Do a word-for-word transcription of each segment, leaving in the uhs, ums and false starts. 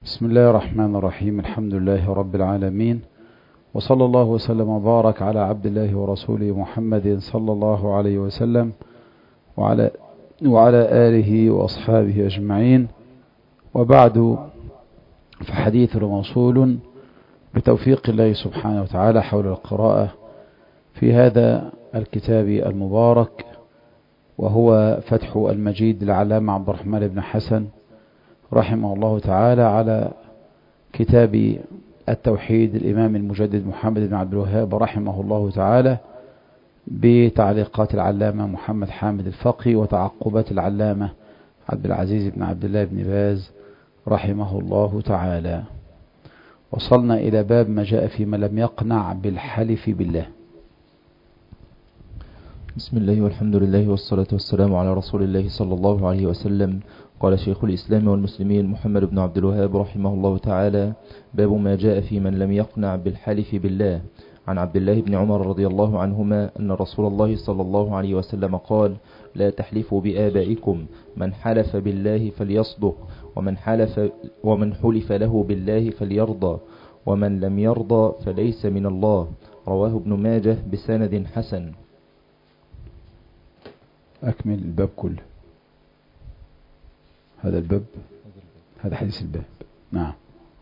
بسم الله الرحمن الرحيم. الحمد لله رب العالمين، وصلى الله وسلم وبارك على عبد الله ورسوله محمد صلى الله عليه وسلم وعلى, وعلى آله وأصحابه أجمعين، وبعد، فحديث موصول بتوفيق الله سبحانه وتعالى حول القراءة في هذا الكتاب المبارك، وهو فتح المجيد للعلامة عبد الرحمن بن حسن رحمه الله تعالى على كتاب التوحيد الإمام المجدد محمد بن عبد الوهاب رحمه الله تعالى، بتعليقات العلامة محمد حامد الفقي وتعقبات العلامة عبد العزيز بن عبد الله بن باز رحمه الله تعالى. وصلنا إلى باب ما جاء في من لم يقنع بالحلف بالله. بسم الله والحمد لله والصلاة والسلام على رسول الله صلى الله عليه وسلم. قال شيخ الإسلام والمسلمين محمد بن عبد الوهاب رحمه الله تعالى: باب ما جاء في من لم يقنع بالحلف بالله. عن عبد الله بن عمر رضي الله عنهما أن رسول الله صلى الله عليه وسلم قال: لا تحلفوا بآبائكم، من حلف بالله فليصدق، ومن حلف ومن حلف له بالله فليرضى، ومن لم يرضى فليس من الله. رواه ابن ماجه بسند حسن. أكمل الباب كله. هذا الباب، هذا حديث الباب. نعم.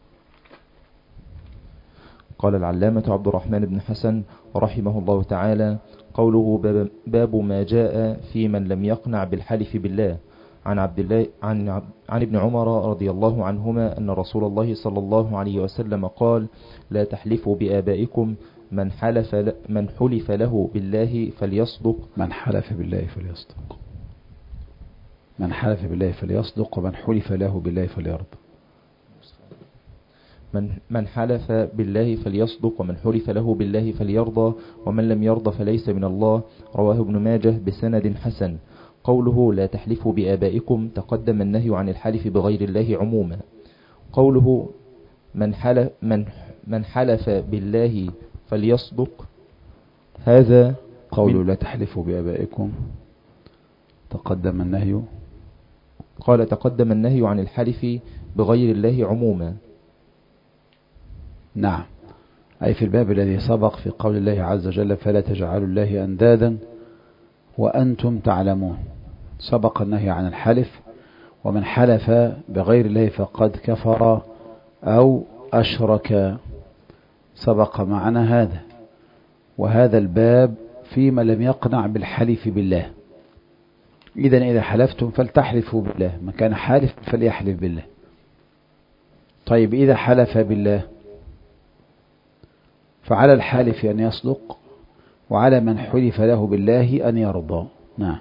قال العلامة عبد الرحمن بن حسن رحمه الله تعالى: قوله باب, باب ما جاء في من لم يقنع بالحلف بالله. عن عبد الله عن, عن ابن عمر رضي الله عنهما أن رسول الله صلى الله عليه وسلم قال: لا تحلفوا بآبائكم، من حلف من حلف له بالله فليصدق. من حلف بالله فليصدق. من حلف بالله فليصدق، ومن حلف له بالله فليرضى. من من حلف بالله فليصدق، ومن حلف له بالله فليرضى، ومن لم يرضى فليس من الله. رواه ابن ماجه بسند حسن. قوله لا تحلفوا بآبائكم، تقدم النهي عن الحلف بغير الله عموما. قوله من حلف من من حلف بالله فليصدق، هذا قوله لا تحلفوا بآبائكم، تقدم النهي. قال تقدم النهي عن الحلف بغير الله عموما. نعم، أي في الباب الذي سبق في قول الله عز وجل: فلا تجعلوا الله أندادا وأنتم تعلمون. سبق النهي عن الحلف، ومن حلف بغير الله فقد كفر أو أشرك. سبق معنا هذا، وهذا الباب فيما لم يقنع بالحلف بالله. إذن إذا حلفتم فلتحلفوا بالله، من كان حالف فليحلف بالله. طيب، إذا حلف بالله فعلى الحالف أن يصدق، وعلى من حلف له بالله أن يرضى. نعم.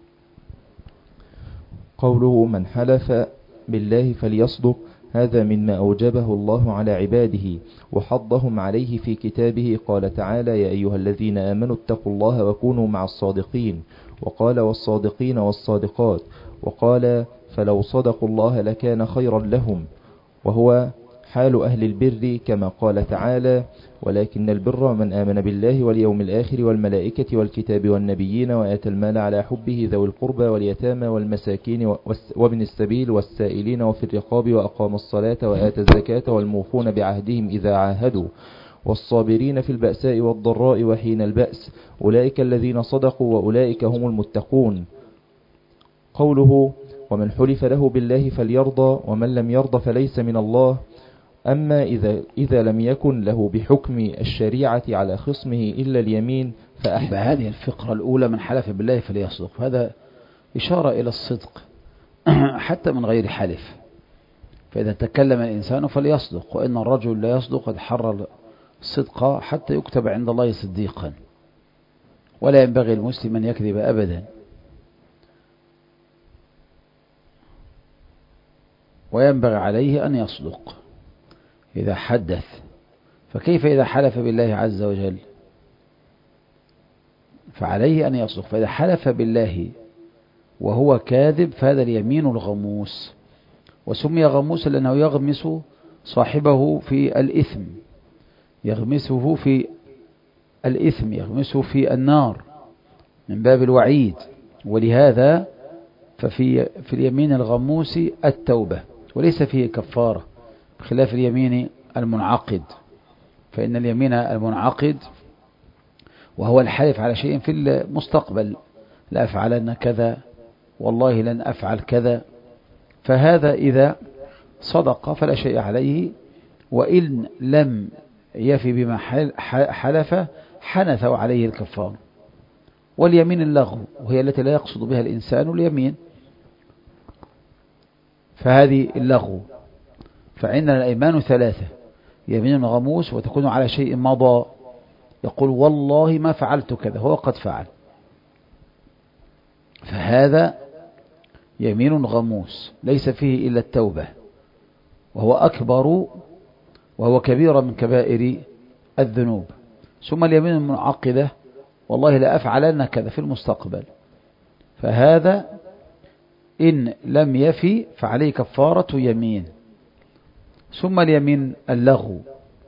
قوله من حلف بالله فليصدق، هذا مما أوجبه الله على عباده وحضهم عليه في كتابه. قال تعالى: يا أيها الذين آمنوا اتقوا الله وكونوا مع الصادقين. وقال: والصادقين والصادقات. وقال: فلو صدقوا الله لكان خيرا لهم. وهو حال أهل البر كما قال تعالى: ولكن البر من آمن بالله واليوم الآخر والملائكة والكتاب والنبيين وآتى المال على حبه ذوي القربى واليتامى والمساكين وابن السبيل والسائلين وفي الرقاب وأقام الصلاة وآتى الزكاة والموفون بعهدهم إذا عاهدوا والصابرين في البأساء والضراء وحين البأس، أولئك الذين صدقوا وأولئك هم المتقون. قوله ومن حلف له بالله فليرضى، ومن لم يرضى فليس من الله. أما إذا, إذا لم يكن له بحكم الشريعة على خصمه إلا اليمين فأحب. هذه الفقرة الأولى من حلف بالله فليصدق، هذا إشارة إلى الصدق حتى من غير حلف. فإذا تكلم الإنسان فليصدق، وإن الرجل لا يصدق قد حرر الصدق حتى يكتب عند الله صديقا، ولا ينبغي المسلم أن يكذب أبدا. وينبغي عليه أن يصدق إذا حدث. فكيف إذا حلف بالله عز وجل؟ فعليه أن يصدق. فإذا حلف بالله وهو كاذب فهذا اليمين الغموس، وسمي غموسا لأنه يغمس صاحبه في الإثم، يغمسه في الإثم، يغمسه في النار من باب الوعيد. ولهذا ففي في اليمين الغموس التوبة، وليس فيه كفارة، خلاف اليمين المنعقد، فإن اليمين المنعقد وهو الحلف على شيء في المستقبل، لا أفعلن كذا، والله لن أفعل كذا، فهذا إذا صدق فلا شيء عليه، وإن لم يفي بما حلف حنث عليه الكفار. واليمين اللغو، وهي التي لا يقصد بها الإنسان اليمين، فهذه اللغو. فعندنا الأيمان ثلاثة: يمين غموس، وتكون على شيء مضى، يقول والله ما فعلت كذا، هو قد فعل، فهذا يمين غموس ليس فيه إلا التوبة، وهو أكبر وهو كبير من كبائر الذنوب. ثم اليمين المنعقدة: والله لا أفعلن كذا في المستقبل، فهذا إن لم يفي فعليه كفارة يمين. ثم اليمين اللغو،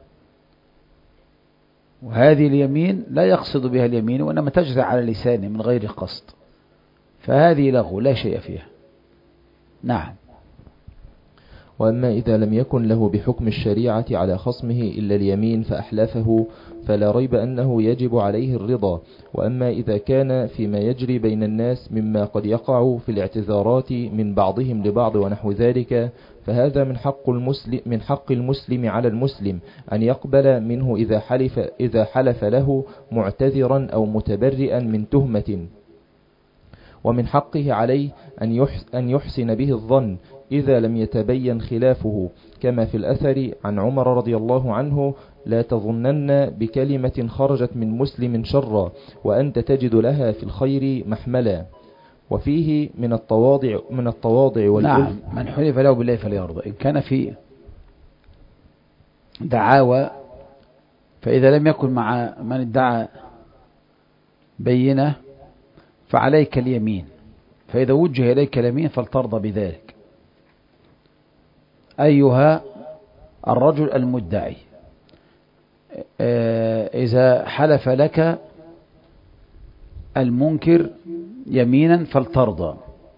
وهذه اليمين لا يقصد بها اليمين، وإنما تجري على لسانه من غير قصد، فهذه لغو لا شيء فيها. نعم. وأما إذا لم يكن له بحكم الشريعة على خصمه إلا اليمين فأحلفه، فلا ريب أنه يجب عليه الرضا. وأما إذا كان فيما يجري بين الناس مما قد يقع في الاعتذارات من بعضهم لبعض ونحو ذلك، فهذا من حق المسلم من حق المسلم على المسلم أن يقبل منه إذا حلف إذا حلف له معتذرا أو متبرئا من تهمة، ومن حقه عليه أن يحسن به الظن إذا لم يتبين خلافه، كما في الأثر عن عمر رضي الله عنه: لا تظنن بكلمة خرجت من مسلم شرا وأنت تجد لها في الخير محملا. وفيه من التواضع من التواضع والألف. نعم. من حلف له بالله فليرضى. إن كان في دعاوى، فإذا لم يكن مع من ادعى بينة فعليك اليمين، فإذا وجه إليك اليمين فلترضى بذلك. أيها الرجل المدعي، إذا حلف لك المنكر يمينا فلترضى،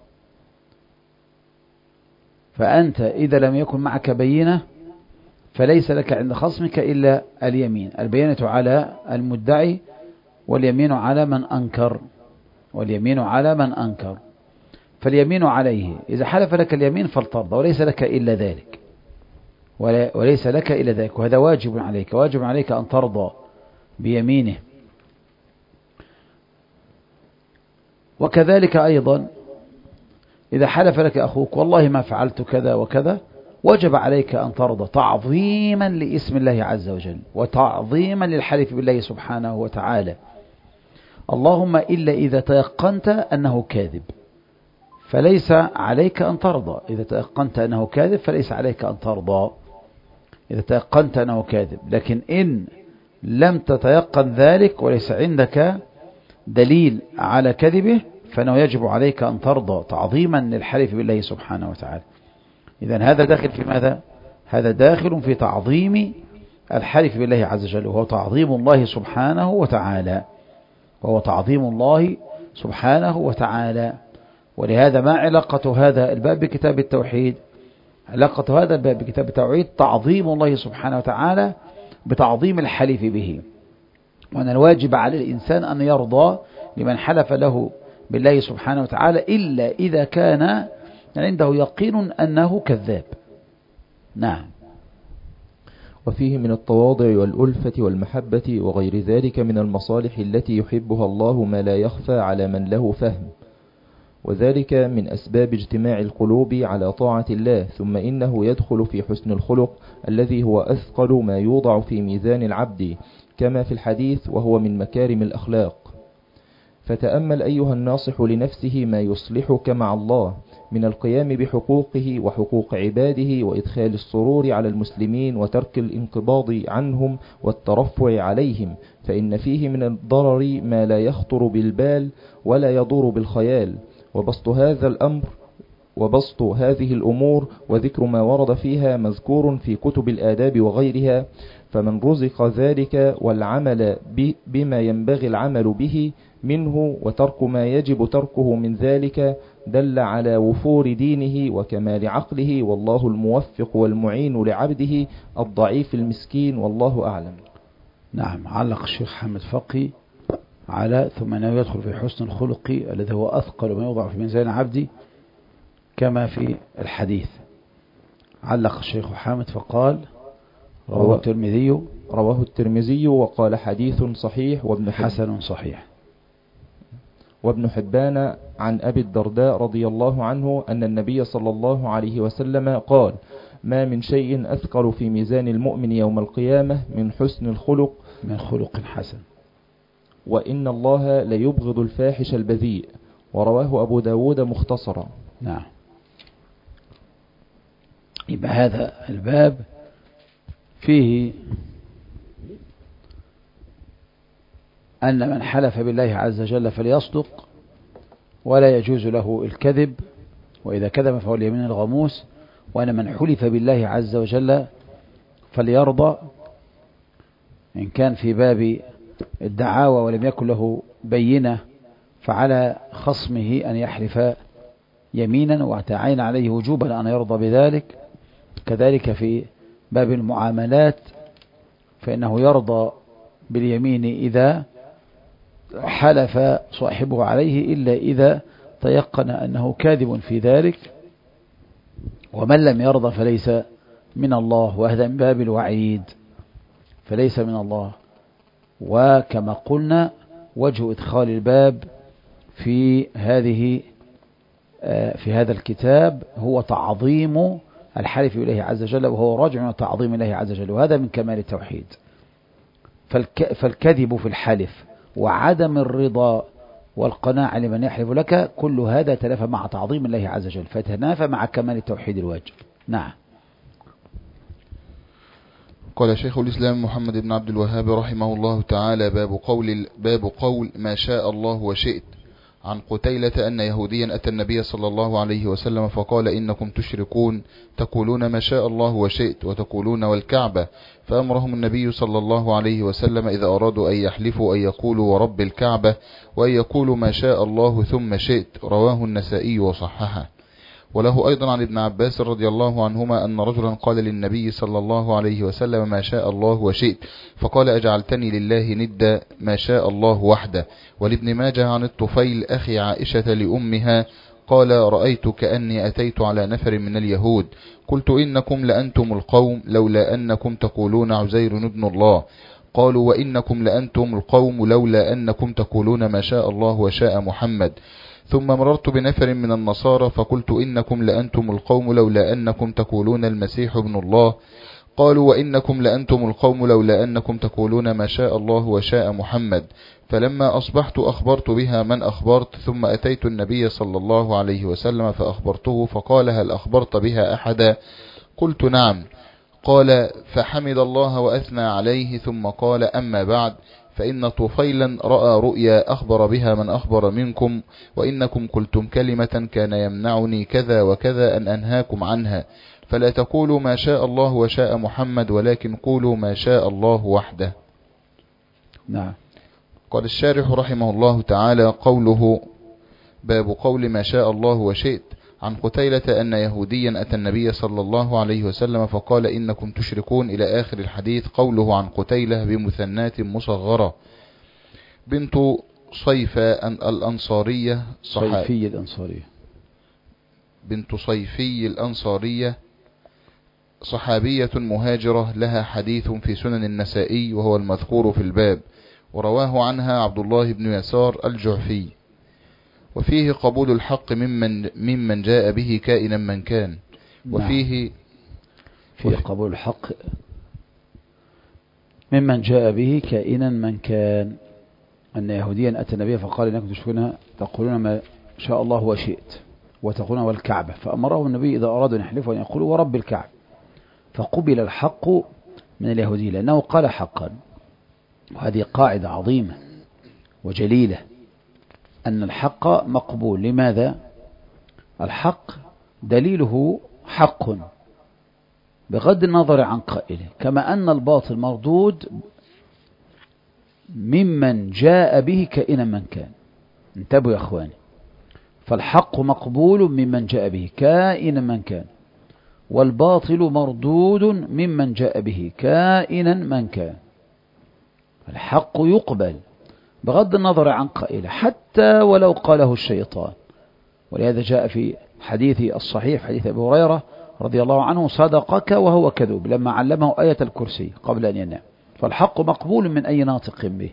فأنت إذا لم يكن معك بينة فليس لك عند خصمك إلا اليمين. البينة على المدعي واليمين على من أنكر واليمين على من أنكر فاليمين عليه. إذا حلف لك اليمين فلترضى، وليس لك إلا ذلك وليس لك إلا ذلك وهذا واجب عليك، واجب عليك أن ترضى بيمينه. وكذلك أيضا إذا حلف لك أخوك والله ما فعلت كذا وكذا، وجب عليك أن ترضى تعظيما لاسم الله عز وجل وتعظيما للحلف بالله سبحانه وتعالى، اللهم إلا إذا تيقنت أنه كاذب فليس عليك أن ترضى. إذا تيقنت أنه كاذب فليس عليك أن ترضى، إذا تيقنت أنه كاذب. لكن إن لم تتيقن ذلك وليس عندك دليل على كذبه فإنه يجب عليك أن ترضى تعظيما للحلف بالله سبحانه وتعالى. إذن هذا داخل في ماذا؟ هذا داخل في تعظيم الحلف بالله عز وجل، وهو تعظيم الله سبحانه وتعالى وهو تعظيم الله سبحانه وتعالى. ولهذا ما علاقة هذا الباب بكتاب التوحيد؟ علاقة هذا الباب بكتاب التوحيد تعظيم الله سبحانه وتعالى بتعظيم الحلف به، وأن الواجب على الإنسان أن يرضى لمن حلف له بالله سبحانه وتعالى إلا إذا كان عنده يقين أنه كذاب. نعم. وفيه من التواضع والألفة والمحبة وغير ذلك من المصالح التي يحبها الله ما لا يخفى على من له فهم، وذلك من أسباب اجتماع القلوب على طاعة الله. ثم إنه يدخل في حسن الخلق الذي هو أثقل ما يوضع في ميزان العبد، كما في الحديث وهو من مكارم الأخلاق. فتأمل أيها الناصح لنفسه ما يصلحك مع الله من القيام بحقوقه وحقوق عباده وإدخال السرور على المسلمين وترك الانقباض عنهم والترفع عليهم، فإن فيه من الضرر ما لا يخطر بالبال ولا يضر بالخيال. وبسط هذا الأمر وبسط هذه الأمور وذكر ما ورد فيها مذكور في كتب الآداب وغيرها، فمن رزق ذلك والعمل بما ينبغي العمل به منه وترك ما يجب تركه من ذلك دل على وفور دينه وكمال عقله، والله الموفق والمعين لعبده الضعيف المسكين، والله أعلم. نعم. علق الشيخ حامد فقي على ثم أنه يدخل في حسن الخلق الذي هو أثقل ما يوضع في ميزان عبدي كما في الحديث. علق الشيخ حامد فقال رواه الترمذي رواه الترمذي وقال حديث صحيح، وابن حسن صحيح. وابن حبان عن أبي الدرداء رضي الله عنه أن النبي صلى الله عليه وسلم قال: ما من شيء أثقل في ميزان المؤمن يوم القيامة من حسن الخلق من خلق حسن، وإن الله ليبغض الفاحش البذيء. ورواه أبو داود مختصرا. نعم. يبقى هذا الباب فيه أن من حلف بالله عز وجل فليصدق ولا يجوز له الكذب، وإذا كذب فهو اليمين الغموس، وأن من حلف بالله عز وجل فليرضى إن كان في باب الدعاوى ولم يكن له بينة، فعلى خصمه أن يحلف يمينا وتعين عليه وجوبا أن يرضى بذلك. كذلك في باب المعاملات فإنه يرضى باليمين إذا حلف صاحبه عليه إلا إذا تيقن أنه كاذب في ذلك، ومن لم يرضى فليس من الله، وهذا من باب الوعيد، فليس من الله. وكما قلنا وجه إدخال الباب في هذه في هذا الكتاب هو تعظيم الحلف بالله عز وجل، وهو راجع من تعظيم الله عز وجل، وهذا من كمال التوحيد. فالكذب في الحلف وعدم الرضا والقناعة لمن يحلف لك كل هذا تنافى مع تعظيم الله عز وجل، فتنافى مع كمال التوحيد الواجب. نعم. قال شيخ الإسلام محمد بن عبد الوهاب رحمه الله تعالى: باب قول باب قول ما شاء الله وشئت. عن قتيلة أن يهوديا أتى النبي صلى الله عليه وسلم فقال: إنكم تشركون تقولون ما شاء الله وشئت وتقولون والكعبة. فأمرهم النبي صلى الله عليه وسلم إذا أرادوا أن يحلفوا أن يقولوا ورب الكعبة وأن يقولوا ما شاء الله ثم شئت. رواه النسائي وصححه. وله أيضا عن ابن عباس رضي الله عنهما أن رجلا قال للنبي صلى الله عليه وسلم: ما شاء الله وشئت. فقال: أجعلتني لله ندا ما شاء الله وحده. ولابن ماجه عن الطفيل أخي عائشة لأمها قال: رأيت كأني أتيت على نفر من اليهود قلت: إنكم لأنتم القوم لولا أنكم تقولون عزير ابن الله. قالوا: وإنكم لأنتم القوم لولا أنكم تقولون ما شاء الله وشاء محمد. ثم مررت بنفر من النصارى فقلت: إنكم لأنتم القوم لولا أنكم تقولون المسيح ابن الله. قالوا: وإنكم لأنتم القوم لولا أنكم تقولون ما شاء الله وشاء محمد. فلما أصبحت أخبرت بها من أخبرت، ثم أتيت النبي صلى الله عليه وسلم فأخبرته فقال: هل أخبرت بها أحدا؟ قلت: نعم. قال: فحمد الله وأثنى عليه، ثم قال: أما بعد، فإن طفيلا رأى رؤيا أخبر بها من أخبر منكم، وإنكم قلتم كلمة كان يمنعني كذا وكذا أن أنهاكم عنها، فلا تقولوا ما شاء الله وشاء محمد، ولكن قولوا ما شاء الله وحده. نعم. قال الشارح رحمه الله تعالى: قوله باب قول ما شاء الله وشئت. عن قتيلة أن يهوديا أتى النبي صلى الله عليه وسلم فقال: إنكم تشركون إلى آخر الحديث. قوله عن قتيلة بمثنات مصغرة. بنت صيفة الأنصارية صيفي الأنصارية بنت صيفي الأنصارية صحابية مهاجرة لها حديث في سنن النسائي وهو المذكور في الباب، ورواه عنها عبد الله بن يسار الجعفي. وفيه قبول الحق ممن ممن جاء به كائنا من كان. وفيه فيه قبول الحق ممن جاء به كائنا من كان. أن يهوديا أتى النبي فقال: إنكم تشركون تقولون ما شاء الله وشئت وتقولون والكعبة. فأمره النبي إذا أرادوا أن يحلفوا أن يقولوا ورب الكعبة. فقبل الحق من اليهودي لأنه قال حقا. وهذه قاعدة عظيمة وجليلة، أن الحق مقبول. لماذا؟ الحق دليله حق بغض النظر عن قائله، كما أن الباطل مردود ممن جاء به كائنا من كان. انتبهوا يا أخواني، فالحق مقبول ممن جاء به كائنا من كان، والباطل مردود ممن جاء به كائنا من كان. الحق يقبل بغض النظر عن قائله حتى ولو قاله الشيطان. ولهذا جاء في حديث الصحيح حديث أبي هريرة رضي الله عنه: صدقك وهو كذوب، لما علمه آية الكرسي قبل أن ينام. فالحق مقبول من أي ناطق به،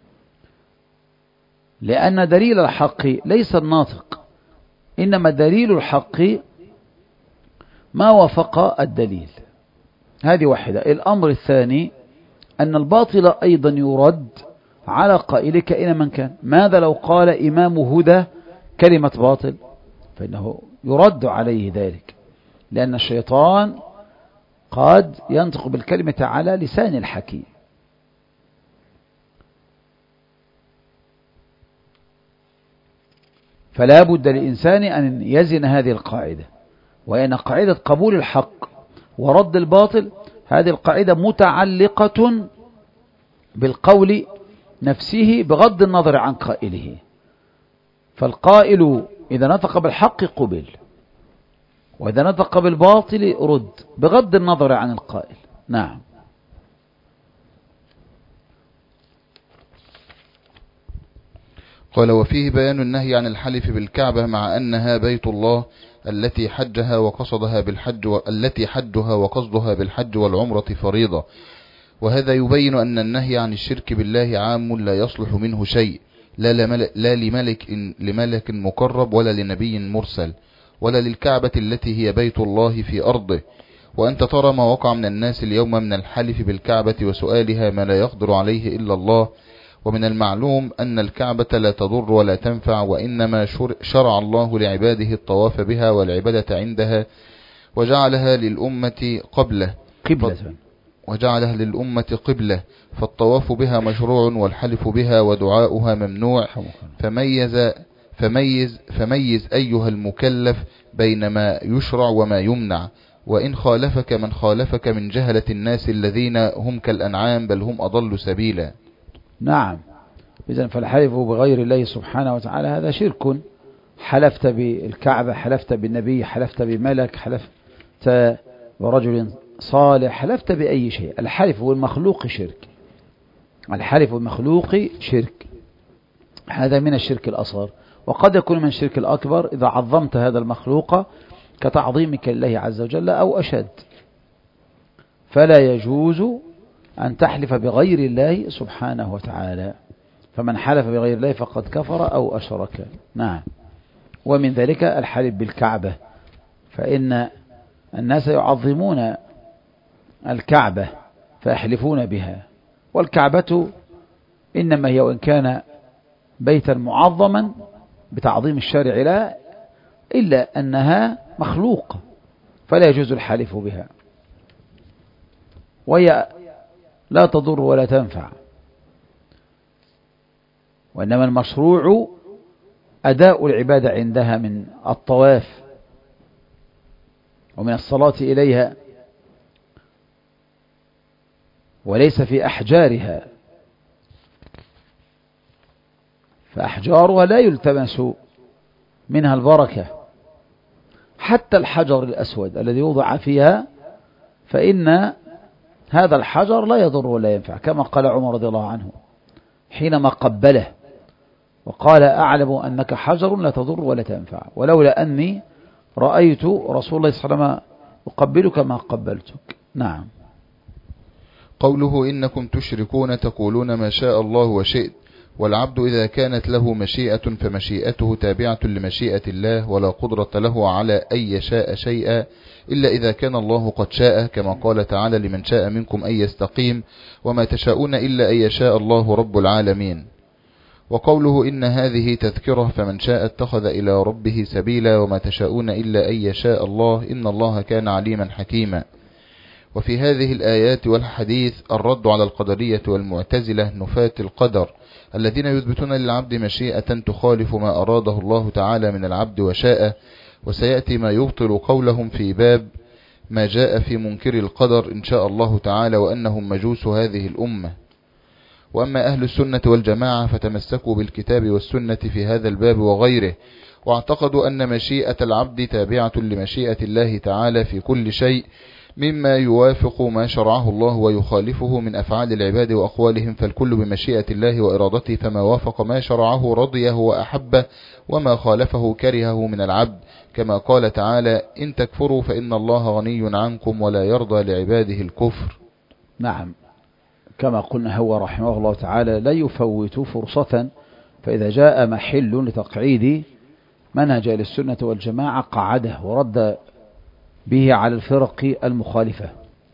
لأن دليل الحق ليس الناطق، إنما دليل الحق ما وافق الدليل. هذه واحدة. الأمر الثاني أن الباطل أيضا يرد على قائل كائنا من كان. ماذا لو قال إمام هدى كلمة باطل؟ فإنه يرد عليه ذلك، لأن الشيطان قد ينطق بالكلمة على لسان الحكيم. فلا بد للإنسان أن يزن هذه القاعدة، وأن قاعدة قبول الحق ورد الباطل هذه القاعدة متعلقة بالقول نفسه بغض النظر عن قائله. فالقائل إذا نطق بالحق قبل، وإذا نطق بالباطل رد بغض النظر عن القائل. نعم. قال: وفيه بيان النهي عن الحلف بالكعبة مع أنها بيت الله التي حجها وقصدها بالحج والتي حجها وقصدها بالحج والعمرة فريضة. وهذا يبين أن النهي عن الشرك بالله عام لا يصلح منه شيء، لا, لا لملك, لملك مقرب ولا لنبي مرسل ولا للكعبة التي هي بيت الله في أرضه. وأنت ترى ما وقع من الناس اليوم من الحلف بالكعبة وسؤالها ما لا يقدر عليه إلا الله. ومن المعلوم أن الكعبة لا تضر ولا تنفع، وإنما شرع الله لعباده الطواف بها والعبادة عندها، وجعلها للأمة قبلة قبلة وجعلها للأمة قبلة فالطواف بها مشروع والحلف بها ودعاؤها ممنوع. فميز فميز فميز أيها المكلف بين ما يشرع وما يمنع، وإن خالفك من خالفك من جهلة الناس الذين هم كالأنعام بل هم أضل سبيلا. نعم. إذن فالحلف بغير الله سبحانه وتعالى هذا شرك. حلفت بالكعبة، حلفت بالنبي، حلفت بملك، حلفت برجل صالح، حلفت بأي شيء. الحلف بالمخلوق شرك. الحلف بالمخلوق شرك، هذا من الشرك الأصغر، وقد يكون من الشرك الأكبر إذا عظمت هذا المخلوق كتعظيمك لله عز وجل أو أشد. فلا يجوز أن تحلف بغير الله سبحانه وتعالى، فمن حلف بغير الله فقد كفر أو أشرك. نعم. ومن ذلك الحلف بالكعبة، فإن الناس يعظمون الكعبة فيحلفون بها، والكعبة إنما هي وإن كان بيتا معظما بتعظيم الشارع لا، إلا أنها مخلوقة فلا يجوز الحلف بها، وهي لا تضر ولا تنفع، وإنما المشروع أداء العبادة عندها من الطواف ومن الصلاة إليها، وليس في أحجارها، فأحجارها لا يلتمس منها البركة. حتى الحجر الأسود الذي يوضع فيها فإن هذا الحجر لا يضر ولا ينفع، كما قال عمر رضي الله عنه حينما قبله وقال: أعلم أنك حجر لا تضر ولا تنفع، ولولا أني رأيت رسول الله صلى الله عليه وسلم أقبلك ما قبلتك. نعم. قوله: إنكم تشركون تقولون ما شاء الله وشئت. والعبد إذا كانت له مشيئة فمشيئته تابعة لمشيئة الله، ولا قدرة له على أن يشاء شيئا إلا إذا كان الله قد شاء، كما قال تعالى: لمن شاء منكم أن يستقيم، وما تشاءون إلا أن يشاء الله رب العالمين. وقوله: إن هذه تذكرة فمن شاء اتخذ إلى ربه سبيلا، وما تشاءون إلا أن يشاء الله إن الله كان عليما حكيما. وفي هذه الآيات والحديث الرد على القدرية والمعتزلة نفاة القدر الذين يثبتون للعبد مشيئة تخالف ما أراده الله تعالى من العبد وشاء. وسيأتي ما يبطل قولهم في باب ما جاء في منكر القدر إن شاء الله تعالى، وأنهم مجوس هذه الأمة. وأما أهل السنة والجماعة فتمسكوا بالكتاب والسنة في هذا الباب وغيره، واعتقدوا أن مشيئة العبد تابعة لمشيئة الله تعالى في كل شيء مما يوافق ما شرعه الله ويخالفه من أفعال العباد وأقوالهم، فالكل بمشيئة الله وإرادته، فما وافق ما شرعه رضيه وأحبه، وما خالفه كرهه من العبد، كما قال تعالى: إن تكفروا فإن الله غني عنكم ولا يرضى لعباده الكفر. نعم، كما قلنا هو رحمه الله تعالى لا يفوت فرصة، فإذا جاء محل لتقعيد منهج السنة والجماعة قعده ورد به على الفرق المخالفة.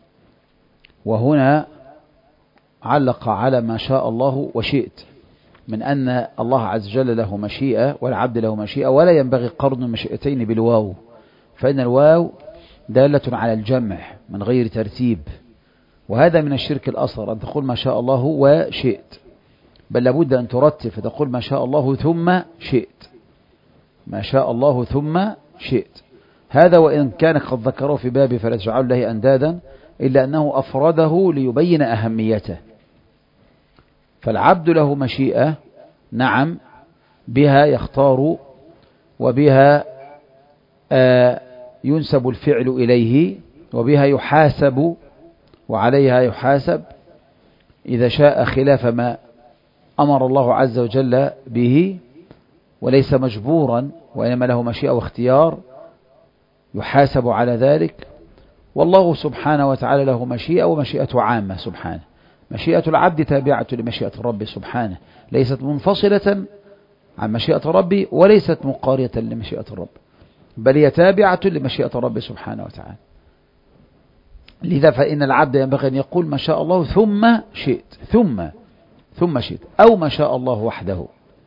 وهنا علق على ما شاء الله وشئت من أن الله عز وجل له مشيئة والعبد له مشيئة، ولا ينبغي قرن المشيئتين بالواو، فإن الواو دالة على الجمع من غير ترتيب، وهذا من الشرك الأصغر أن تقول ما شاء الله وشئت، بل لابد أن ترتب فتقول ما شاء الله ثم شئت، ما شاء الله ثم شئت. هذا وإن كان قد ذكره في بابه فلا تجعلوا له أندادا، إلا أنه أفرده ليبين أهميته. فالعبد له مشيئة، نعم، بها يختار وبها آه ينسب الفعل إليه وبها يحاسب وعليها يحاسب إذا شاء خلاف ما أمر الله عز وجل به، وليس مجبورا وإنما له مشيئة واختيار يحاسب على ذلك. والله سبحانه وتعالى له مشيئة ومشيئة عامة سبحانه. مشيئة العبد تابعة لمشيئة الرب سبحانه، ليست منفصلة عن مشيئة الرب وليست مقارية لمشيئة الرب، بل هي تابعة لمشيئة الرب سبحانه وتعالى. لذا فإن العبد ينبغي أن يقول ما شاء الله ثم شئت، ثم ثم شئت، أو ما شاء الله وحده.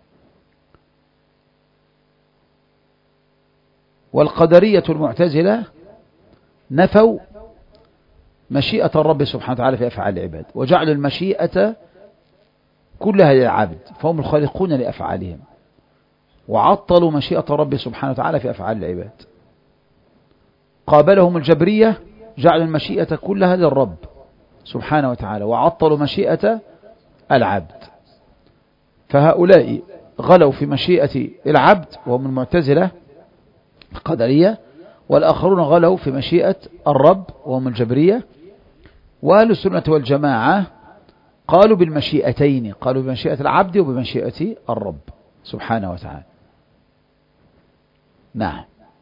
والقدرية المعتزلة نفوا مشيئة الرب سبحانه وتعالى في أفعال العباد، وجعلوا المشيئة كلها للعبد، فهم الخالقون لأفعالهم، وعطلوا مشيئة الرب سبحانه وتعالى في أفعال العباد. قابلهم الجبرية جعلوا المشيئة كلها للرب سبحانه وتعالى، وعطلوا مشيئة العبد. فهؤلاء غلوا في مشيئة العبد وهم المعتزلة القدرية، والآخرون غلوا في مشيئة الرب وهم الجبرية. وأهل السنة والجماعة قالوا بالمشيئتين، قالوا بمشيئة العبد وبمشيئة الرب سبحانه وتعالى. نعم.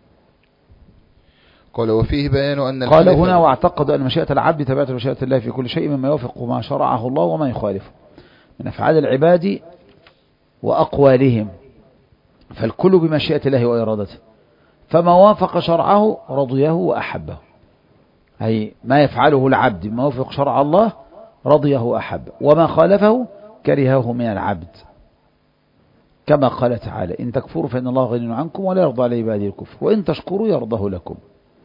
قال وفيه بيان أن قال هنا واعتقد أن مشيئة العبد تبعت مشيئة الله في كل شيء مما يوافق ما شرعه الله وما يخالفه من أفعال العباد وأقوالهم، فالكل بمشيئة الله وإرادته، فما وافق شرعه رضيه وأحبه، أي ما يفعله العبد ما وافق شرع الله رضيه وأحبه، وما خالفه كرهه من العبد، كما قال تعالى: إن تكفروا فإن الله غني عنكم ولا يرضى لعباده الكفر وإن تشكروا يرضه لكم.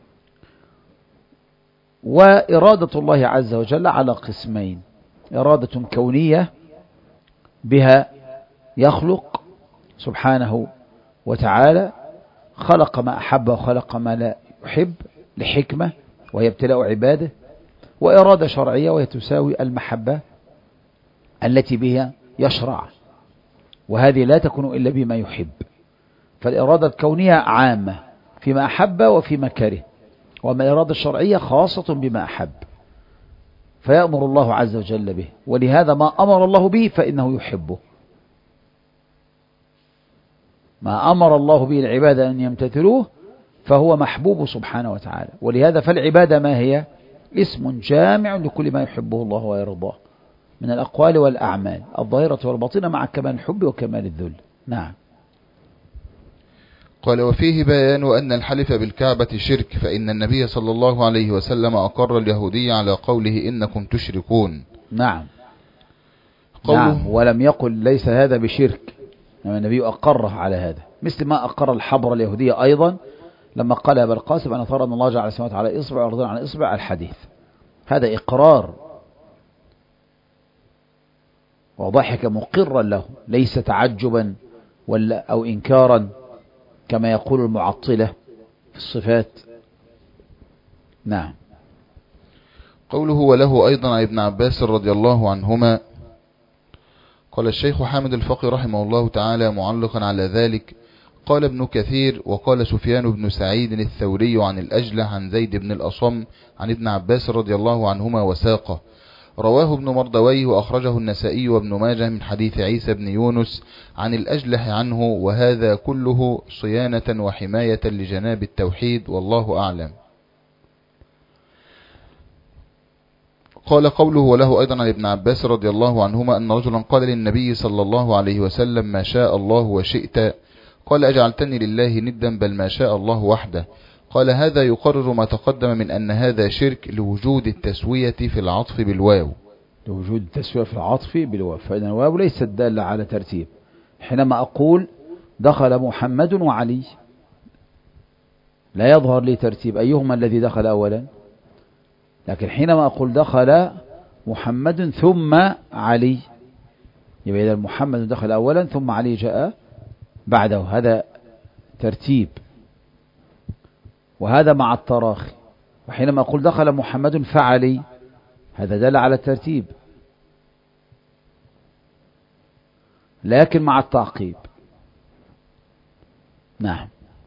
وإرادة الله عز وجل على قسمين: إرادة كونية بها يخلق سبحانه وتعالى، خلق ما أحب وخلق ما لا يحب لحكمة وهي ابتلاء عباده، وإرادة شرعية وهي تساوي المحبة التي بها يشرع، وهذه لا تكون إلا بما يحب. فالإرادة الكونية عامة فيما أحب وفيما كره، وما الإرادة الشرعية خاصة بما أحب، فيأمر الله عز وجل به، ولهذا ما أمر الله به فإنه يحبه، ما أمر الله به العبادة أن يمتثلوه فهو محبوب سبحانه وتعالى. ولهذا فالعبادة ما هي؟ اسم جامع لكل ما يحبه الله ويرضاه من الأقوال والأعمال الظاهرة والباطنة مع كمال الحب وكمال الذل. نعم. قال وفيه بيان أن الحلف بالكعبة شرك، فإن النبي صلى الله عليه وسلم أقر اليهودية على قوله إنكم تشركون. نعم. نعم، ولم يقل ليس هذا بشرك، إنما النبي أقره على هذا، مثل ما أقر الحبر اليهودية أيضا لما قال يا أبا القاسم أنا ترى أن الله جعل السماوات على إصبع وأرضا على إصبع الحديث، هذا إقرار وضحك مقرا له، ليس تعجبا ولا أو إنكارا كما يقول المعطلة في الصفات. نعم. قوله وله أيضا عن ابن عباس رضي الله عنهما قال الشيخ حامد الفقي رحمه الله تعالى معلقا على ذلك: قال ابن كثير وقال سفيان بن سعيد الثوري عن الأجلح عن زيد بن الأصم عن ابن عباس رضي الله عنهما وساقه. رواه ابن مردويه وأخرجه النسائي وابن ماجه من حديث عيسى بن يونس عن الأجلح عنه، وهذا كله صيانة وحماية لجناب التوحيد، والله أعلم. قال قوله: وله أيضا عن ابن عباس رضي الله عنهما أن رجلا قال للنبي صلى الله عليه وسلم: ما شاء الله وشئت. قال: أجعلتني لله ندا؟ بل ما شاء الله وحده. قال: هذا يقرر ما تقدم من أن هذا شرك لوجود التسوية في العطف بالواو. لوجود التسوية في العطف بالواو، فإن الواو ليست دالة على ترتيب. حينما أقول دخل محمد وعلي لا يظهر لي ترتيب أيهما الذي دخل أولا، لكن حينما أقول دخل محمد ثم علي يبقى إذا محمد دخل أولا ثم علي جاء بعده، هذا ترتيب، وهذا مع التراخي. وحينما أقول دخل محمد فعلي هذا دل على الترتيب لكن مع التعقيب. نعم.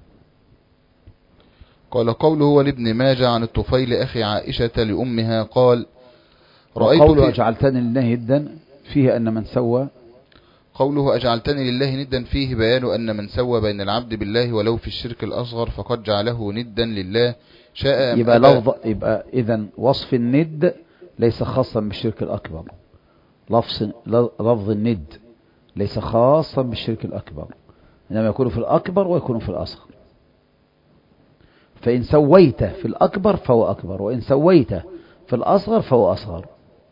قال قوله: ولابن ماجه عن الطفيل أخي عائشة لأمها قال: رأيت قوله أجعلتني لله ندا فيه أن من سوى قوله أجعلتني لله ندا فيه بيان أن من سوى بين العبد بالله ولو في الشرك الأصغر فقد جعله ندا لله شاء أم يبقى أبى. لفظ يبقى إذن وصف الند ليس خاصا بالشرك الأكبر. لفظ لفظ الند ليس خاصا بالشرك الأكبر، إنما يكون في الأكبر ويكون في الأصغر. فإن سويت في الأكبر فهو أكبر، وإن سويت في الأصغر فهو أصغر.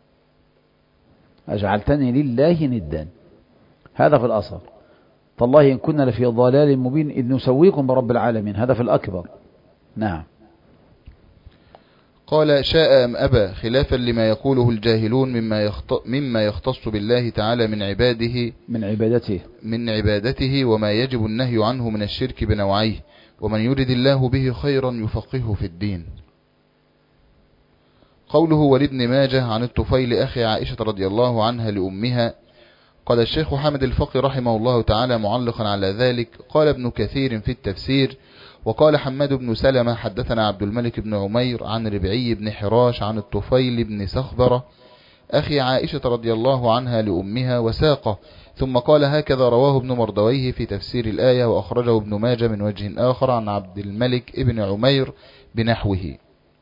أجعلتني لله ندا هذا في الأصغر. تالله إن كنا لفي ضلال مبين إذ نسويكم برب العالمين هذا في الأكبر. نعم. قال: شاء أم أبى، خلافا لما يقوله الجاهلون مما يختص, مما يختص بالله تعالى من عباده من عبادته من عبادته وما يجب النهي عنه من الشرك بنوعيه، ومن يرد الله به خيرا يفقهه في الدين. قوله: ولابن ماجه عن الطفيل أخي عائشة رضي الله عنها لأمها. قال الشيخ حامد الفقي رحمه الله تعالى معلقا على ذلك: قال ابن كثير في التفسير: وقال حماد بن سلمة حدثنا عبد الملك بن عمير عن ربعي بن حراش عن الطفيل بن سخبرة أخي عائشة رضي الله عنها لأمها وساقه، ثم قال: هكذا رواه ابن مردويه في تفسير الآية، وأخرجه ابن ماجه من وجه آخر عن عبد الملك بن عمير بنحوه.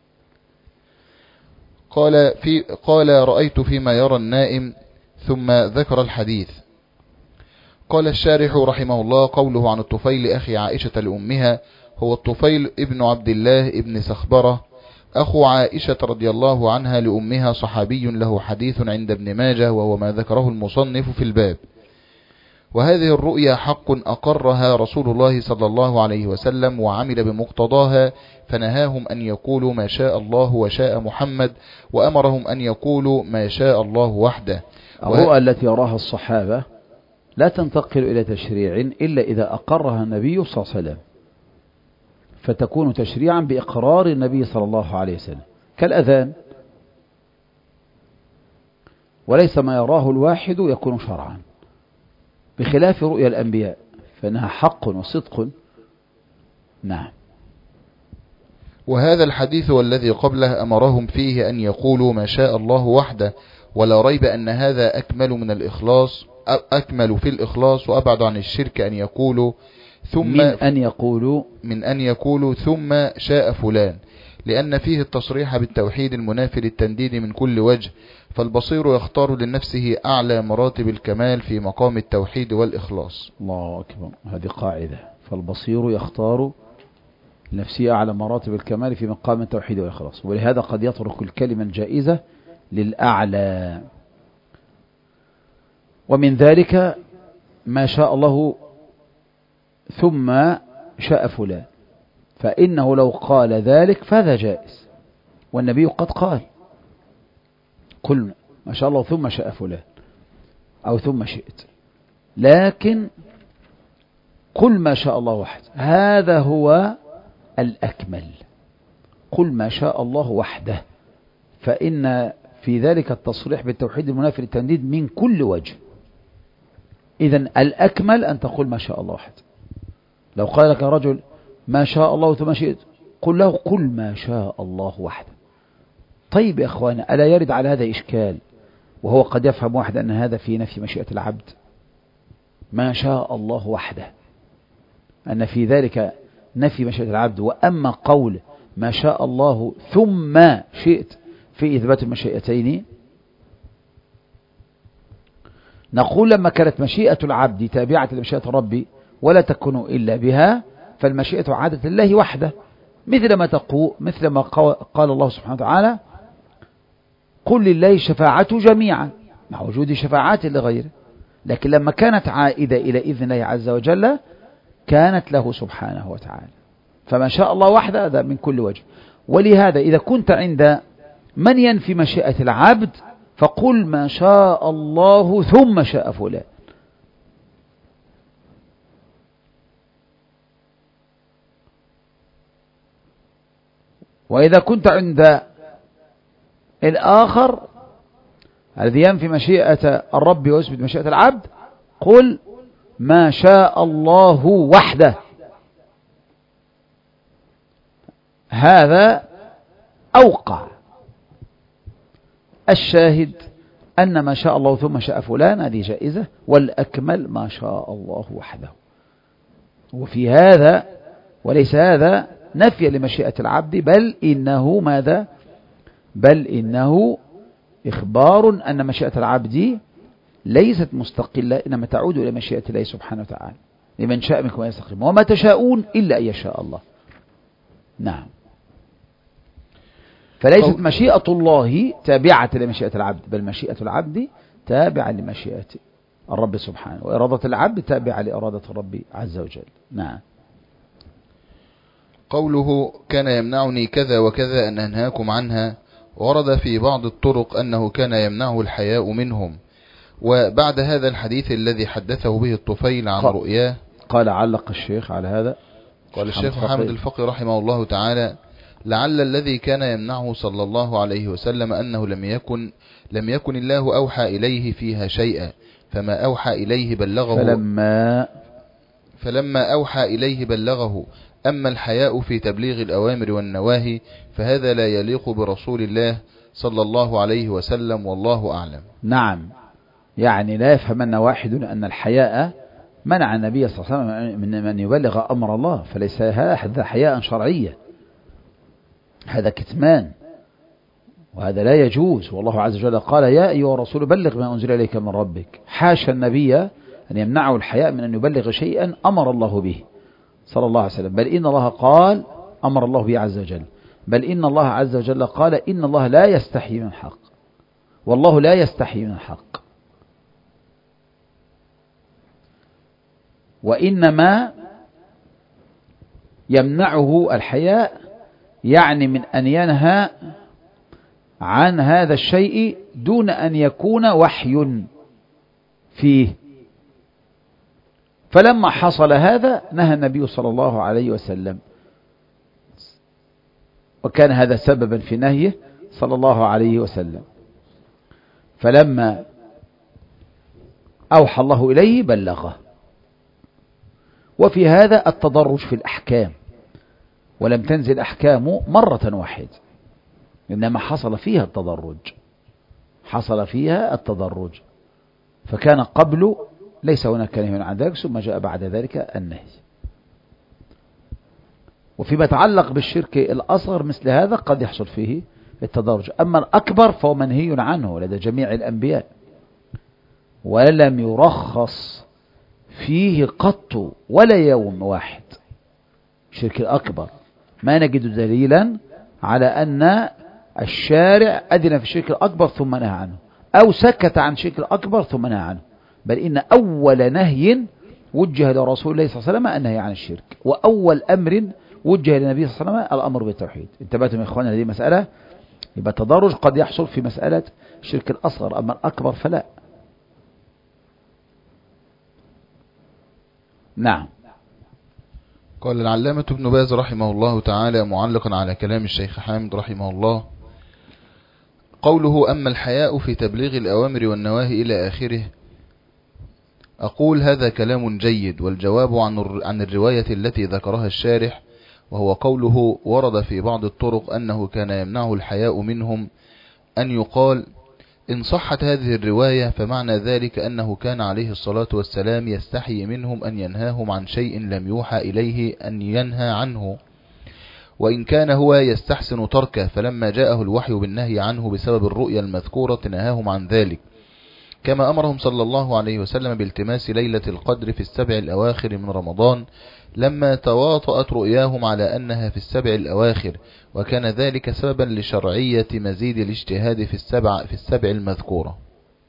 قال, في قال: رأيت فيما يرى النائم، ثم ذكر الحديث. قال الشارح رحمه الله: قوله عن الطفيل أخي عائشة لأمها هو الطفيل ابن عبد الله ابن سخبرة أخو عائشة رضي الله عنها لأمها، صحابي له حديث عند ابن ماجه، وهو ما ذكره المصنف في الباب. وهذه الرؤيا حق أقرها رسول الله صلى الله عليه وسلم وعمل بمقتضاها، فنهاهم أن يقولوا ما شاء الله وشاء محمد، وأمرهم أن يقولوا ما شاء الله وحده. الرؤى التي يراها الصحابة لا تنتقل إلى تشريع إلا إذا أقرها النبي صلى الله عليه وسلم، فتكون تشريعا بإقرار النبي صلى الله عليه وسلم كالأذان، وليس ما يراه الواحد يكون شرعا، بخلاف رؤيا الأنبياء فإنها حق وصدق. نعم. وهذا الحديث والذي قبله أمرهم فيه أن يقولوا ما شاء الله وحده، ولا ريب أن هذا أكمل من الإخلاص أكمل في الإخلاص وأبعد عن الشرك أن يقولوا ثم من أن يقولوا من أن يقولوا ثم شاء فلان، لأن فيه التصريح بالتوحيد المنافي للتنديد من كل وجه، فالبصير يختار لنفسه أعلى مراتب الكمال في مقام التوحيد والإخلاص. الله أكبر، هذه قاعدة، فالبصير يختار لنفسه أعلى مراتب الكمال في مقام التوحيد والإخلاص، ولهذا قد يترك الكلمة الجائزة للأعلى. ومن ذلك ما شاء الله ثم شاء فلان، فإنه لو قال ذلك فهذا جائز، والنبي قد قال: كل ما شاء الله ثم شاء فلان أو ثم شئت، لكن قل ما شاء الله وحده، هذا هو الأكمل. قل ما شاء الله وحده، فإن في ذلك التصريح بالتوحيد المنافي للتنديد من كل وجه، إذن الأكمل أن تقول ما شاء الله وحده. لو قال لك رجل ما شاء الله ثم شئت، قل له قل ما شاء الله وحده. طيب يا أخوانا، ألا يرد على هذا إشكال؟ وهو قد يفهم واحد أن هذا في نفي مشيئة العبد، ما شاء الله وحده، أن في ذلك نفي مشيئة العبد. وأما قول ما شاء الله ثم شئت في إثبات المشيئتين، نقول لما كانت مشيئة العبد تابعة لمشيئة الرب ولا تكون إلا بها، فالمشيئة عادة الله وحده، مثل ما تقول مثل ما قال الله سبحانه وتعالى قل لله الشفاعة جميعا، مع وجود شفاعات لغيره. لكن لما كانت عائدة إلى إذن الله عز وجل كانت له سبحانه وتعالى، فما شاء الله وحده هذا من كل وجه. ولهذا إذا كنت عند من ينفي مشيئة العبد فقل ما شاء الله ثم شاء فلان. وإذا كنت عند الآخر الذي ينفي مشيئة الرب ويثبت مشيئة العبد قل ما شاء الله وحده. هذا أوقع. الشاهد أن ما شاء الله ثم شاء فلان هذه جائزة، والأكمل ما شاء الله وحده. وفي هذا وليس هذا نفي لمشيئة العبد، بل إنه ماذا؟ بل إنه إخبار أن مشيئة العبد ليست مستقلة، إنما تعود إلى مشيئة الله سبحانه وتعالى، لمن شاء منكم أن يستقيم وما تشاءون إلا أن يشاء الله. نعم. فليست مشيئة الله تابعة لمشيئة العبد، بل مشيئة العبد تابعة لمشيئة الرب سبحانه، وإرادة العبد تابعة لإرادة الرب عز وجل. نعم. قوله كان يمنعني كذا وكذا أن أنهاكم عنها، ورد في بعض الطرق أنه كان يمنعه الحياء منهم. وبعد هذا الحديث الذي حدثه به الطفيل عن رؤياه، قال علق الشيخ على هذا، قال الشيخ محمد الفقي رحمه الله تعالى: لعل الذي كان يمنعه صلى الله عليه وسلم أنه لم يكن لم يكن الله أوحى إليه فيها شيئا، فما أوحى إليه بلغه فلما فلما أوحى إليه بلغه. أما الحياء في تبليغ الأوامر والنواهي فهذا لا يليق برسول الله صلى الله عليه وسلم، والله أعلم. نعم، يعني لا يفهمن واحد أن الحياء منع النبي صلى الله عليه وسلم من من يبلغ أمر الله، فليس هذا حياء شرعية، هذا كتمان، وهذا لا يجوز. والله عز وجل قال يا أيها الرسول بلغ ما أنزل إليك من ربك. حاشا النبي أن يمنعه الحياء من أن يبلغ شيئا أمر الله به صلى الله عليه وسلم، بل إن الله قال أمر الله به عز وجل، بل إن الله عز وجل قال إن الله لا يستحي من الحق، والله لا يستحي من الحق. وإنما يمنعه الحياء يعني من أن ينهى عن هذا الشيء دون أن يكون وحي فيه. فلما حصل هذا نهى النبي صلى الله عليه وسلم، وكان هذا سببا في نهيه صلى الله عليه وسلم. فلما أوحى الله إليه بلغه. وفي هذا التدرج في الأحكام، ولم تنزل أحكامه مرة واحدة، إنما حصل فيها التدرج، حصل فيها التدرج. فكان قبل ليس هناك نهي عن ذلك، ثم جاء بعد ذلك النهي. وفيما يتعلق بالشرك الأصغر مثل هذا قد يحصل فيه التدرج. أما الأكبر فهو منهي عنه لدى جميع الأنبياء، ولم يرخص فيه قط ولا يوم واحد. الشرك الأكبر ما نجد دليلا على أن الشارع أذن في الشرك الأكبر ثم نهى عنه، أو سكت عن الشرك الأكبر ثم نهى عنه، بل إن أول نهي وجه لرسول الله صلى الله عليه وسلم النهي عن الشرك، وأول أمر وجه للنبي صلى الله عليه وسلم الأمر بالتوحيد. انتبهتم يا إخوانا هذه مسألة؟ يبقى التدرج قد يحصل في مسألة الشرك الأصغر، أما الأكبر فلا. نعم. قال العلامة ابن باز رحمه الله تعالى معلقا على كلام الشيخ حامد رحمه الله: قوله أما الحياء في تبليغ الأوامر والنواهي إلى آخره، أقول هذا كلام جيد، والجواب عن عن الرواية التي ذكرها الشارح، وهو قوله ورد في بعض الطرق أنه كان يمنعه الحياء منهم، أن يقال إن صحت هذه الرواية فمعنى ذلك أنه كان عليه الصلاة والسلام يستحي منهم أن ينهاهم عن شيء لم يوحى إليه أن ينهى عنه، وإن كان هو يستحسن تركه، فلما جاءه الوحي بالنهي عنه بسبب الرؤيا المذكورة نهاهم عن ذلك، كما أمرهم صلى الله عليه وسلم بالتماس ليلة القدر في السبع الأواخر من رمضان لما تواطأت رؤياهم على أنها في السبع الأواخر، وكان ذلك سببا لشرعية مزيد الاجتهاد في السبع, في السبع المذكورة.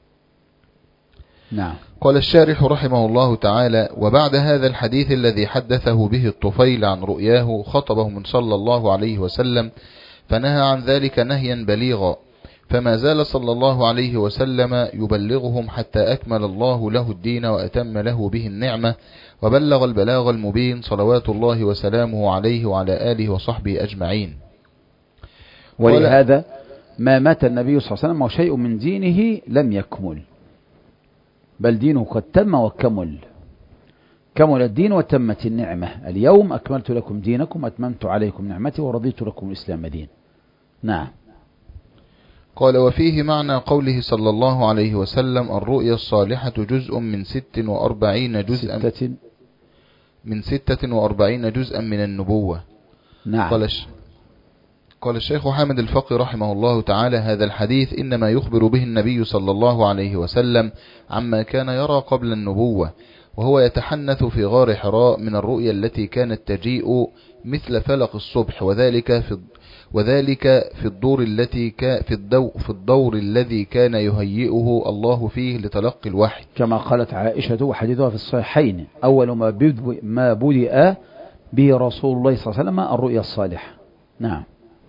نعم. قال الشارح رحمه الله تعالى: وبعد هذا الحديث الذي حدثه به الطفيل عن رؤياه خطبه من صلى الله عليه وسلم فنهى عن ذلك نهيا بليغا، فما زال صلى الله عليه وسلم يبلغهم حتى أكمل الله له الدين وأتم له به النعمة وبلغ البلاغ المبين صلوات الله وسلامه عليه وعلى آله وصحبه أجمعين. ولهذا ما مات النبي صلى الله عليه وسلم وشيء من دينه لم يكمل، بل دينه قد تم وكمل، كمل الدين وتمت النعمة. اليوم أكملت لكم دينكم وأتممت عليكم نعمتي ورضيت لكم الإسلام دين. نعم. قال: وفيه معنى قوله صلى الله عليه وسلم: الرؤيا الصالحة جزء من ست وأربعين جزءا ستة من ستة وأربعين جزءا من النبوة. نعم. قال, قال الشيخ حامد الفقي رحمه الله تعالى: هذا الحديث إنما يخبر به النبي صلى الله عليه وسلم عما كان يرى قبل النبوة، وهو يتحنث في غار حراء من الرؤيا التي كانت تجيء مثل فلق الصبح، وذلك في وذلك في الدور التي كا في الدو في الدور الذي كان يهيئه الله فيه لتلقي الوحي، كما قالت عائشة وحديثها في الصحيحين: أول ما ما بدأ به رسول الله صلى الله عليه وسلم الرؤيا الصالحة. نعم.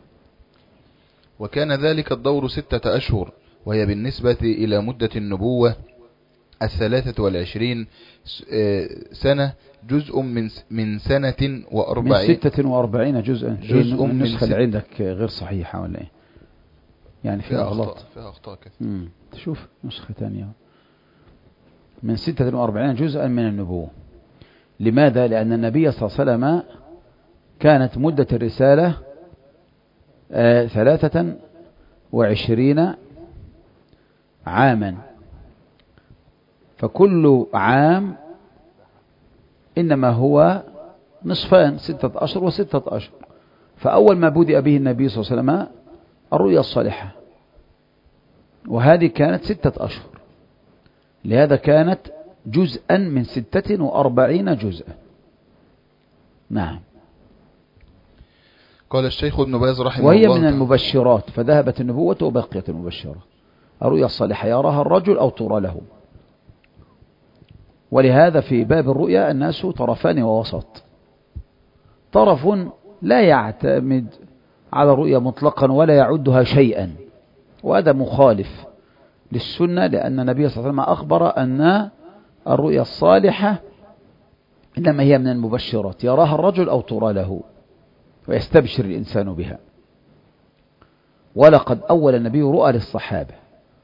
وكان ذلك الدور ستة أشهر، وهي بالنسبة إلى مدة النبوة الثلاثة والعشرين سنة جزء من من سنة وأربعين من ستة وأربعين جزءا. جزء من النسخة اللي عندك غير صحيحة ولا إيه؟ يعني فيها غلط، فيها أخطاء كثير. تشوف نسخة ثانية. من ستة وأربعين جزءا من النبوة. لماذا؟ لأن النبي صلى الله عليه وسلم كانت مدة الرسالة آه ثلاثة وعشرين عاما، فكل عام إنما هو نصفان، ستة أشهر وستة أشهر. فأول ما بدأ به النبي صلى الله عليه وسلم الرؤيا الصالحة، وهذه كانت ستة أشهر، لهذا كانت جزءا من ستة وأربعين جزءا. نعم. قال الشيخ ابن باز رحمه وهي الله من المبشرات، فذهبت النبوة وبقيت المبشرات. الرؤيا الصالحة يراها الرجل أو ترى له. ولهذا في باب الرؤيا الناس طرفان ووسط. طرف لا يعتمد على الرؤيا مطلقا ولا يعدها شيئا، وهذا مخالف للسنة، لأن النبي صلى الله عليه وسلم أخبر أن الرؤيا الصالحة إنما هي من المبشرات يراها الرجل أو ترى له ويستبشر الإنسان بها. ولقد أول النبي رؤى للصحابة،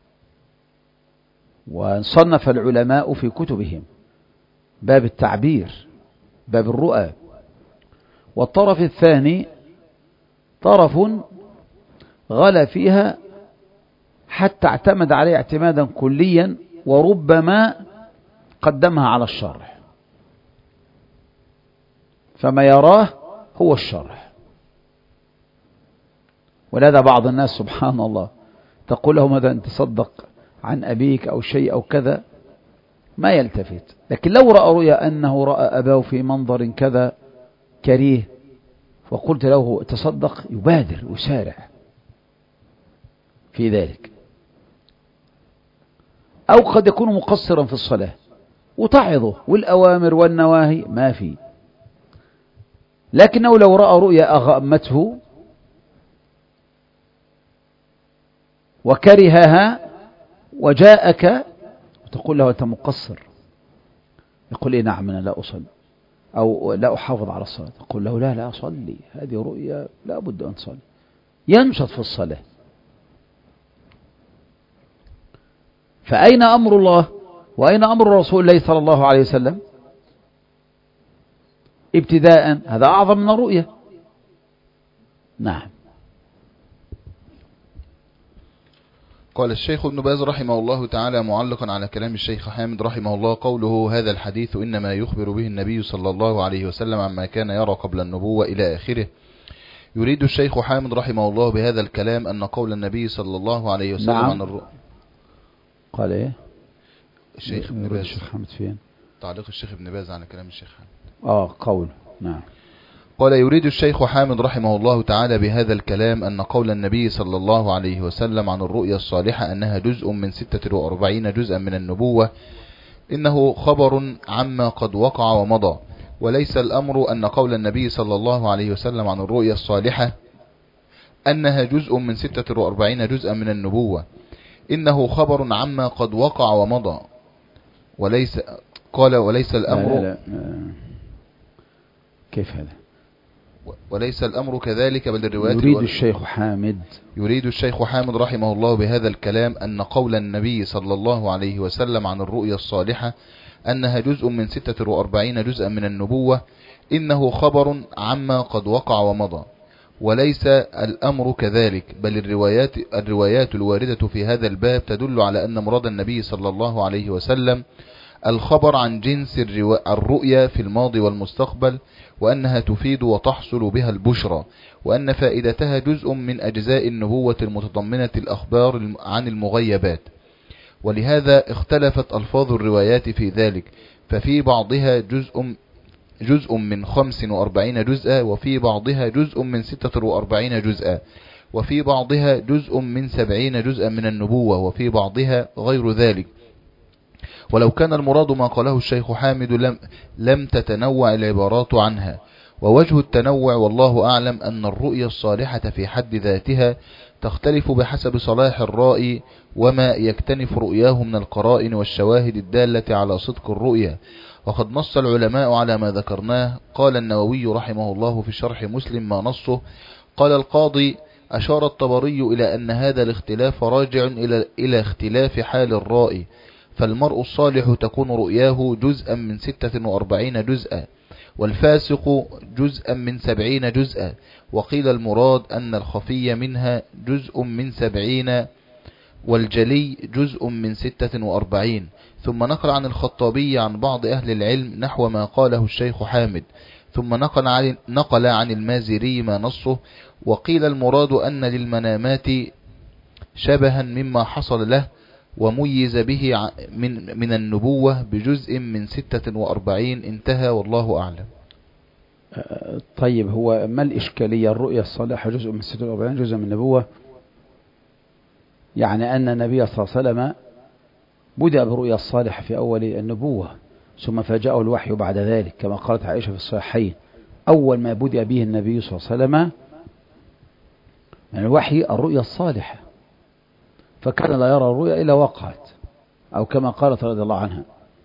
وصنف العلماء في كتبهم باب التعبير، باب الرؤى. والطرف الثاني طرف غلا فيها حتى اعتمد عليه اعتمادا كليا، وربما قدمها على الشرح، فما يراه هو الشرح. ولهذا بعض الناس سبحان الله تقول له ماذا أن تصدق عن أبيك أو شيء أو كذا، ما يلتفت. لكن لو رأى رؤيا أنه رأى أباه في منظر كذا كريه وقلت له تصدق، يبادر ويسارع في ذلك. أو قد يكون مقصرا في الصلاة وتعظه والأوامر والنواهي ما في، لكنه لو رأى رؤيا أغمته وكرهها وجاءك وتقول له أنت مقصر، يقول إيه نعم أنا لا أصلي أو لا أحافظ على الصلاة، تقول له لا لا أصلي، هذه رؤيا لا بد أن تصلي، ينشط في الصلاة. فأين أمر الله؟ وأين أمر رسول الله صلى الله عليه وسلم ابتداء؟ هذا أعظم من الرؤية. نعم. قال الشيخ ابن باز رحمه الله تعالى معلقا على كلام الشيخ حامد رحمه الله قوله هذا الحديث إنما يخبر به النبي صلى الله عليه وسلم عما كان يرى قبل النبوة إلى آخره. يريد الشيخ حامد رحمه الله بهذا الكلام أن قول النبي صلى الله عليه وسلم نعم. عن الرؤيا. قال إيه الشيخ ابن باز الشيخ حامد فين؟ تعليق الشيخ ابن باز على كلام الشيخ حامد. آه قول. نعم. قال يريد الشيخ حامد رحمه الله تعالى بهذا الكلام أن قول النبي صلى الله عليه وسلم عن الرؤيا الصالحة أنها جزء من ستة وأربعين جزءا من النبوة إنه خبر عما قد وقع ومضى، وليس الأمر أن قول النبي صلى الله عليه وسلم عن الرؤيا الصالحة أنها جزء من ستة وأربعين جزءا من النبوة إنه خبر عما قد وقع ومضى، وليس قال وليس الأمر لا لا لا. كيف هذا؟ وليس الأمر كذلك بل الروايات يريد الشيخ حامد يريد الشيخ حامد رحمه الله بهذا الكلام أن قول النبي صلى الله عليه وسلم عن الرؤيا الصالحة أنها جزء من ستة وأربعين جزءا من النبوة إنه خبر عما قد وقع ومضى، وليس الأمر كذلك بل الروايات الروايات الواردة في هذا الباب تدل على أن مراد النبي صلى الله عليه وسلم الخبر عن جنس الرؤيا في الماضي والمستقبل، وأنها تفيد وتحصل بها البشرى، وأن فائدتها جزء من أجزاء النبوة المتضمنة الأخبار عن المغيبات. ولهذا اختلفت ألفاظ الروايات في ذلك، ففي بعضها جزء جزء من خمس وأربعين جزءا، وفي بعضها جزء من ستة وأربعين جزءا، وفي بعضها جزء من سبعين جزءا من النبوة، وفي بعضها غير ذلك. ولو كان المراد ما قاله الشيخ حامد لم, لم تتنوع العبارات عنها. ووجه التنوع والله أعلم أن الرؤيا الصالحة في حد ذاتها تختلف بحسب صلاح الرائي وما يكتنف رؤياه من القرائن والشواهد الدالة على صدق الرؤيا. وقد نص العلماء على ما ذكرناه. قال النووي رحمه الله في شرح مسلم ما نصه. قال القاضي أشار الطبري إلى أن هذا الاختلاف راجع إلى, إلى اختلاف حال الرائي، فالمرء الصالح تكون رؤياه جزءا من ستة وأربعين جزءا، والفاسق جزءا من سبعين جزءا. وقيل المراد أن الخفي منها جزء من سبعين والجلي جزء من ستة وأربعين. ثم نقل عن الخطابي عن بعض أهل العلم نحو ما قاله الشيخ حامد، ثم نقل عن, نقل عن المازري ما نصه. وقيل المراد أن للمنامات شبها مما حصل له وميز به من, من النبوة بجزء من ستة وأربعين. انتهى والله أعلم. طيب، هو ما الإشكالية؟ الرؤيا الصالحة جزء من ستة وأربعين جزء من النبوة، يعني أن النبي صلى الله عليه وسلم بدأ برؤيا الصالحة في أول النبوة، ثم فاجأه الوحي بعد ذلك، كما قالت عائشة في الصحيحين أول ما بدأ به النبي صلى الله عليه وسلم من الوحي الرؤيا الصالحة، فكان لا يرى الرؤيا إلا وقعت، أو كما قالت رضي الله عنها.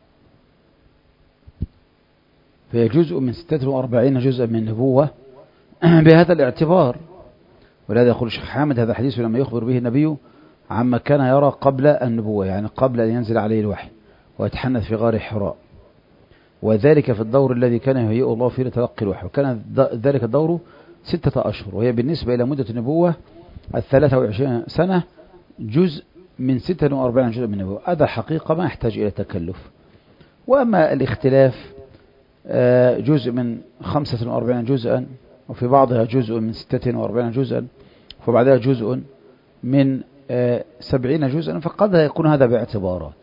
فهي جزء من ستة وأربعين جزءا من النبوة بهذا الاعتبار. ولهذا يقول الشيخ حامد هذا حديث لما يخبر به النبي عما كان يرى قبل النبوة، يعني قبل أن ينزل عليه الوحي ويتحنث في غار حراء، وذلك في الدور الذي كان يهيئه الله فيه لتلقي الوحي، وكان ذلك الدور ستة أشهر، وهي بالنسبة إلى مدة النبوة الثلاثة وعشرين سنة جزء من ستة وأربعين جزء من النبوة. هذا حقيقة ما يحتاج إلى تكلف. وأما الاختلاف جزء من خمسة وأربعين جزءا، وفي بعضها جزء من ستة وأربعين جزءا، وبعدها جزء من سبعين جزءا، فقد يكون هذا باعتبارات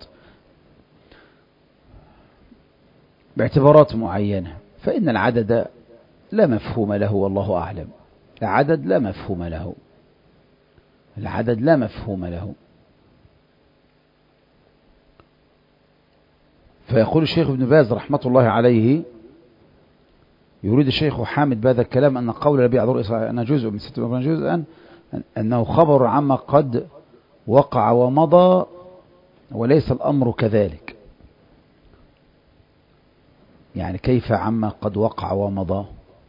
باعتبارات معينة، فإن العدد لا مفهوم له والله أعلم. العدد لا مفهوم له العدد لا مفهوم له فيقول الشيخ ابن باز رحمة الله عليه، يريد الشيخ حامد بهذا الكلام أن قول النبي عليه الصلاة والسلام أن جزء من ستة وأربعين جزءا أنه خبر عما قد وقع ومضى، وليس الأمر كذلك. يعني كيف عما قد وقع ومضى؟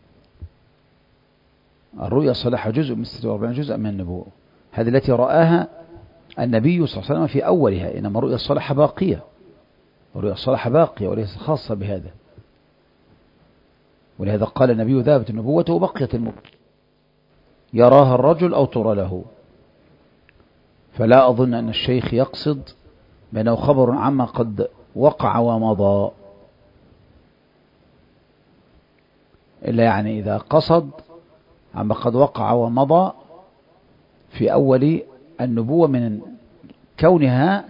الرؤيا الصالحة جزء من ستة وأربعين جزءا من النبوة، هذه التي رآها النبي صلى الله عليه وسلم في أولها، إنما الرؤيا الصالحة باقية. الرؤيا الصالحة باقية وليست خاصة بهذا. ولهذا قال النبي ذهبت النبوة وبقيت الموت يراها الرجل أو ترى له. فلا أظن أن الشيخ يقصد بأنه خبر عما قد وقع ومضى، إلا يعني إذا قصد عما قد وقع ومضى في أول النبوة من كونها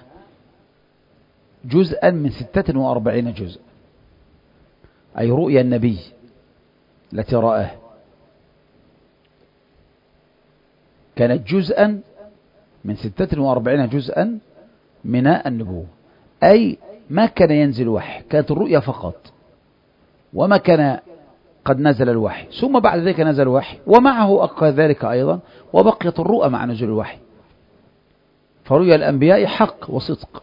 جزءا من ستة وأربعين جزء، أي رؤيا النبي التي رآه كانت جزءا من ستة وأربعين جزءا من النبوة، أي ما كان ينزل وحي، كانت الرؤيا فقط، وما كان قد نزل الوحي، ثم بعد ذلك نزل الوحي ومعه أبقى ذلك أيضا، وبقيت الرؤى مع نزول الوحي. فرؤيا الأنبياء حق وصدق،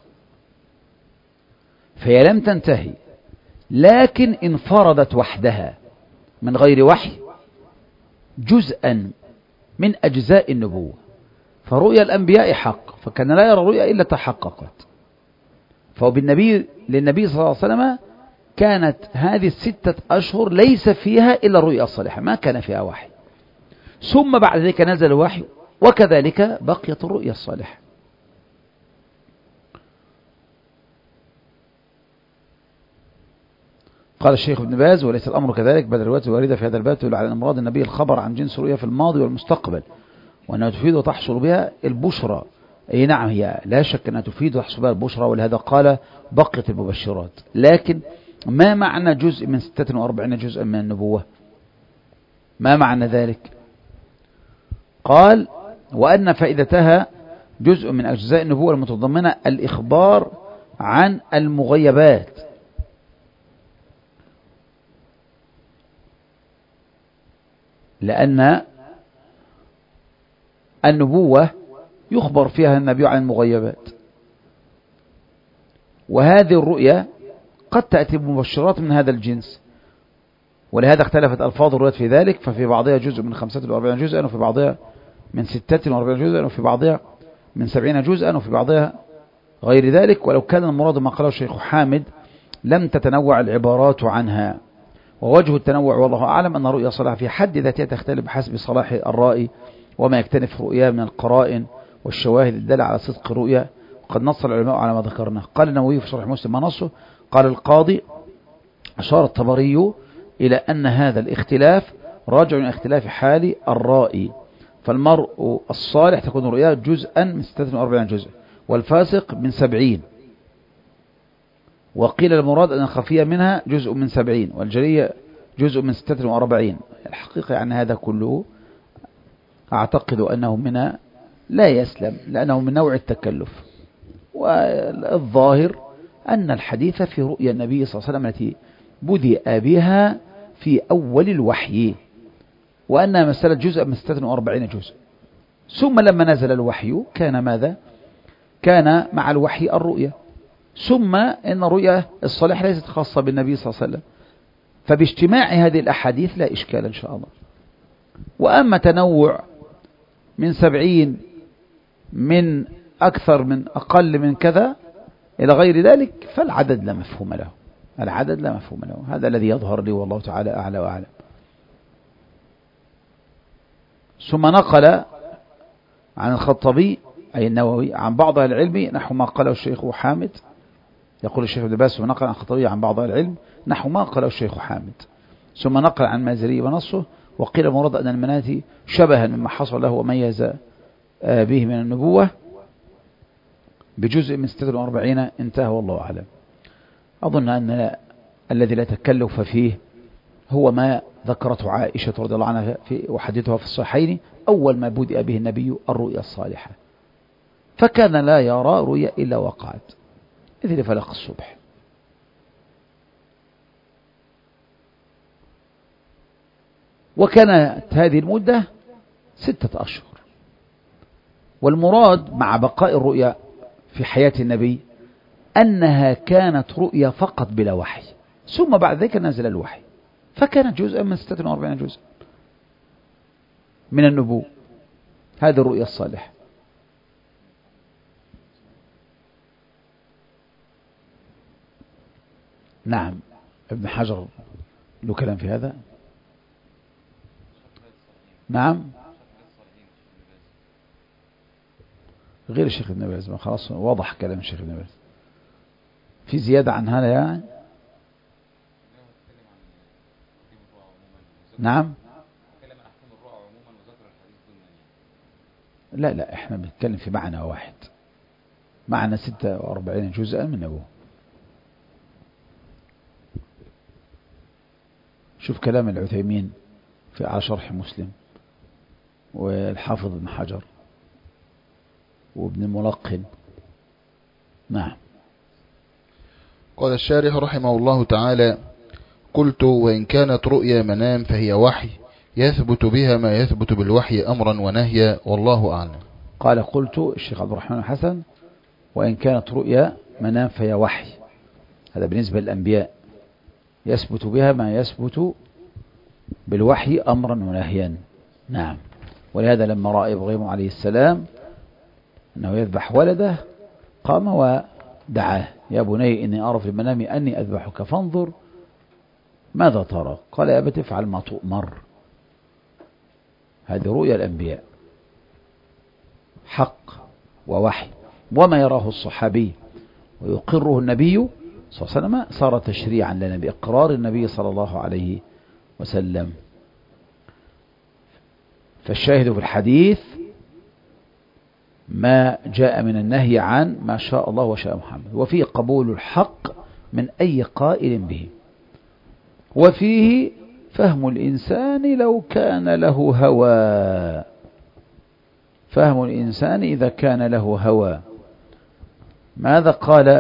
فهي لم تنتهي، لكن انفردت وحدها من غير وحي جزءا من أجزاء النبوة. فرؤيا الأنبياء حق، فكان لا يرى رؤيا إلا تحققت. فبالنبي للنبي صلى الله عليه وسلم كانت هذه الستة أشهر ليس فيها إلا الرؤيا الصالحة، ما كان فيها وحي، ثم بعد ذلك نزل الوحي، وكذلك بقيت الرؤيا الصالحة. قال الشيخ ابن باز: وليس الأمر كذلك، بل الروايات الواردة في هذا الباب تدل على أن مراد النبي الخبر عن جنس الرؤيا في الماضي والمستقبل، وأنها تفيد وتحصل بها البشرى. أي نعم، هي لا شك أنها تفيد وتحصل بها البشرى، ولهذا قال بقيت المبشرات. لكن ما معنى جزء من ستة وأربعين جزءا من النبوة؟ ما معنى ذلك؟ قال: وأن فائدتها جزء من أجزاء النبوة المتضمنة الإخبار عن المغيبات، لأن النبوة يخبر فيها النبي عن المغيبات، وهذه الرؤيا قد تأتي بمبشرات من هذا الجنس، ولهذا اختلفت ألفاظ الرؤيا في ذلك، ففي بعضها جزء من خمسة وأربعين جزءا، وفي بعضها من ستة وأربعين جزءا، وفي بعضها من سبعين جزءا، وفي بعضها غير ذلك. ولو كان المراد ما قاله الشيخ حامد لم تتنوع العبارات عنها. ووجه التنوع والله أعلم أن رؤيا صلاح في حد ذاتها تختلف بحسب صلاح الرائي وما يكتنف رؤيا من القرائن والشواهد الدالة على صدق الرؤيا، وقد نص العلماء على ما ذكرناه. قال النووي في شرح مسلم ما نصه. قال القاضي: أشار الطبري إلى أن هذا الاختلاف راجع إلى اختلاف حال الرائي، فالمرء الصالح تكون رؤياه جزءا من ستة وأربعين جزء، والفاسق من سبعين. وقيل المراد أن الخفية منها جزء من سبعين، والجلية جزء من ستة وأربعين. الحقيقة يعني هذا كله أعتقد أنه من لا يسلم، لأنه من نوع التكلف. والظاهر أن الحديث في رؤيا النبي صلى الله عليه وسلم التي بدأ بها في أول الوحي، وأنها مسألة جزء من ستة وأربعين جزء، ثم لما نزل الوحي كان ماذا؟ كان مع الوحي الرؤيا، ثم إن الرؤيا الصالحة ليست خاصة بالنبي صلى الله عليه وسلم. فباجتماع هذه الأحاديث لا إشكال إن شاء الله. وأما تنوع من سبعين، من أكثر، من أقل، من كذا إلى غير ذلك، فالعدد لا مفهوم له، العدد لا مفهوم له. هذا الذي يظهر لي والله تعالى أعلى وأعلم. ثم نقل عن الخطبي أي النووي عن بعض أهل العلم نحو ما قاله الشيخ حامد. يقول الشيخ ابن باز: ثم نقل عن الخطبي عن بعض أهل العلم نحو ما قاله الشيخ حامد. ثم نقل عن مازري ونصه. وقيل المراد أن المناتي شبها مما حصل له وميز به من النبوة بجزء من ستة وأربعين. انتهى والله أعلم. أظن أن الذي لا تكلف فيه هو ما ذكرته عائشة رضي الله عنها في وحديثها في الصحيحين: أول ما بدأ به النبي الرؤيا الصالحة، فكان لا يرى رؤيا إلا وقعت مثل فلق الصبح. وكانت هذه المدة ستة أشهر. والمراد مع بقاء الرؤيا في حياة النبي أنها كانت رؤيا فقط بلا وحي، ثم بعد ذلك نزل الوحي، فكانت جزءا من ستة وأربعين جزء من النبوة. هذه الرؤيا الصالحة. نعم. ابن حجر له كلام في هذا. نعم غير الشيخ ابن باز، خلاص واضح كلام الشيخ ابن باز. في زيادة عن هذا يعني؟ نعم. لا لا احنا بنتكلم في معنى واحد، معنى ستة وأربعين جزءا من أبوه. شوف كلام العثيمين في على شرح مسلم، والحافظ ابن حجر، وابن الملقن. نعم. قال الشارح رحمه الله تعالى: قلت: وإن كانت رؤيا منام فهي وحي يثبت بها ما يثبت بالوحي أمرا ونهيا، والله أعلم. قال قلت الشيخ عبد الرحمن الحسن: وإن كانت رؤيا منام فهي وحي، هذا بالنسبة للأنبياء، يثبت بها ما يثبت بالوحي أمرا ونهيا. نعم. ولهذا لما رأى إبراهيم عليه السلام أنه يذبح ولده قام ودعاه: يا بني إني أرى في المنام أني أذبحك فانظر ماذا ترى؟ قال: يا أبت افعل ما تؤمر. هذه رؤيا الأنبياء، حق ووحي، وما يراه الصحابي ويقره النبي صلى الله عليه وسلم صار تشريعا لنا بإقرار النبي صلى الله عليه وسلم. فالشاهد في الحديث ما جاء من النهي عن ما شاء الله وشاء محمد، وفيه قبول الحق من أي قائل به، وفيه فهم الإنسان لو كان له هوى، فهم الإنسان إذا كان له هوى. ماذا قال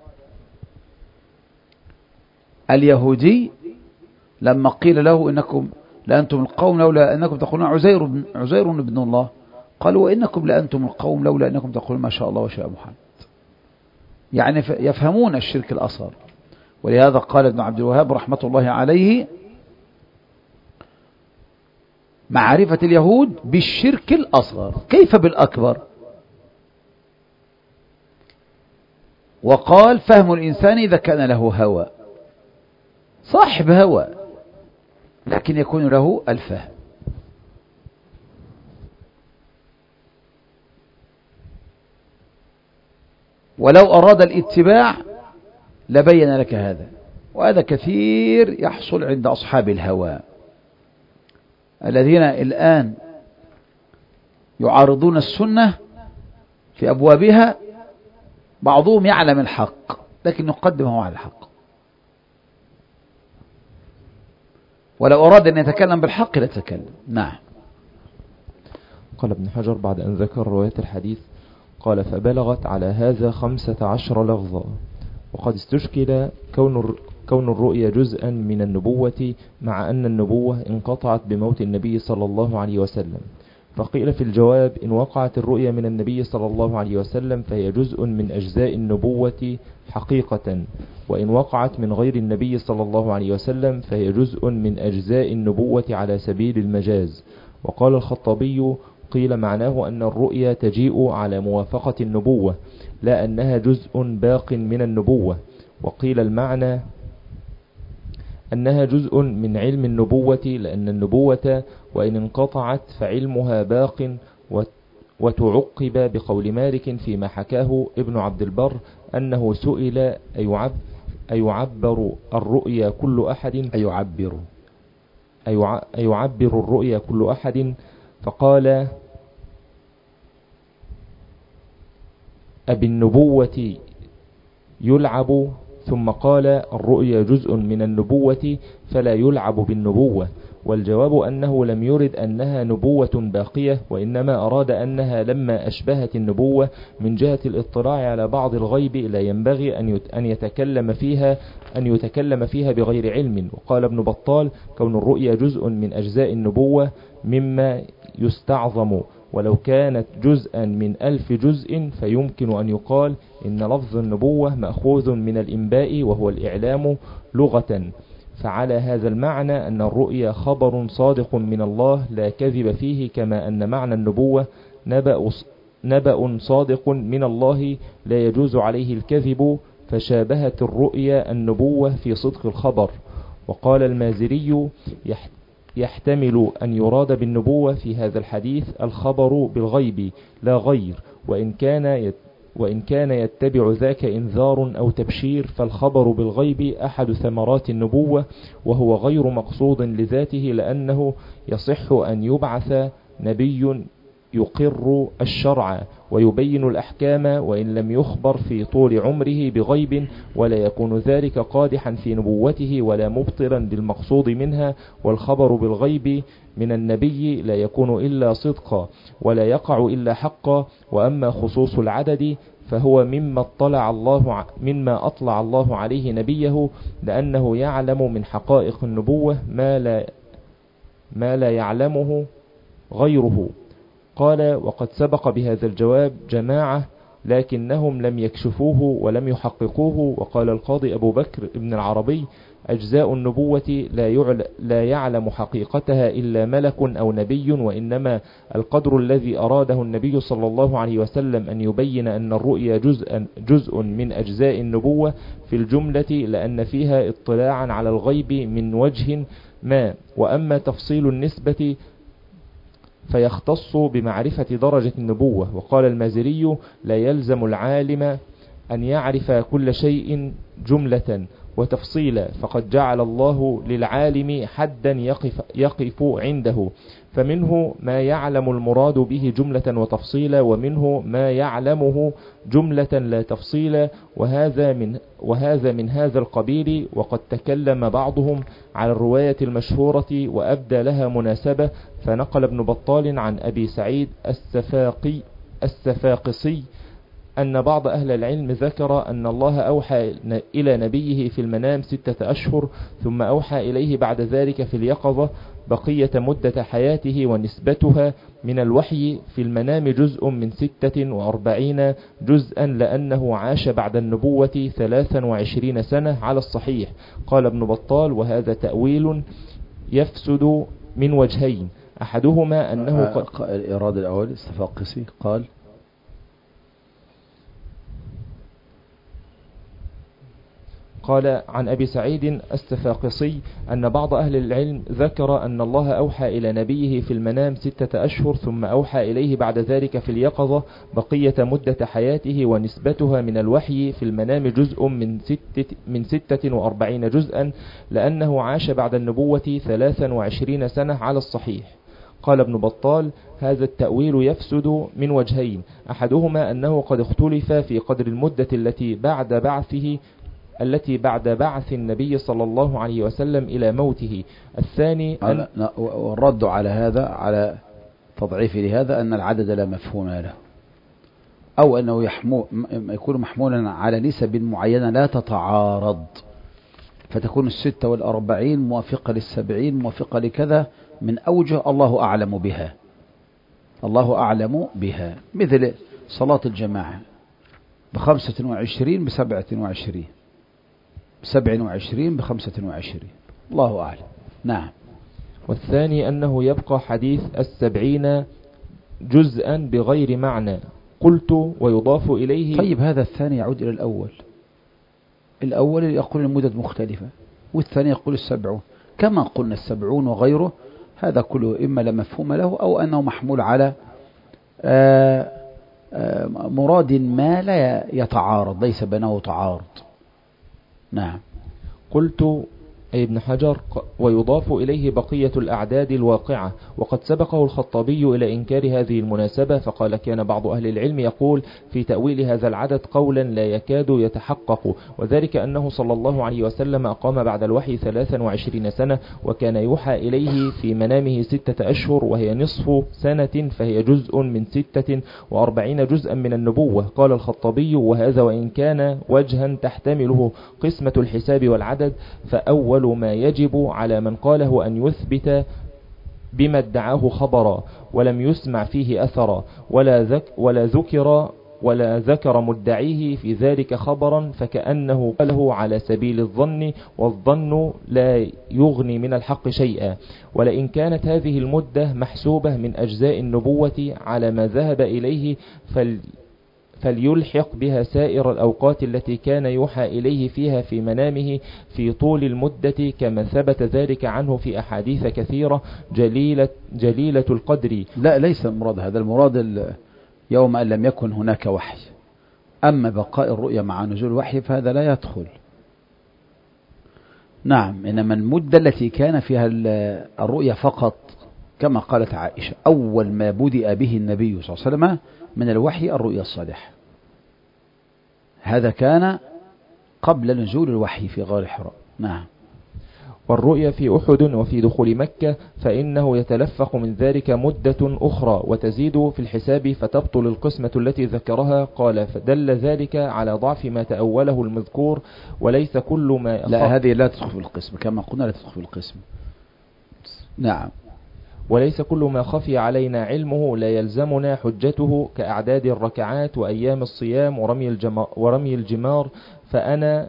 اليهودي لما قيل له: إنكم لأنتم القوم لولا أنكم تقولون عزير بن عزير ابن الله؟ قالوا: وإنكم لأنتم القوم لولا أنكم تقولون ما شاء الله وشاء محمد. يعني يفهمون الشرك الأصغر. ولهذا قال ابن عبد الوهاب رحمة الله عليه: معرفة اليهود بالشرك الأصغر، كيف بالأكبر؟ وقال: فهم الإنسان إذا كان له هوى، صاحب هوى لكن يكون له الفهم. ولو أراد الاتباع لبين لك هذا، وهذا كثير يحصل عند أصحاب الهوى الذين الآن يعارضون السنة في أبوابها. بعضهم يعلم الحق لكن يقدمه على الحق، ولو أراد أن يتكلم بالحق لتكلم. نعم. قال ابن حجر بعد أن ذكر رواية الحديث قال: فبلغت على هذا خمسة عشر لفظا، وقد استشكل كون كون الرؤيا جزءا من النبوة، مع أن النبوة انقطعت بموت النبي صلى الله عليه وسلم. فقيل في الجواب: إن وقعت الرؤيا من النبي صلى الله عليه وسلم فهي جزء من أجزاء النبوة حقيقة، وإن وقعت من غير النبي صلى الله عليه وسلم فهي جزء من أجزاء النبوة على سبيل المجاز. وقال الخطابي: قيل معناه أن الرؤيا تجيء على موافقة النبوة، لا أنها جزء باق من النبوة. وقيل المعنى أنها جزء من علم النبوة، لأن النبوة وإن انقطعت فعلمها باق. وتعقب بقول مالك فيما حكاه ابن عبد البر أنه سئل: أيعبر الرؤيا كل أحد أيعبر أيعبر الرؤيا كل أحد؟ فقال: أبالنبوة يلعب؟ ثم قال: الرؤيا جزء من النبوة فلا يلعب بالنبوة. والجواب أنه لم يرد أنها نبوة باقية، وإنما أراد أنها لما أشبهت النبوة من جهة الاطلاع على بعض الغيب لا ينبغي أن يتكلم فيها أن يتكلم فيها بغير علم. وقال ابن بطال: كون الرؤيا جزء من أجزاء النبوة مما يستعظم، ولو كانت جزءا من ألف جزء فيمكن أن يقال إن لفظ النبوة مأخوذ من الإنباء وهو الإعلام لغة. فعلى هذا المعنى أن الرؤيا خبر صادق من الله لا كذب فيه، كما أن معنى النبوة نبأ نبأ صادق من الله لا يجوز عليه الكذب، فشابهت الرؤيا النبوة في صدق الخبر. وقال المازري يحتمل أن يراد بالنبوة في هذا الحديث الخبر بالغيب لا غير، وإن كان وإن كان يتبع ذاك إنذار أو تبشير، فالخبر بالغيب أحد ثمرات النبوة، وهو غير مقصود لذاته، لأنه يصح أن يبعث نبي يقر الشرع ويبين الأحكام وإن لم يخبر في طول عمره بغيب، ولا يكون ذلك قادحا في نبوته ولا مبطلا للمقصود منها. والخبر بالغيب من النبي لا يكون إلا صدقا ولا يقع إلا حقا. وأما خصوص العدد فهو مما اطلع الله مما أطلع الله عليه نبيه، لأنه يعلم من حقائق النبوة ما لا ما لا يعلمه غيره. قال: وقد سبق بهذا الجواب جماعة لكنهم لم يكشفوه ولم يحققوه. وقال القاضي أبو بكر ابن العربي: أجزاء النبوة لا, يعل لا يعلم حقيقتها إلا ملك أو نبي، وإنما القدر الذي أراده النبي صلى الله عليه وسلم أن يبين أن الرؤيا جزء, جزء من أجزاء النبوة في الجملة، لأن فيها اطلاعا على الغيب من وجه ما. وأما تفصيل النسبة فيختص بمعرفة درجة النبوة. وقال المازري: لا يلزم العالم أن يعرف كل شيء جملة وتفصيلا، فقد جعل الله للعالم حدا يقف, يقف عنده، فمنه ما يعلم المراد به جملة وتفصيلا، ومنه ما يعلمه جملة لا تفصيلا، وهذا من, وهذا من هذا القبيل. وقد تكلم بعضهم على الرواية المشهورة وأبدى لها مناسبة، فنقل ابن بطال عن أبي سعيد السفاقي السفاقسي أن بعض أهل العلم ذكر أن الله أوحى إلى نبيه في المنام ستة أشهر، ثم أوحى إليه بعد ذلك في اليقظة بقية مدة حياته، ونسبتها من الوحي في المنام جزء من ستة وأربعين جزءا، لأنه عاش بعد النبوة ثلاثا وعشرين سنة على الصحيح. قال ابن بطال: وهذا تأويل يفسد من وجهين، أحدهما أنه قد الإرادة الأول السفاقسي قال قال عن أبي سعيد السفاقسي أن بعض أهل العلم ذكر أن الله أوحى إلى نبيه في المنام ستة أشهر، ثم أوحى إليه بعد ذلك في اليقظة بقية مدة حياته، ونسبتها من الوحي في المنام جزء من ستة, من ستة وأربعين جزءا، لأنه عاش بعد النبوة ثلاثا وعشرين سنة على الصحيح. قال ابن بطال: هذا التأويل يفسد من وجهين، أحدهما أنه قد اختلف في قدر المدة التي بعد بعثه التي بعد بعث النبي صلى الله عليه وسلم إلى موته. الثاني أن والرد على هذا على تضعيف لهذا أن العدد لا مفهوم له، أو أنه يحمو يكون محمولا على نسب معينة لا تتعارض، فتكون الستة والأربعين موافقة للسبعين موافقة لكذا من أوجه الله أعلم بها الله أعلم بها مثل صلاة الجماعة بخمسة وعشرين بسبعة وعشرين بسبع وعشرين بخمسة وعشرين، الله أعلم. نعم. والثاني أنه يبقى حديث السبعين جزءا بغير معنى. قلت: ويضاف إليه. طيب هذا الثاني يعود إلى الأول. الأول يقول المدد مختلفة، والثاني يقول السبعون، كما قلنا السبعون وغيره، هذا كله إما لا مفهوم له أو أنه محمول على آآ آآ مراد ما لا يتعارض، ليس بينه تعارض. نعم. قلت أي ابن حجر: ويضاف إليه بقية الأعداد الواقعة. وقد سبقه الخطابي إلى إنكار هذه المناسبة، فقال: كان بعض أهل العلم يقول في تأويل هذا العدد قولا لا يكاد يتحقق، وذلك أنه صلى الله عليه وسلم أقام بعد الوحي ثلاثا وعشرين سنة، وكان يوحى إليه في منامه ستة أشهر وهي نصف سنة، فهي جزء من ستة وأربعين جزءا من النبوة. قال الخطابي: وهذا وإن كان وجها تحتمله قسمة الحساب والعدد، فأول ما يجب على من قاله أن يثبت بما ادعاه خبرا ولم يسمع فيه أثرا ولا, ذك ولا ذكر ولا ذكر مدعيه في ذلك خبرا، فكأنه قاله على سبيل الظن، والظن لا يغني من الحق شيئا. ولئن كانت هذه المدة محسوبة من أجزاء النبوة على ما ذهب إليه فال فليلحق بها سائر الأوقات التي كان يوحى إليه فيها في منامه في طول المدة، كما ثبت ذلك عنه في أحاديث كثيرة جليلة, جليلة القدر. لا، ليس المراد هذا، المراد يوم أن لم يكن هناك وحي. أما بقاء الرؤيا مع نزول الوحي فهذا لا يدخل. نعم، إنما المدة التي كان فيها الرؤيا فقط، كما قالت عائشة أول ما بدأ به النبي صلى الله عليه وسلم من الوحي الرؤيا الصالحة، هذا كان قبل نزول الوحي في غار حراء. نعم. والرؤيا في أحد وفي دخول مكة فإنه يتلفق من ذلك مدة أخرى وتزيد في الحساب فتبطل القسمة التي ذكرها. قال فدل ذلك على ضعف ما تأوله المذكور، وليس كل ما لا، هذه لا تدخل في القسم كما قلنا، لا تدخل في القسم. نعم. وليس كل ما خفي علينا علمه لا يلزمنا حجته كأعداد الركعات وأيام الصيام ورمي الجمار, ورمي الجمار فأنا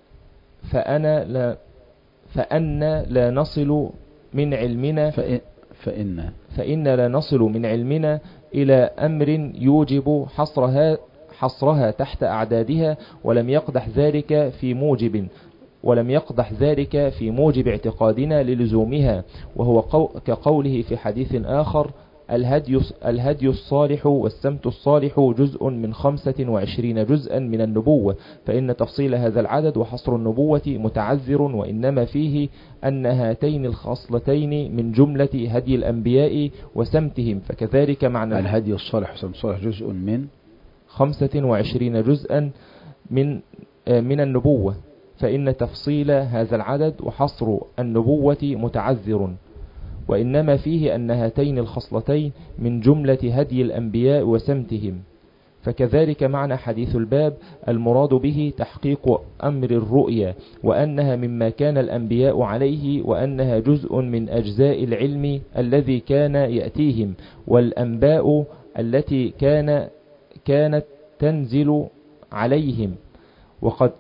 فأنا لا فأن لا نصل من علمنا فإن, فإن, فإن لا نصل من علمنا إلى أمر يوجب حصرها حصرها تحت أعدادها، ولم يقدح ذلك في موجب ولم يقدح ذلك في موجب اعتقادنا للزومها، وهو قو كقوله في حديث آخر: الهدي, الهدي الصالح والسمت الصالح جزء من خمسة وعشرين جزءا من النبوة، فإن تفصيل هذا العدد وحصر النبوة متعذر، وإنما فيه أن هاتين الخصلتين من جملة هدي الأنبياء وسمتهم. فكذلك معنى الهدي الصالح والسمت الصالح جزء من خمسة وعشرين جزءا من من النبوة، فإن تفصيل هذا العدد وحصر النبوة متعذر، وإنما فيه أن هاتين الخصلتين من جملة هدي الأنبياء وسمتهم. فكذلك معنى حديث الباب المراد به تحقيق أمر الرؤيا، وأنها مما كان الأنبياء عليه، وأنها جزء من أجزاء العلم الذي كان يأتيهم، والأنباء التي كان كانت تنزل عليهم. وقد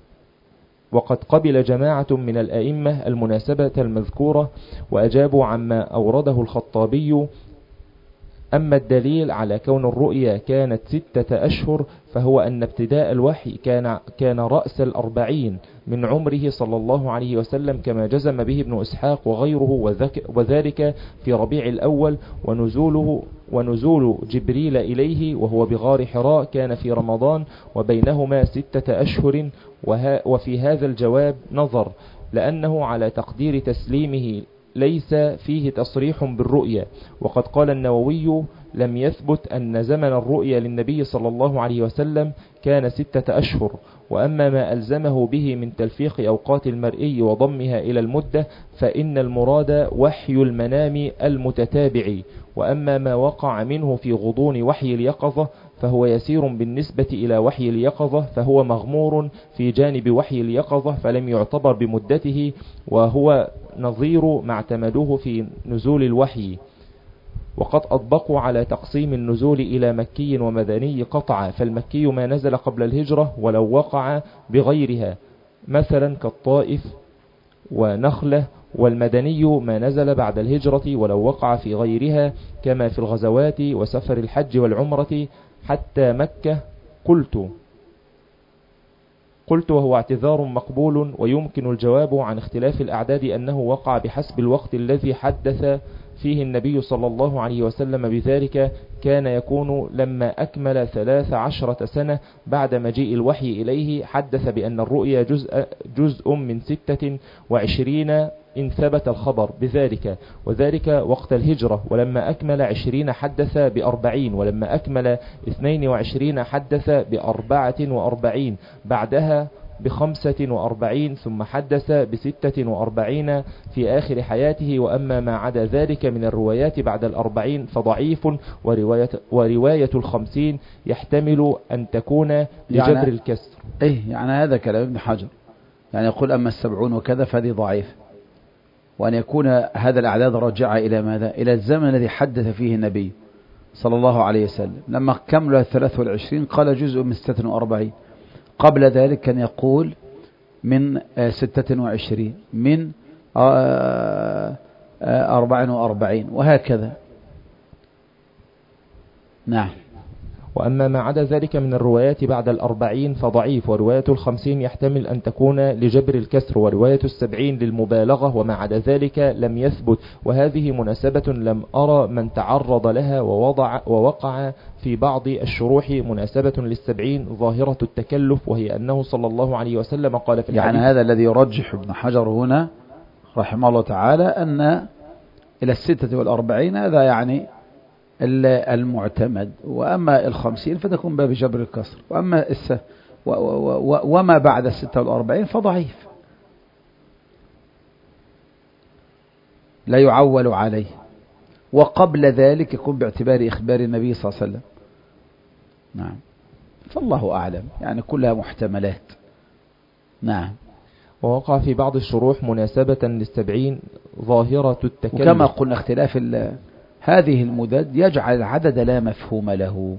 وقد قبل جماعة من الأئمة المناسبة المذكورة وأجابوا عما أورده الخطابي. أما الدليل على كون الرؤيا كانت ستة أشهر فهو أن ابتداء الوحي كان, كان رأس الأربعين من عمره صلى الله عليه وسلم، كما جزم به ابن إسحاق وغيره، وذلك في ربيع الأول، ونزوله ونزول جبريل إليه وهو بغار حراء كان في رمضان، وبينهما ستة أشهر. وفي هذا الجواب نظر، لأنه على تقدير تسليمه ليس فيه تصريح بالرؤيا. وقد قال النووي: لم يثبت أن زمن الرؤيا للنبي صلى الله عليه وسلم كان ستة أشهر. وأما ما ألزمه به من تلفيق أوقات المرئي وضمها إلى المدة فإن المراد وحي المنام المتتابع، وأما ما وقع منه في غضون وحي اليقظة فهو يسير بالنسبة إلى وحي اليقظة، فهو مغمور في جانب وحي اليقظة فلم يعتبر بمدته، وهو نظير ما اعتمدوه في نزول الوحي. وقد أطبقوا على تقسيم النزول إلى مكي ومدني قطعا، فالمكي ما نزل قبل الهجرة ولو وقع بغيرها، مثلا كالطائف ونخلة، والمدني ما نزل بعد الهجرة ولو وقع في غيرها، كما في الغزوات وسفر الحج والعمرة حتى مكة. قلت قلت وهو اعتذار مقبول، ويمكن الجواب عن اختلاف الأعداد أنه وقع بحسب الوقت الذي حدث فيه النبي صلى الله عليه وسلم بذلك. كان يكون لما أكمل ثلاث عشرة سنة بعد مجيء الوحي إليه حدث بأن الرؤيا جزء, جزء من ستة وعشرين إن ثبت الخبر بذلك، وذلك وقت الهجرة. ولما أكمل عشرين حدث بأربعين، ولما أكمل اثنين وعشرين حدث بأربعة وأربعين، بعدها بخمسة وأربعين، ثم حدث بستة وأربعين في آخر حياته. وأما ما عدا ذلك من الروايات بعد الأربعين فضعيف، ورواية, ورواية الخمسين يحتمل أن تكون لجبر يعني الكسر. إيه يعني هذا كلام ابن حجر، يعني يقول أما السبعون وكذا فهذه ضعيف، وأن يكون هذا الأعداد راجعة إلى ماذا؟ إلى الزمن الذي حدث فيه النبي صلى الله عليه وسلم. لما كمل الثلاث والعشرين قال جزء من ستة وأربعين، قبل ذلك كان يقول من ستة وعشرين، من أربع وأربعين، وهكذا. نعم. وأما ما عدا ذلك من الروايات بعد الأربعين فضعيف، ورواية الخمسين يحتمل أن تكون لجبر الكسر، ورواية السبعين للمبالغة، وما عدا ذلك لم يثبت. وهذه مناسبة لم أرى من تعرض لها ووضع ووقع في بعض الشروح مناسبة للسبعين ظاهرة التكلف، وهي أنه صلى الله عليه وسلم قال في الحديث. يعني هذا الذي يرجح ابن حجر هنا رحمه الله تعالى أن إلى الستة والأربعين هذا يعني المعتمد، وأما الخمسين فتكون باب جبر الكسر، وأما الس و و و وما بعد الستة والأربعين فضعيف لا يعول عليه، وقبل ذلك يكون باعتبار إخبار النبي صلى الله عليه وسلم. نعم، فالله أعلم، يعني كلها محتملات. نعم. ووقع في بعض الشروح مناسبة للسبعين ظاهرة التكلف، وكما قلنا اختلاف هذه المدد يجعل العدد لا مفهوم له،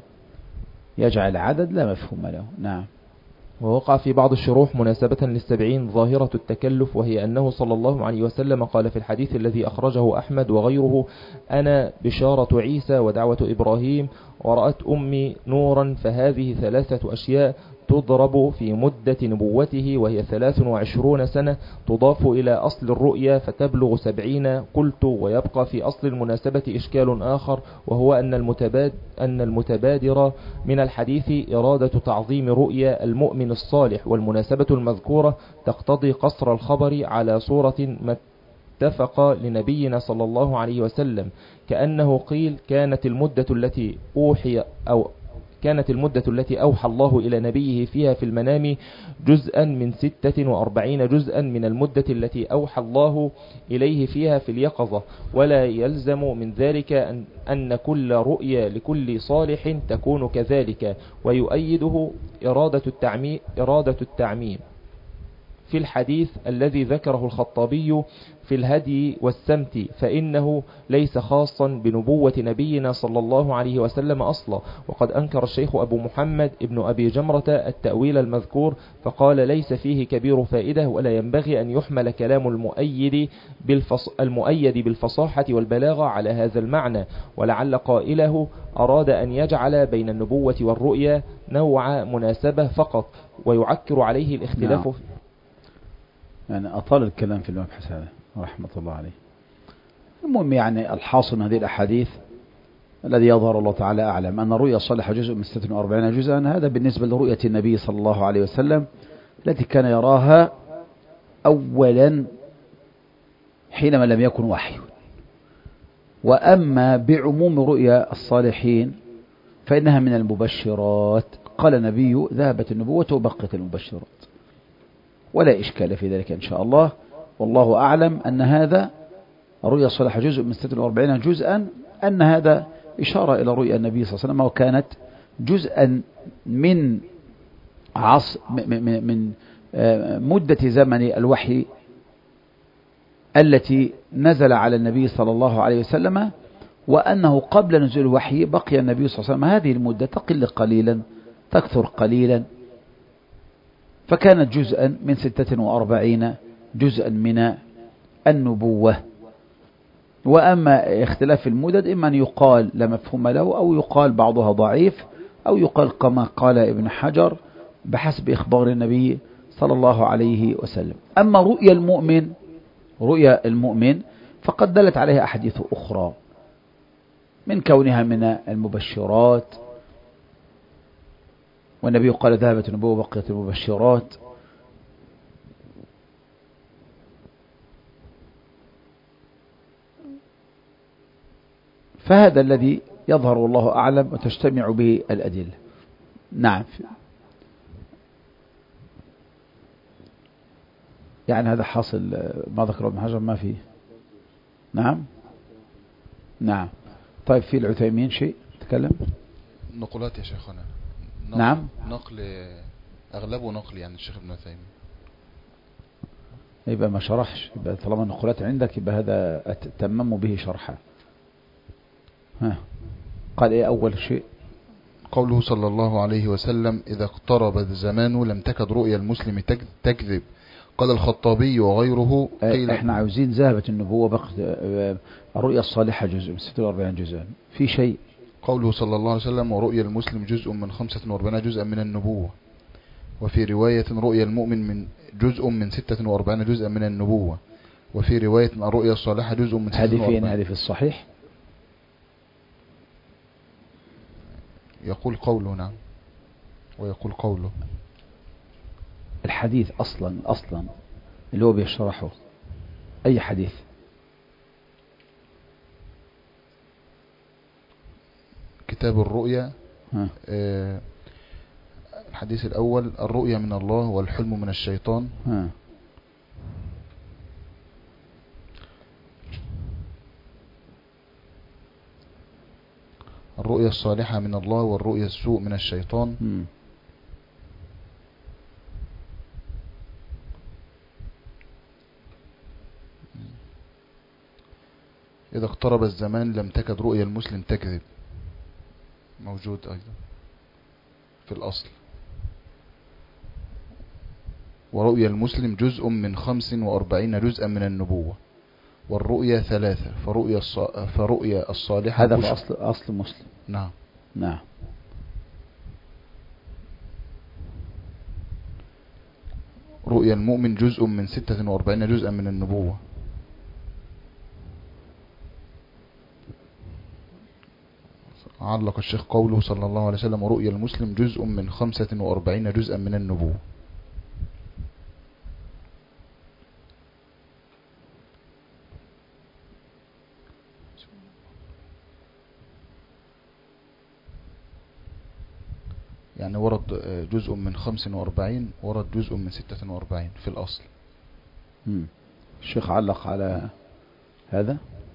يجعل العدد لا مفهوم له. نعم. ووقع في بعض الشروح مناسبة للسبعين ظاهرة التكلف، وهي أنه صلى الله عليه وسلم قال في الحديث الذي أخرجه أحمد وغيره: أنا بشارة عيسى ودعوة إبراهيم ورأت أمي نورا، فهذه ثلاثة أشياء تضرب في مدة نبوته وهي ثلاث وعشرون سنة، تضاف إلى أصل الرؤيا فتبلغ سبعين. قلت: ويبقى في أصل المناسبة إشكال آخر، وهو أن المتبادر, أن المتبادر من الحديث إرادة تعظيم رؤيا المؤمن الصالح، والمناسبة المذكورة تقتضي قصر الخبر على صورة ما اتفق لنبينا صلى الله عليه وسلم، كأنه قيل: كانت المدة التي أوحي أو كانت المدة التي أوحى الله إلى نبيه فيها في المنام جزءا من ستة وأربعين جزءا من المدة التي أوحى الله إليه فيها في اليقظة، ولا يلزم من ذلك أن, أن كل رؤيا لكل صالح تكون كذلك. ويؤيده إرادة التعميم, إرادة التعميم في الحديث الذي ذكره الخطابي في الهدي والسمت، فإنه ليس خاصا بنبوة نبينا صلى الله عليه وسلم أصلا. وقد أنكر الشيخ أبو محمد ابن أبي جمرة التأويل المذكور، فقال: ليس فيه كبير فائدة، ولا ينبغي أن يحمل كلام المؤيد, بالفص... المؤيد بالفصاحة والبلاغة على هذا المعنى، ولعل قائله أراد أن يجعل بين النبوة والرؤيا نوع مناسبة فقط، ويعكر عليه الاختلاف. نعم. يعني أطال الكلام في المبحث هذا رحمة الله عليه. المهم يعني الحاصل من هذه الأحاديث الذي يظهر الله تعالى أعلم أن الرؤيا الصالحة جزء من ستة وأربعين جزءا، هذا بالنسبة لرؤية النبي صلى الله عليه وسلم التي كان يراها أولا حينما لم يكن وحي. وأما بعموم رؤيا الصالحين فإنها من المبشرات، قال النبي: ذهبت النبوة وبقيت المبشرات، ولا إشكال في ذلك إن شاء الله. والله أعلم أن هذا الرؤيا الصالحة جزء من ستة وأربعين جزءا، أن هذا إشارة إلى رؤيا النبي صلى الله عليه وسلم، وكانت جزءا من عص من من مدة زمن الوحي التي نزل على النبي صلى الله عليه وسلم، وأنه قبل نزول الوحي بقي النبي صلى الله عليه وسلم هذه المدة تقل قليلا تكثر قليلا، فكانت جزءا من ستة وأربعين جزءا من النبوة. وأما اختلاف المدد إما أن يقال لا مفهوم له، أو يقال بعضها ضعيف، أو يقال كما قال ابن حجر بحسب إخبار النبي صلى الله عليه وسلم. أما رؤيا المؤمن رؤيا المؤمن فقد دلت عليها أحاديث أخرى من كونها من المبشرات، والنبي قال: ذهبت النبوة وبقيت المبشرات. فهذا الذي يظهر والله أعلم وتجتمع به الأدلة. نعم، يعني هذا حاصل ما ذكره ابن حجر ما فيه. نعم نعم. طيب في العثيمين شيء تكلم؟ نقولات يا شيخنا. نقل نعم. نقل أغلبه نقل يعني الشيخ ابن عثيمين. يبقى ما شرحش، يبقى طالما النقولات عندك يبقى هذا تمموا به شرحا. ها قال ايه اول شيء؟ قوله صلى الله عليه وسلم: إذا اقترب الزمان لم تكد رؤيا المسلم تكذب. قال الخطابي وغيره قيل احنا عاوزين ذهبت النبوة بقت الرؤيا الصالحة جزء من ستة وأربعين جزءا، في شيء قوله صلى الله عليه وسلم ورؤيا المسلم جزء من خمسة وأربعين جزءا من النبوة. وفي رواية رؤيا المؤمن من جزء من ستة وأربعين جزءا من النبوة. وفي رواية الرؤيا الصالحة جزء من ستة وأربعين. هذه فين؟ هذه في الصحيح؟ يقول قوله نعم، ويقول قوله الحديث أصلا أصلا اللي هو بيشرحه أي حديث؟ كتاب الرؤيا. آه الحديث الأول الرؤيا من الله والحلم من الشيطان. ها. الرؤيا الصالحة من الله والرؤيا السوء من الشيطان. م. إذا اقترب الزمان لم تكد رؤيا المسلم تكذب، موجود أيضا في الأصل. ورؤيا المسلم جزء من خمس وأربعين جزءا من النبوة. والرؤيا ثلاثة، فرؤيا الص... فرؤيا الصالحة هذا في أصل أصل مسلم. نعم نعم. رؤيا المؤمن جزء من ستة وأربعين جزءا من النبوة. علق الشيخ قوله صلى الله عليه وسلم ورؤيا المسلم جزء من خمسة وأربعين جزءا من النبوة. يعني ورد جزء من خمس وأربعين، ورد جزء من ستة وأربعين في الأصل. مم. الشيخ علق على هذا.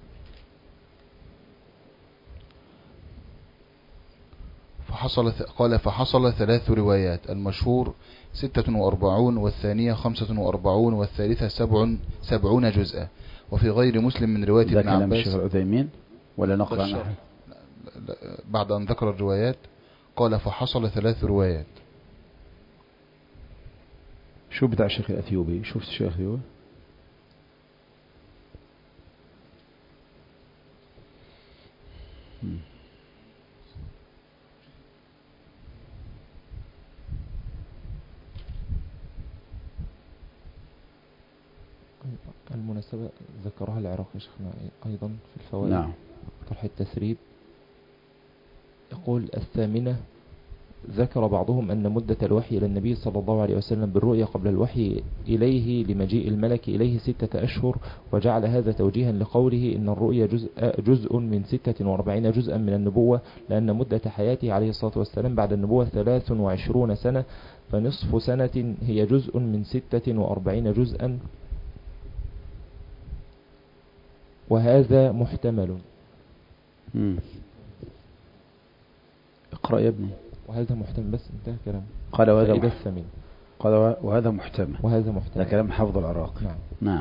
فحصل قال فحصل ثلاث روايات، المشهور ستة وأربعون والثانية خمسة وأربعون والثالثة سبع سبعون جزءا. وفي غير مسلم من رواية ابن عباس. الشيخ العثيمين ولا نقل عنه؟ بعد أن ذكر الروايات قال فحصل ثلاث روايات. شو بتاع الشيخ الأثيوبي؟ شفت الشيخ الأثيوبي؟ المناسبة ذكرها العراقي شيخنا أيضا في الفوائد. نعم. طرح التسريب يقول الثامنة ذكر بعضهم أن مدة الوحي إلى النبي صلى الله عليه وسلم بالرؤيا قبل الوحي إليه لمجيء الملك إليه ستة أشهر، وجعل هذا توجيها لقوله إن الرؤيا جزء, جزء من ستة وأربعين جزءا من النبوة، لأن مدة حياته عليه الصلاة والسلام بعد النبوة ثلاث وعشرون سنة، فنصف سنة هي جزء من ستة وأربعين جزءا، وهذا محتمل. مم. اقرأ يا ابني. وهذا محتمل، بس انتهى كلام. قال وهذا مح... محتمل. قال وهذا محتمل. وهذا محتمل. هذا كلام حافظ العراق. نعم. نعم.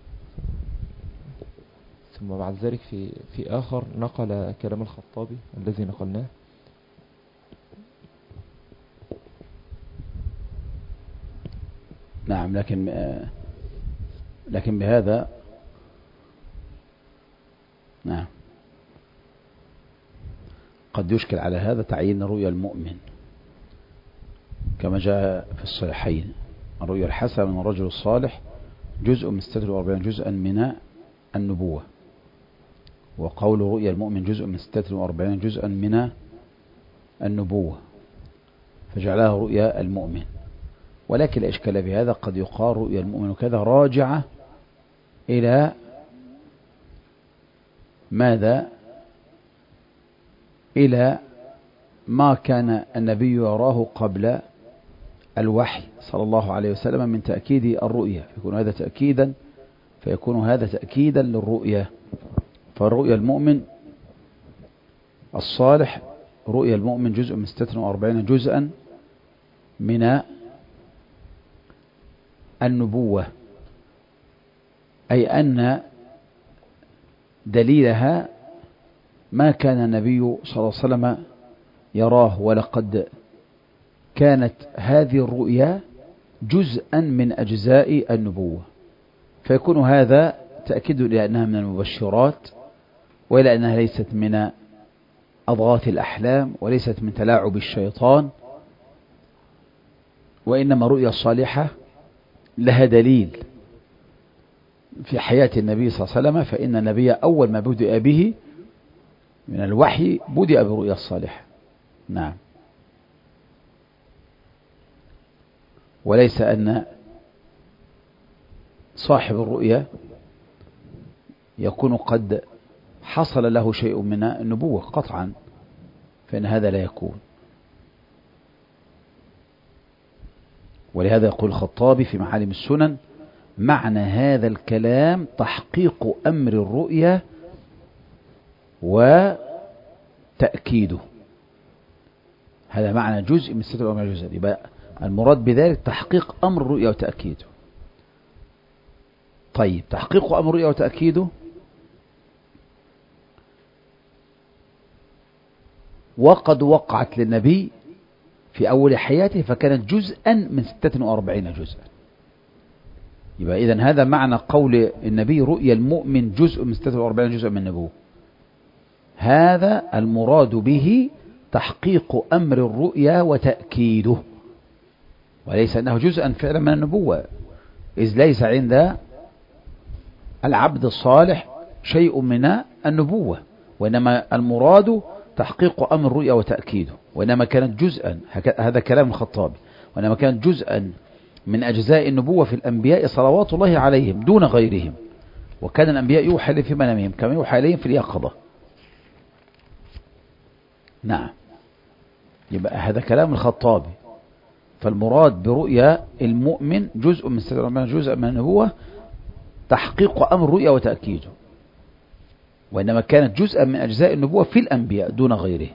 ثم بعد ذلك في في آخر نقل كلام الخطابي الذي نقلناه. نعم، لكن لكن بهذا نعم قد يشكل على هذا تعيين رؤيا المؤمن كما جاء في الصحيحين. الرؤيا الحسنة من الرجل الصالح جزء من ستة وأربعين جزءا من النبوة، وقول رؤيا المؤمن جزء من ستة وأربعين جزءا من النبوة، فجعلها رؤيا المؤمن. ولكن الإشكال بهذا قد يقال رؤيا المؤمن وكذا راجعة إلى ماذا؟ إلى ما كان النبي يراه قبل الوحي صلى الله عليه وسلم من تأكيد الرؤيا، فيكون هذا تأكيدا فيكون هذا تأكيدا للرؤيا. فالرؤيا المؤمن الصالح رؤيا المؤمن جزء من ستة وأربعين جزءا من النبوة، أي أن دليلها ما كان النبي صلى الله عليه وسلم يراه، ولقد كانت هذه الرؤيا جزءا من أجزاء النبوة، فيكون هذا تأكيد إلى أنها من المبشرات وإلى أنها ليست من أضغاث الأحلام وليست من تلاعب الشيطان، وإنما رؤيا الصالحة لها دليل في حياة النبي صلى الله عليه وسلم، فإن النبي أول ما بدأ به من الوحي بدأ برؤيا الصالحة. نعم. وليس أن صاحب الرؤيا يكون قد حصل له شيء من النبوة قطعا، فإن هذا لا يكون. ولهذا يقول الخطابي في معالم السنن: معنى هذا الكلام تحقيق أمر الرؤيا وتأكيده. هذا معنى جزء من ستة أمر جزء، يبقى المراد بذلك تحقيق أمر الرؤيا وتأكيده. طيب، تحقيق أمر الرؤيا وتأكيده وقد وقعت للنبي في أول حياته، فكانت جزءا من ستة وأربعين جزءا. يبقى إذن هذا معنى قول النبي: رؤيا المؤمن جزء من ستة وأربعين جزءا من النبوة. هذا المراد به تحقيق أمر الرؤيا وتأكيده، وليس أنه جزءا فعلا من النبوة، إذ ليس عند العبد الصالح شيء من النبوة، وإنما المراد تحقيق أمر الرؤيا وتأكيده، وإنما كانت جزءا، هذا كلام الخطابي، وإنما كانت جزءا من أجزاء النبوة في الأنبياء صلوات الله عليهم دون غيرهم. وكان الأنبياء يوحى إليهم في منامهم كما يوحى إليهم في اليقظة. نعم. يبقى هذا كلام الخطابي. فالمراد برؤيا المؤمن جزء من جزء من النبوة تحقيق أمر الرؤيا وتأكيده، وإنما كانت جزءا من أجزاء النبوة في الأنبياء دون غيره.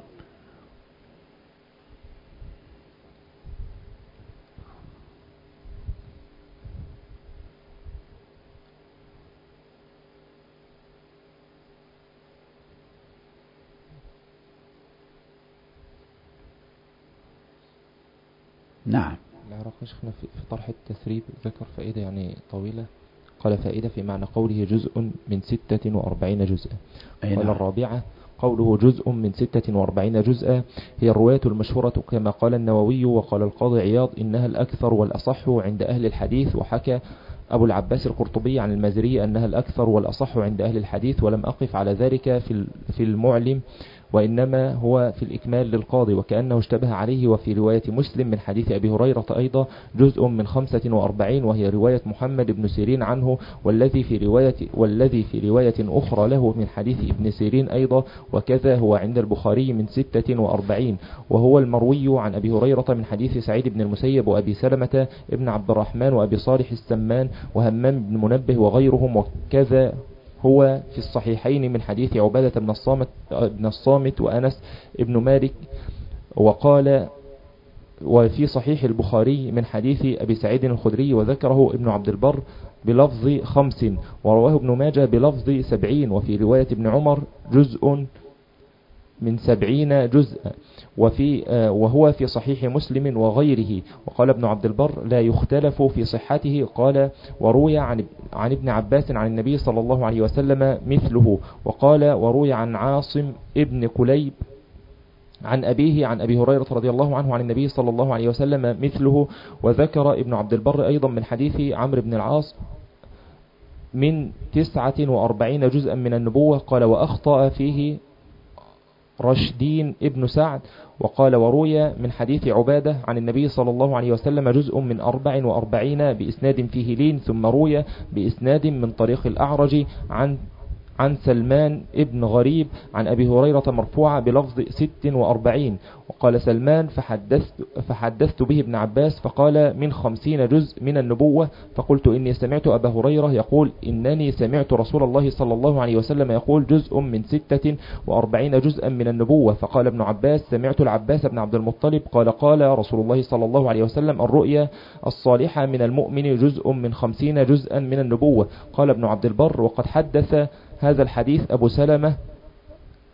نعم. العراقي شيخنا في طرح التثريب ذكر فائدة يعني طويلة، قال: فائدة في معنى قوله جزء من ستة وأربعين جزءا. قال: الرابعة قوله جزء من ستة وأربعين جزءا هي الرواية المشهورة كما قال النووي وقال القاضي عياض إنها الأكثر والأصح عند أهل الحديث، وحكى أبو العباس القرطبي عن المازري أنها الأكثر والأصح عند أهل الحديث، ولم أقف على ذلك في في المعلم، وإنما هو في الإكمال للقاضي، وكأنه اشتبه عليه. وفي رواية مسلم من حديث أبي هريرة أيضا جزء من خمسة وأربعين، وهي رواية محمد بن سيرين عنه، والذي في رواية والذي في رواية أخرى له من حديث ابن سيرين أيضا، وكذا هو عند البخاري من ستة وأربعين، وهو المروي عن أبي هريرة من حديث سعيد بن المسيب وأبي سلمة ابن عبد الرحمن وأبي صالح السمان وهمام بن منبه وغيرهم، وكذا هو في الصحيحين من حديث عبادة بن الصامت, بن الصامت وأنس بن مالك. وقال: وفي صحيح البخاري من حديث أبي سعيد الخدري، وذكره ابن عبد البر بلفظ خمس، ورواه ابن ماجه بلفظ سبعين، وفي رواية ابن عمر جزء من سبعين جزءا، وفي وهو في صحيح مسلم وغيره. وقال ابن عبد البر: لا يختلف في صحته. قال: وروي عن عن ابن عباس عن النبي صلى الله عليه وسلم مثله. وقال: وروي عن عاصم ابن كليب عن أبيه عن أبي هريرة رضي الله عنه عن النبي صلى الله عليه وسلم مثله. وذكر ابن عبد البر أيضا من حديث عمرو بن العاص من تسعة وأربعين جزءا من النبوة. قال: وأخطأ فيه رشدين ابن سعد. وقال: وروي من حديث عبادة عن النبي صلى الله عليه وسلم جزء من أربع وأربعين بإسناد فيه لين، ثم روي بإسناد من طريق الأعرج عن عن سلمان ابن غريب عن أبي هريرة مرفوعة بلفظ ست وأربعين. وقال سلمان: فحدثت, فحدثت به ابن عباس فقال: من خمسين جزء من النبوة. فقلت: إني سمعت أبا هريرة يقول إنني سمعت رسول الله صلى الله عليه وسلم يقول جزء من ستة وأربعين جزءا من النبوة. فقال ابن عباس: سمعت العباس بن عبد المطلب قال: قال رسول الله صلى الله عليه وسلم: الرؤيا الصالحة من المؤمن جزء من خمسين جزءا من النبوة. قال ابن عبد البر: وقد حدث هذا الحديث أبو سلمة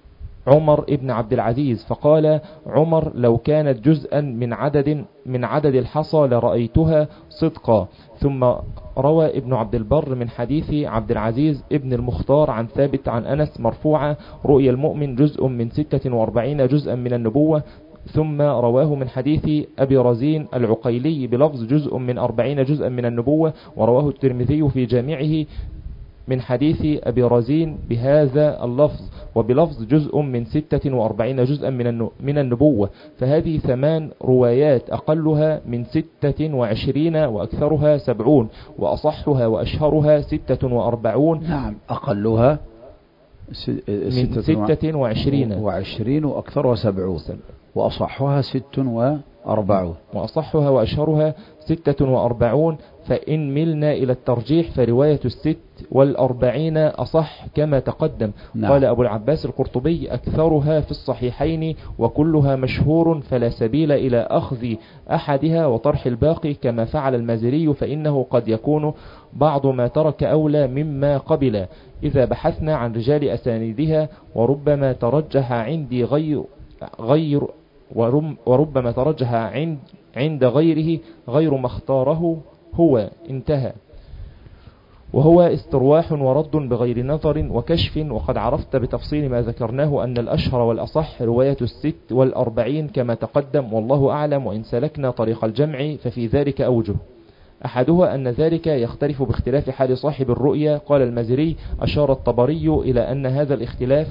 عمر ابن عبد العزيز فقال عمر لو كانت جزءا من عدد من عدد الحصى لرأيتها صدقا. ثم روى ابن عبد البر من حديث عبد العزيز ابن المختار عن ثابت عن أنس مرفوعة رؤيا المؤمن جزء من ستة وأربعين جزءا من النبوة. ثم رواه من حديث أبي رزين العقيلي بلفظ جزء من أربعين جزءا من النبوة. ورواه الترمذي في جامعه من حديث أبي رزين بهذا اللفظ وبلفظ جزء من ستة وأربعين جزءا من النبوة. فهذه ثمان روايات أقلها من ستة وعشرين وأكثرها سبعون وأصحها وأشهرها ستة وأربعون. نعم أقلها من ستة وعشرين وعشرين وأكثرها سبعون وأصحها ست وأربعون وأصحها وأشهرها ستة وأربعون. فإن ملنا إلى الترجيح فرواية الست والأربعين أصح كما تقدم. نعم. قال أبو العباس القرطبي أكثرها في الصحيحين وكلها مشهور فلا سبيل إلى أخذ أحدها وطرح الباقي كما فعل المازري فإنه قد يكون بعض ما ترك أولى مما قبل إذا بحثنا عن رجال أسانيدها وربما ترجح عندي غير غير وربما ترجح عند عند غيره غير ما اختاره هو. انتهى. وهو استرواح ورد بغير نظر وكشف. وقد عرفت بتفصيل ما ذكرناه أن الأشهر والأصح رواية الست والأربعين كما تقدم والله أعلم. وإن سلكنا طريق الجمع ففي ذلك أوجه. أحدها أن ذلك يختلف باختلاف حال صاحب الرؤيا. قال المازري أشار الطبري إلى أن هذا الاختلاف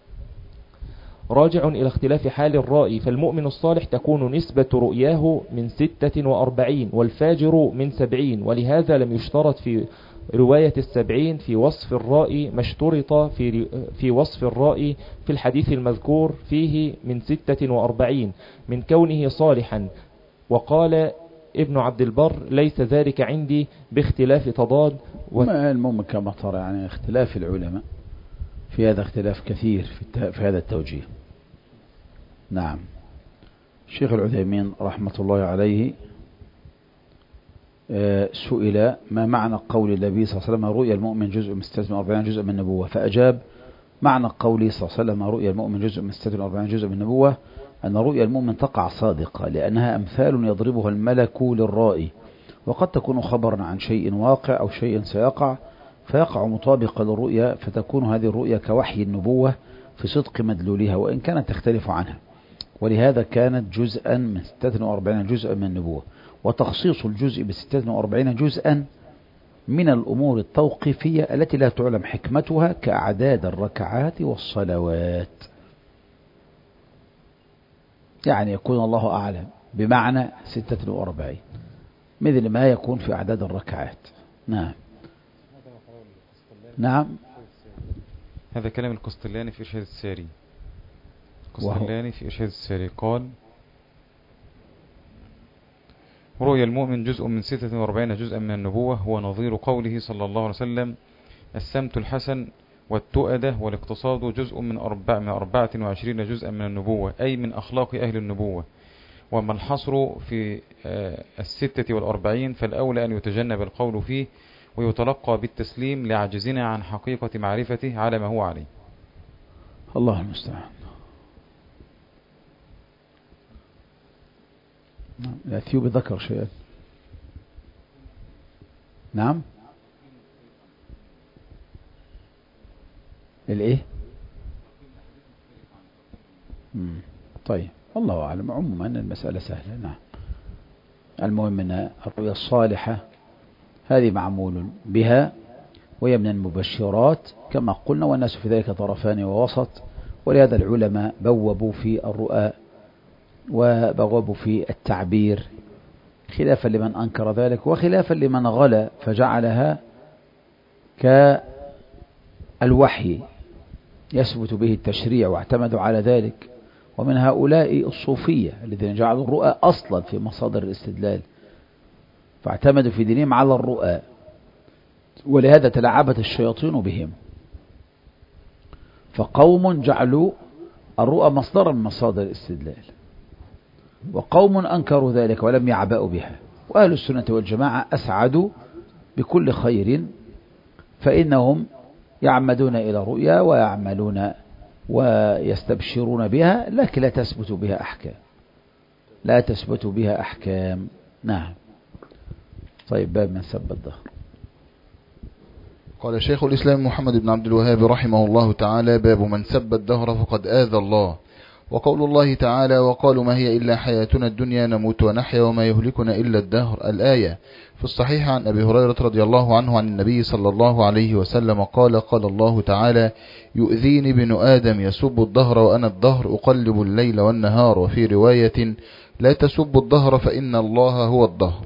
راجع إلى اختلاف حال الرائي. فالمؤمن الصالح تكون نسبة رؤياه من ستة وأربعين والفاجر من سبعين. ولهذا لم يشترط في رواية السبعين في وصف الرائي ما اشترط في, في وصف الرائي في الحديث المذكور فيه من ستة وأربعين من كونه صالحا. وقال ابن عبد البر ليس ذلك عندي باختلاف تضاد و... ما المهم كما ترى يعني اختلاف العلماء في هذا اختلاف كثير في, في هذا التوجيه. نعم. الشيخ العثيمين رحمة الله عليه سئل ما معنى قول النبي صلى الله عليه وسلم رؤيا المؤمن جزء من ستة وأربعين جزء من النبوة فأجاب معنى قوله صلى الله عليه وسلم رؤيا المؤمن جزء من ستة وأربعين جزء من النبوة أن رؤيا المؤمن تقع صادقة لأنها أمثال يضربها الملك للرائي وقد تكون خبرا عن شيء واقع أو شيء سيقع فيقع مطابقا للرؤيا فتكون هذه الرؤيا كوحي النبوة في صدق مدلولها وإن كانت تختلف عنها. ولهذا كانت جزءا من ستة وأربعين جزءا من النبوة. وتخصيص الجزء ب ستة وأربعين جزءا من الأمور التوقيفية التي لا تعلم حكمتها كأعداد الركعات والصلوات. يعني يكون الله أعلم بمعنى ستة وأربعين مثل ما يكون في أعداد الركعات. نعم. نعم. هذا كلام القسطلاني في إرشاد الساري. القسطلاني في إرشاد الساري قال رؤيا المؤمن جزء من ستة وأربعين جزءا من النبوة هو نظير قوله صلى الله عليه وسلم السمت الحسن والتؤدة والاقتصاد جزء من أربع من أربعة وعشرين جزءا من النبوة أي من أخلاق أهل النبوة. وما الحصر في الستة والأربعين فالأولى أن يتجنب القول فيه ويتلقى بالتسليم لعجزنا عن حقيقة معرفته على ما هو عليه. الله المستعان. الأثيوبي ذكر شيئا. نعم. الايه؟ طيب الله أعلم. عموما المسألة سهلة. نعم. المهم أن الرؤيا الصالحة هذه معمول بها وهي من المبشرات كما قلنا والناس في ذلك طرفان ووسط. ولهذا العلماء بوبوا في الرؤى وبوبوا في التعبير خلافا لمن أنكر ذلك وخلافا لمن غلا فجعلها كالوحي يثبت به التشريع واعتمدوا على ذلك. ومن هؤلاء الصوفية الذين جعلوا الرؤى أصلا في مصادر الاستدلال فاعتمدوا في دينهم على الرؤى. ولهذا تلاعبت الشياطين بهم فقوم جعلوا الرؤى مصدرا من مصادر الاستدلال وقوم أنكروا ذلك ولم يعبأوا بها. وأهل السنة والجماعة أسعدوا بكل خير فإنهم يعمدون إلى الرؤيا ويعملون ويستبشرون بها، لكن لا تثبت بها أحكام، لا تثبت بها أحكام. نعم. طيب، باب من سب الدهر. قال شيخ الإسلام محمد بن عبد الوهاب رحمه الله تعالى: باب من سب الدهر فقد آذى الله. وقول الله تعالى: وقالوا ما هي إلا حياتنا الدنيا نموت ونحيا وما يهلكنا إلا الدهر، الآية. في الصحيح عن أبي هريرة رضي الله عنه عن النبي صلى الله عليه وسلم قال: قال الله تعالى: يؤذيني ابن آدم يسب الدهر وأنا الدهر أقلب الليل والنهار. وفي رواية: لا تسب الدهر فإن الله هو الدهر.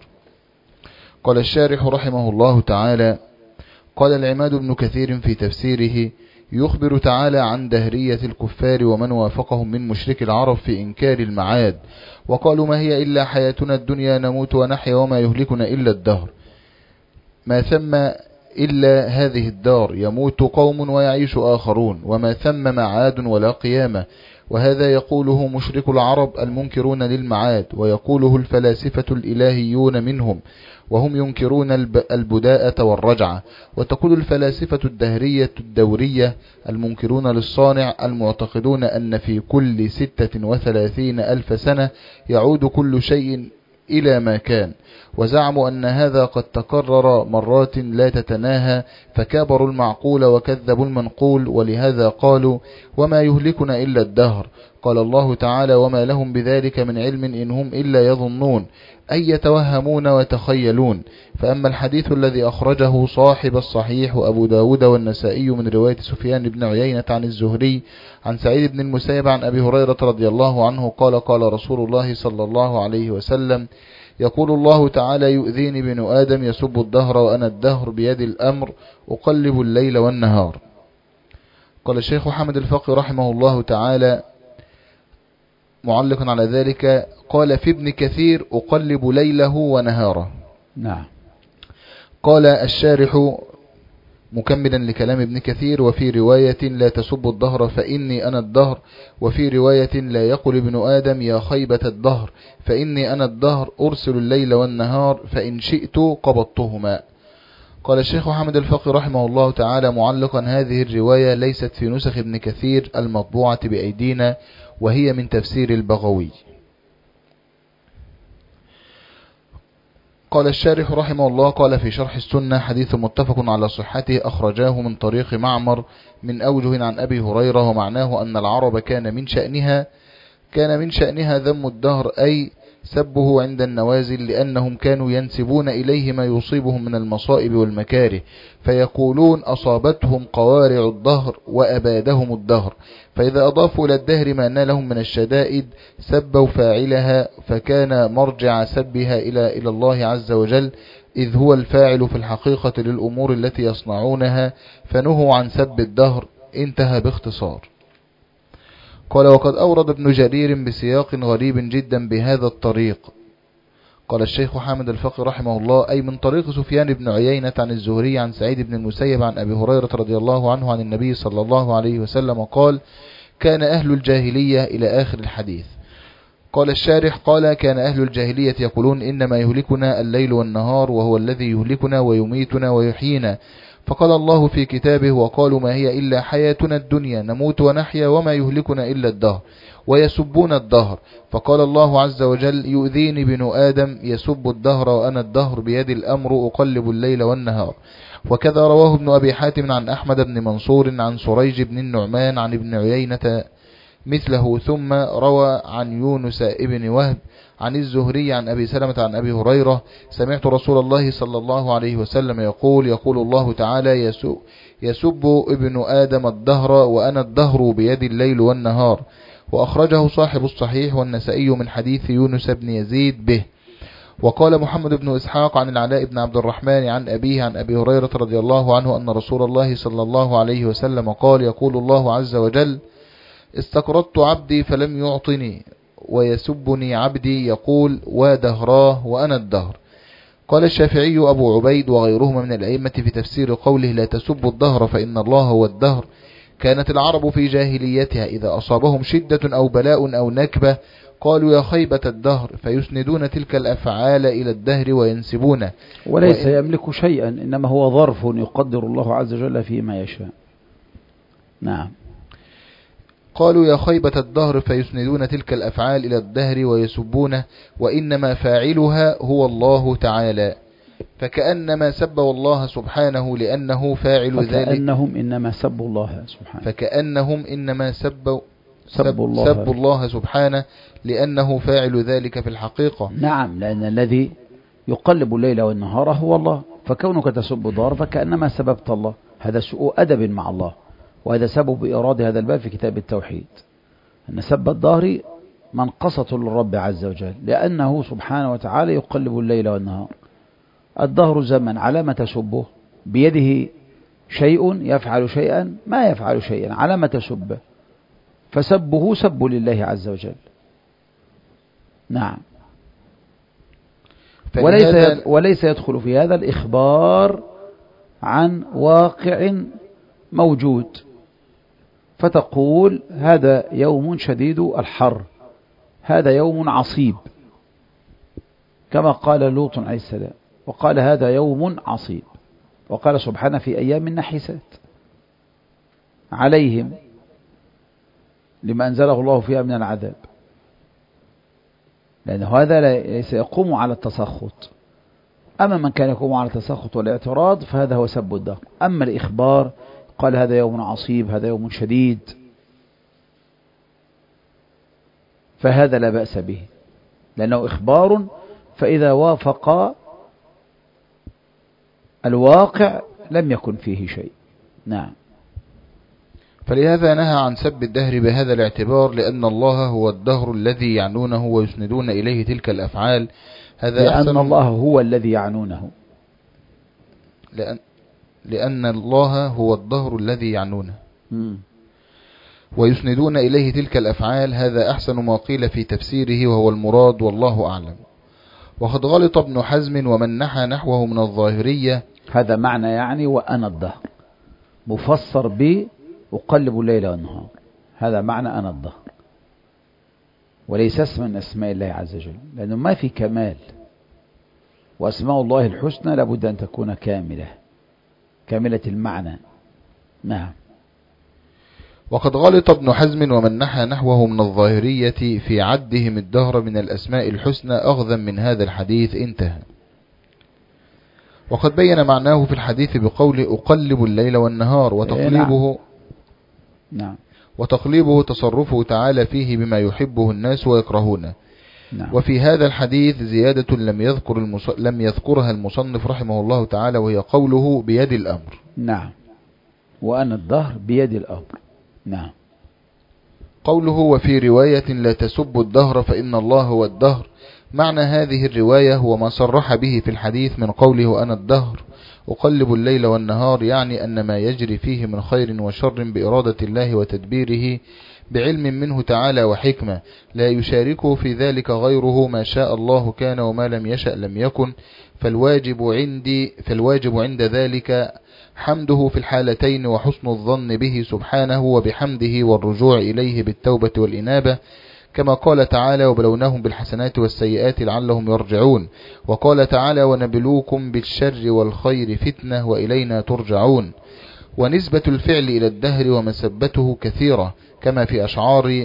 قال الشارح رحمه الله تعالى: قال العماد بن كثير في تفسيره: يخبر تعالى عن دهرية الكفار ومن وافقهم من مشرك العرب في إنكار المعاد، وقالوا ما هي إلا حياتنا الدنيا نموت ونحيا وما يهلكنا إلا الدهر، ما ثم إلا هذه الدار، يموت قوم ويعيش آخرون، وما ثم معاد ولا قيامة. وهذا يقوله مشرك العرب المنكرون للمعاد، ويقوله الفلاسفة الإلهيون منهم وهم ينكرون البداءة والرجعة. وتقول الفلاسفة الدهرية الدورية المنكرون للصانع المعتقدون أن في كل ستة وثلاثين ألف سنة يعود كل شيء إلى ما كان، وزعموا أن هذا قد تكرر مرات لا تتناهى، فكابروا المعقول وكذبوا المنقول، ولهذا قالوا: وما يهلكنا إلا الدهر. قال الله تعالى: وما لهم بذلك من علم إن هم إلا يظنون، أي يتوهمون ويتخيلون. فأما الحديث الذي أخرجه صاحب الصحيح وأبو داود والنسائي من رواية سفيان بن عيينة عن الزهري عن سعيد بن المسيب عن أبي هريرة رضي الله عنه قال: قال رسول الله صلى الله عليه وسلم: يقول الله تعالى: يؤذيني ابن آدم يسب الدهر وأنا الدهر بيد الأمر أقلب الليل والنهار. قال الشيخ حامد الفقي رحمه الله تعالى معلقا على ذلك: قال في ابن كثير: أقلب ليله ونهاره. نعم. قال الشارح مكملا لكلام ابن كثير: وفي رواية: لا تسب الدهر فإني أنا الدهر. وفي رواية: لا يقل ابن آدم يا خيبة الدهر فإني أنا الدهر أرسل الليل والنهار فإن شئت قبضتهما. قال الشيخ حامد الفقي رحمه الله تعالى معلقا: هذه الرواية ليست في نسخ ابن كثير المطبوعة بأيدينا، وهي من تفسير البغوي. قال الشارح رحمه الله: قال في شرح السنة: حديث متفق على صحته، أخرجاه من طريق معمر من أوجه عن أبي هريرة، ومعناه أن العرب كان من شأنها كان من شأنها ذم الدهر، أي سبه عند النوازل، لأنهم كانوا ينسبون إليه ما يصيبهم من المصائب والمكاره، فيقولون: أصابتهم قوارع الدهر وأبادهم الدهر. فإذا أضافوا إلى الدهر ما نالهم من الشدائد سبوا فاعلها، فكان مرجع سبها إلى إلى الله عز وجل، إذ هو الفاعل في الحقيقة للأمور التي يصنعونها، فنهوا عن سب الدهر. انتهى باختصار. قال: وقد أورد ابن جرير بسياق غريب جدا بهذا الطريق. قال الشيخ حامد الفقي رحمه الله: أي من طريق سفيان بن عيينة عن الزهري عن سعيد بن المسيب عن أبي هريرة رضي الله عنه عن النبي صلى الله عليه وسلم قال: كان أهل الجاهلية إلى آخر الحديث. قال الشارح: قال: كان أهل الجاهلية يقولون إنما يهلكنا الليل والنهار، وهو الذي يهلكنا ويميتنا ويحيينا. فقال الله في كتابه: وقالوا ما هي إلا حياتنا الدنيا نموت ونحيا وما يهلكنا إلا الدهر، ويسبون الدهر. فقال الله عز وجل: يؤذيني ابن آدم يسب الدهر وأنا الدهر بيد الأمر أقلب الليل والنهار. وكذا رواه ابن أبي حاتم عن أحمد بن منصور عن سريج بن النعمان عن ابن عيينة مثله، ثم روى عن يونس ابن وهب عن الزهري عن أبي سلمة عن أبي هريرة: سمعت رسول الله صلى الله عليه وسلم يقول: يقول الله تعالى: يسب ابن آدم الدهر وأنا الدهر بيد الليل والنهار. وأخرجه صاحب الصحيح والنسائي من حديث يونس بن يزيد به. وقال محمد بن إسحاق عن العلاء بن عبد الرحمن عن أبيه عن أبي هريرة رضي الله عنه أن رسول الله صلى الله عليه وسلم قال: يقول الله عز وجل: استقرضت عبدي فلم يعطني، ويسبني عبدي يقول: ودهراه وأنا الدهر. قال الشافعي أبو عبيد وغيرهما من الأئمة في تفسير قوله: لا تسبوا الدهر فإن الله هو الدهر: كانت العرب في جاهليتها إذا أصابهم شدة أو بلاء أو نكبة قالوا: يا خيبة الدهر، فيسندون تلك الأفعال إلى الدهر وينسبونه، وليس يملك شيئا، إنما هو ظرف يقدر الله عز وجل فيما يشاء. نعم. قالوا يا خيبة الدهر، فيسندون تلك الأفعال إلى الدهر ويسبونه، وإنما فاعلها هو الله تعالى، فكأنما سبوا الله سبحانه لأنه فاعل ذلك. فكأنهم إنما سبوا الله سبحانه فكأنهم إنما سبوا سبوا الله, سبوا الله سبحانه لأنه فاعل ذلك في الحقيقة. نعم، لأن الذي يقلب الليل والنهار هو الله، فكونك تسب الدهر فكأنما سببت الله. هذا سوء أدب مع الله، وهذا سبب إيراد هذا الباب في كتاب التوحيد، أن سب الدهر منقصة للرب عز وجل، لأنه سبحانه وتعالى يقلب الليل والنهار. الدهر زمن، على ما تسبه؟ بيده شيء يفعل شيئا؟ ما يفعل شيئا، على ما تسبه؟ فسبه سب لله عز وجل. نعم. وليس, وليس يدخل في هذا الإخبار عن واقع موجود، فتقول هذا يوم شديد الحر، هذا يوم عصيب، كما قال لوط عليه السلام، وقال هذا يوم عصيب، وقال سبحانه في أيام نحسات عليهم لما أنزله الله فيها من العذاب، لأن هذا ليس يقوم على التسخط. أما من كان يقوم على التسخط والاعتراض فهذا هو سب الدهر. أما الإخبار قال هذا يوم عصيب، هذا يوم شديد، فهذا لا بأس به، لأنه إخبار، فإذا وافق الواقع لم يكن فيه شيء. نعم. فلهذا نهى عن سب الدهر بهذا الاعتبار، لأن الله هو الدهر الذي يعنونه ويسندون إليه تلك الأفعال. هذا لأن أحسن الله هو الذي يعنونه، لأن, لأن الله هو الدهر الذي يعنونه م. ويسندون إليه تلك الأفعال. هذا أحسن ما قيل في تفسيره، وهو المراد، والله أعلم. وقد غلط ابن حزم ومن نحى نحوه من الظاهرية. هذا معنى يعني وأنا الدهر مفسر ب أقلب الليل والنهار، هذا معنى أنا الدهر، وليس اسم من أسماء الله عز وجل، لأنه ما في كمال، وأسماء الله الحسنى لابد أن تكون كاملة كاملة المعنى. نعم. وقد غلط ابن حزم ومن نحى نحوه من الظاهرية في عدهم الدهر من الأسماء الحسنى أخذا من هذا الحديث. انتهى. وقد بين معناه في الحديث بقول أقلب الليل والنهار، وتقليبه نعم. وتقليبه تصرفه تعالى فيه بما يحبه الناس ويكرهونه. نعم. وفي هذا الحديث زيادة لم يذكر المص... لم يذكرها المصنف رحمه الله تعالى، وهي قوله بيد الأمر. نعم. وأنا الدهر بيد الأمر. نعم. قوله وفي رواية لا تسبوا الدهر فإن الله هو الدهر، معنى هذه الرواية هو ما صرح به في الحديث من قوله أنا الدهر أقلب الليل والنهار، يعني أن ما يجري فيه من خير وشر بإرادة الله وتدبيره بعلم منه تعالى وحكمة، لا يشاركه في ذلك غيره، ما شاء الله كان وما لم يشأ لم يكن. فالواجب عندي فالواجب عند ذلك حمده في الحالتين، وحسن الظن به سبحانه وبحمده، والرجوع إليه بالتوبة والإنابة، كما قال تعالى وبلوناهم بالحسنات والسيئات لعلهم يرجعون. وقال تعالى ونبلوكم بالشر والخير فتنة وإلينا ترجعون. ونسبة الفعل إلى الدهر ومسبته كثيرة، كما في أشعار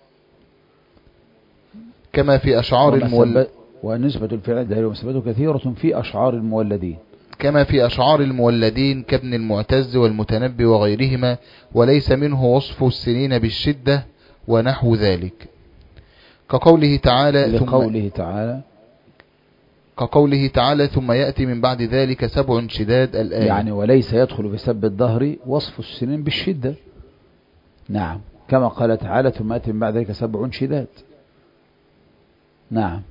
كما في أشعار المولدين ونسبة الفعل إلى الدهر ومسبته كثيرة في أشعار المولدين كما في أشعار المولدين كابن المعتز والمتنبي وغيرهما، وليس منه وصف السنين بالشدة ونحو ذلك، كقوله تعالى لقوله تعالى كقوله تعالى ثم يأتي من بعد ذلك سبع شداد الآية، يعني وليس يدخل في سب الدهر وصف السنين بالشدة. نعم. كما قال تعالى ثم يأتي من بعد ذلك سبع شداد. نعم.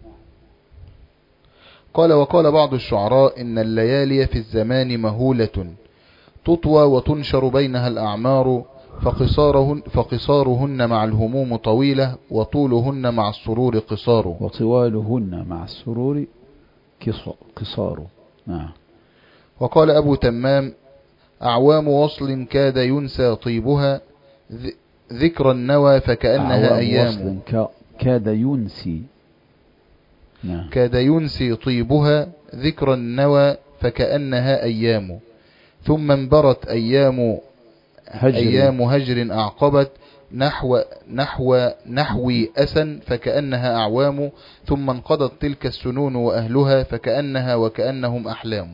قال وقال بعض الشعراء إن الليالي في الزمان مهولة تطوى وتنشر بينها الأعمار، فقصارهن, فقصارهن مع الهموم طويلة، وطولهن مع السرور قصار وطوالهن مع السرور قصار. نعم. وقال أبو تمام أعوام وصل كاد ينسى طيبها ذكر النوى فكأنها أيام. كاد ينسي. نعم. كاد ينسي طيبها ذكر النوى فكأنها أيام، ثم انبرت أيام هجر, أيام هجر أعقبت نحو نحو نحوي أسا فكأنها أعوام، ثم انقضت تلك السنون وأهلها فكأنها وكأنهم أحلام.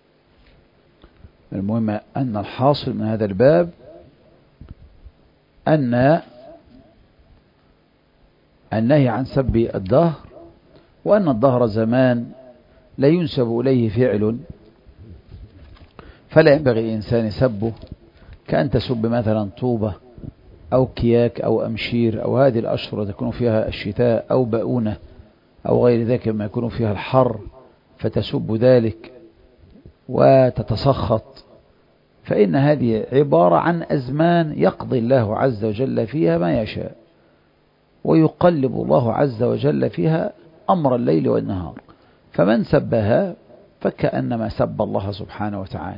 المهم أن الحاصل من هذا الباب أن النهي عن سب الدهر، وأن الدهر زمان لا ينسب إليه فعل، فلا ينبغي الإنسان سبه، كأن تسب مثلا طوبة أو كياك أو أمشير أو هذه الأشهر تكون فيها الشتاء أو بؤونة أو غير ذلك ما يكون فيها الحر، فتسب ذلك وتتسخط، فإن هذه عبارة عن أزمان يقضي الله عز وجل فيها ما يشاء، ويقلب الله عز وجل فيها أمر الليل والنهار، فمن سبها فكأنما سب الله سبحانه وتعالى،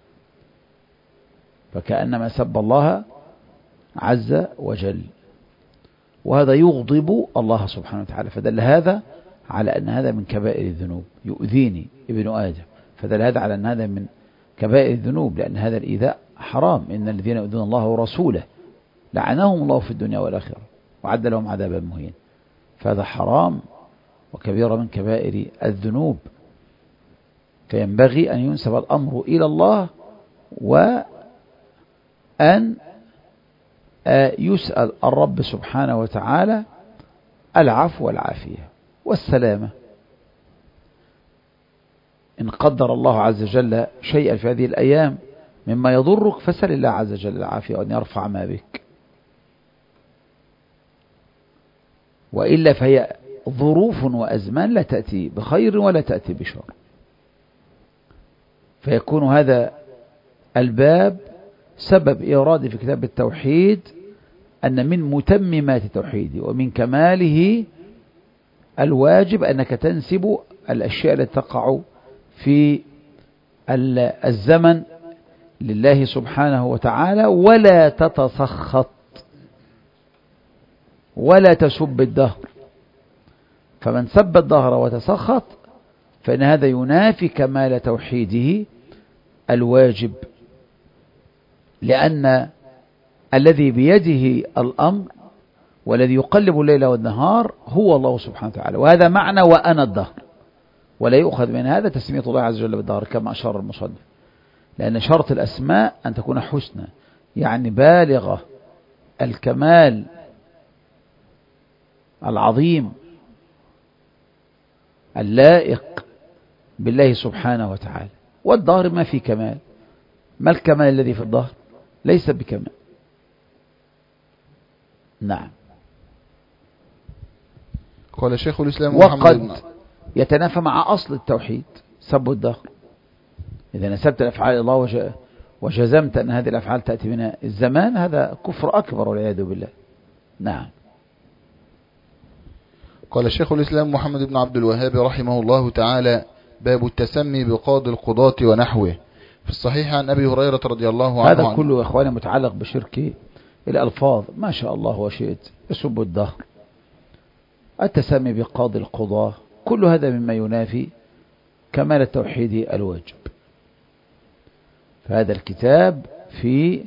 فكأنما سب الله عز وجل، وهذا يغضب الله سبحانه وتعالى، فدل هذا على أن هذا من كبائر الذنوب. يؤذيني ابن آدم، فدل هذا على أن هذا من كبائر الذنوب، لأن هذا الإيذاء حرام. إن الذين يؤذون الله ورسوله لعنهم الله في الدنيا والآخرة وعد لهم عذابا مهينا، فهذا حرام وكبيرة من كبائر الذنوب، فينبغي أن ينسب الأمر إلى الله، وأن يسأل الرب سبحانه وتعالى العفو والعافية والسلامة. إن قدر الله عز وجل شيئا في هذه الأيام مما يضرك فسل الله عز وجل العافية وأن يرفع ما بك، وإلا فهي ظروف وأزمان لا تأتي بخير ولا تأتي بشر. فيكون هذا الباب سبب إيراد في كتاب التوحيد أن من متممات التوحيد ومن كماله الواجب أنك تنسب الأشياء التي تقع في الزمن لله سبحانه وتعالى، ولا تتسخط ولا تسب الدهر. فمن سب الدهر وتسخط فإن هذا ينافي كمال توحيده الواجب، لأن الذي بيده الأمر والذي يقلب الليل والنهار هو الله سبحانه وتعالى، وهذا معنى وأنا الدهر، ولا يؤخذ من هذا تسمية الله عز وجل بالدهر كما أشار المصنف، لأن شرط الأسماء أن تكون حسنى، يعني بالغة الكمال العظيم اللائق بالله سبحانه وتعالى. والدهر ما في كمال، ما الكمال الذي في الدهر؟ ليس بكمال. نعم. قال شيخ الإسلام وقد يتنافى مع أصل التوحيد سب الدهر، إذا نسبت الأفعال الله وجزمت أن هذه الأفعال تأتي من الزمان، هذا كفر أكبر والعياذ بالله. نعم. قال شيخ الإسلام محمد بن عبد الوهاب رحمه الله تعالى: باب التسمي بقاضي القضاة ونحوه. في الصحيح عن أبي هريرة رضي الله عنه، هذا كله يا إخواني متعلق بشرك الألفاظ، ما شاء الله وشئت، يسب الدهر، التسمي بقاضي القضاة، كل هذا مما ينافي كمال التوحيد الواجب. فهذا الكتاب في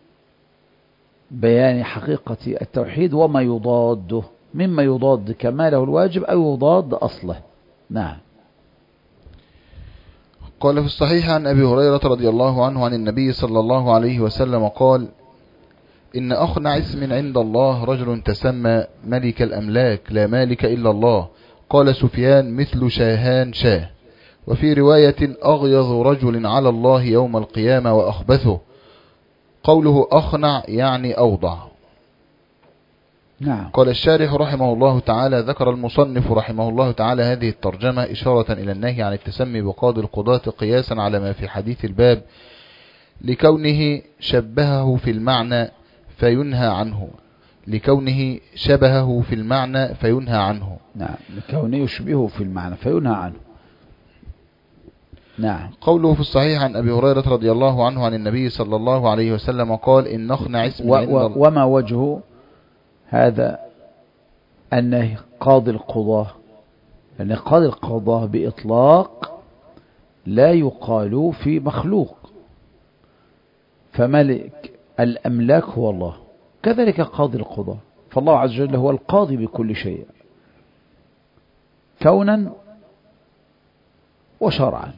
بيان حقيقة التوحيد وما يضاده مما يضاد كماله الواجب أو يضاد أصله. نعم. قال في الصحيح عن أبي هريرة رضي الله عنه عن النبي صلى الله عليه وسلم قال: إن أخنع اسم عند الله رجل تسمى ملك الأملاك لا مالك إلا الله. قال سفيان: مثل شاهان شاه. وفي رواية: أغيظ رجل على الله يوم القيامة وأخبثه. قوله أخنع يعني أوضع. نعم. قال الشارح رحمه الله تعالى: ذكر المصنف رحمه الله تعالى هذه الترجمة إشارة إلى النهي عن التسمي بقاضي القضاة قياسا على ما في حديث الباب، لكونه شبهه في المعنى فينهى عنه لكونه شبهه في المعنى فينهى عنه نعم، لكونه يشبهه في المعنى فينهى عنه. نعم. قوله في الصحيح عن أبي هريرة رضي الله عنه عن النبي صلى الله عليه وسلم قال: إن نخنع اسم عند الله. وما وجه هذا النهي؟ قاضي القضاة، لأن قاضي القضاة بإطلاق لا يقال في مخلوق، فملك الأملاك هو الله كذلك قاضي القضاء، فالله عز وجل هو القاضي بكل شيء كونا وشرعا،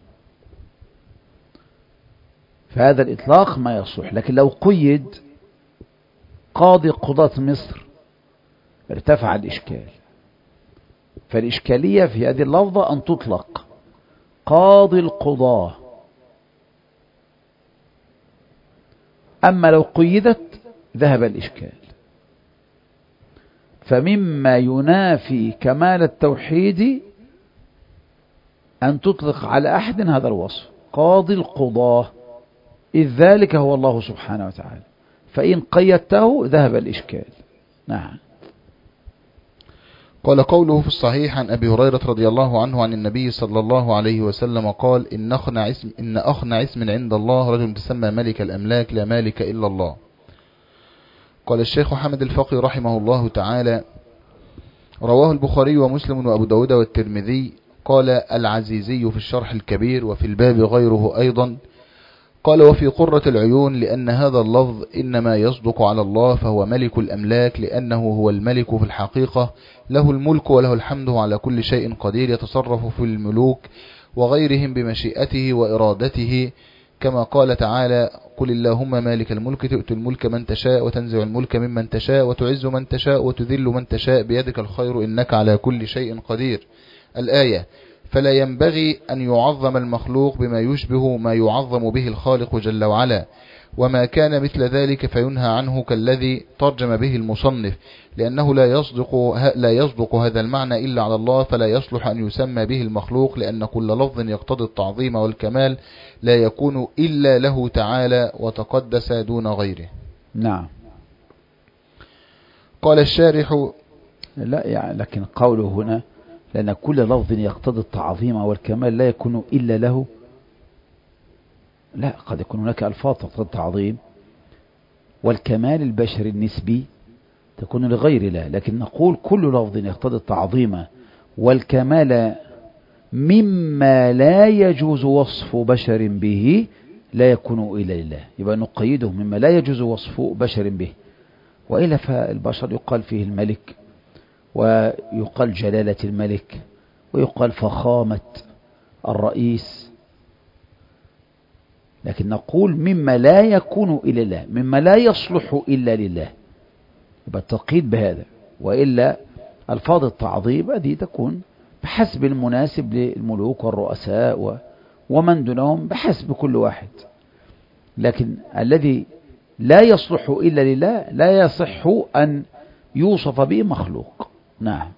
فهذا الإطلاق ما يصلح. لكن لو قيد قاضي قضاة مصر ارتفع الإشكال، فالإشكالية في هذه اللفظة أن تطلق قاضي القضاة، أما لو قيدت ذهب الإشكال. فمما ينافي كمال التوحيد أن تطلق على أحد هذا الوصف قاضي القضاة، إذ ذلك هو الله سبحانه وتعالى، فإن قيدته ذهب الإشكال. نعم. قال قوله في الصحيح عن أبي هريرة رضي الله عنه عن النبي صلى الله عليه وسلم قال: إن أخنع اسم, إن أخنع اسم عند الله رجل تسمى ملك الأملاك لا مالك إلا الله. قال الشيخ حمد الفقي رحمه الله تعالى: رواه البخاري ومسلم وأبو داود والترمذي. قال العزيزي في الشرح الكبير وفي الباب غيره أيضا. قال: وفي قرة العيون لأن هذا اللفظ إنما يصدق على الله، فهو ملك الأملاك لأنه هو الملك في الحقيقة، له الملك وله الحمد على كل شيء قدير، يتصرف في الملوك وغيرهم بمشيئته وإرادته، كما قال تعالى: قل اللهم مالك الملك تؤتي الملك من تشاء وتنزع الملك ممن تشاء وتعز من تشاء وتذل من تشاء بيدك الخير إنك على كل شيء قدير. الآية. فلا ينبغي أن يعظم المخلوق بما يشبه ما يعظم به الخالق جل وعلا، وما كان مثل ذلك فينهى عنه كالذي ترجم به المصنف، لأنه لا يصدق, لا يصدق هذا المعنى إلا على الله، فلا يصلح أن يسمى به المخلوق، لأن كل لفظ يقتضي التعظيم والكمال لا يكون إلا له تعالى وتقدس دون غيره. نعم. قال الشارح: لا يعني لكن قوله هنا لأن كل لفظ يقتضي التعظيم والكمال لا يكون إلا له، لا، قد يكون هناك ألفاظ تقتضي التعظيم والكمال البشري النسبي تكون لغير الله، لكن نقول كل لفظ يقتضي التعظيم والكمال مما لا يجوز وصف بشر به لا يكون إلا لله، يبقى نقيده مما لا يجوز وصف بشر به، وإلا فالبشر يقال فيه الملك، ويقال جلالة الملك، ويقال فخامة الرئيس، لكن نقول مما لا يكون إلا الله، مما لا يصلح إلا لله، يبقى التقييد بهذا، وإلا ألفاظ التعظيم هذه تكون بحسب المناسب للملوك والرؤساء ومن دونهم بحسب كل واحد، لكن الذي لا يصلح إلا لله لا يصح أن يوصف به مخلوق. نعم.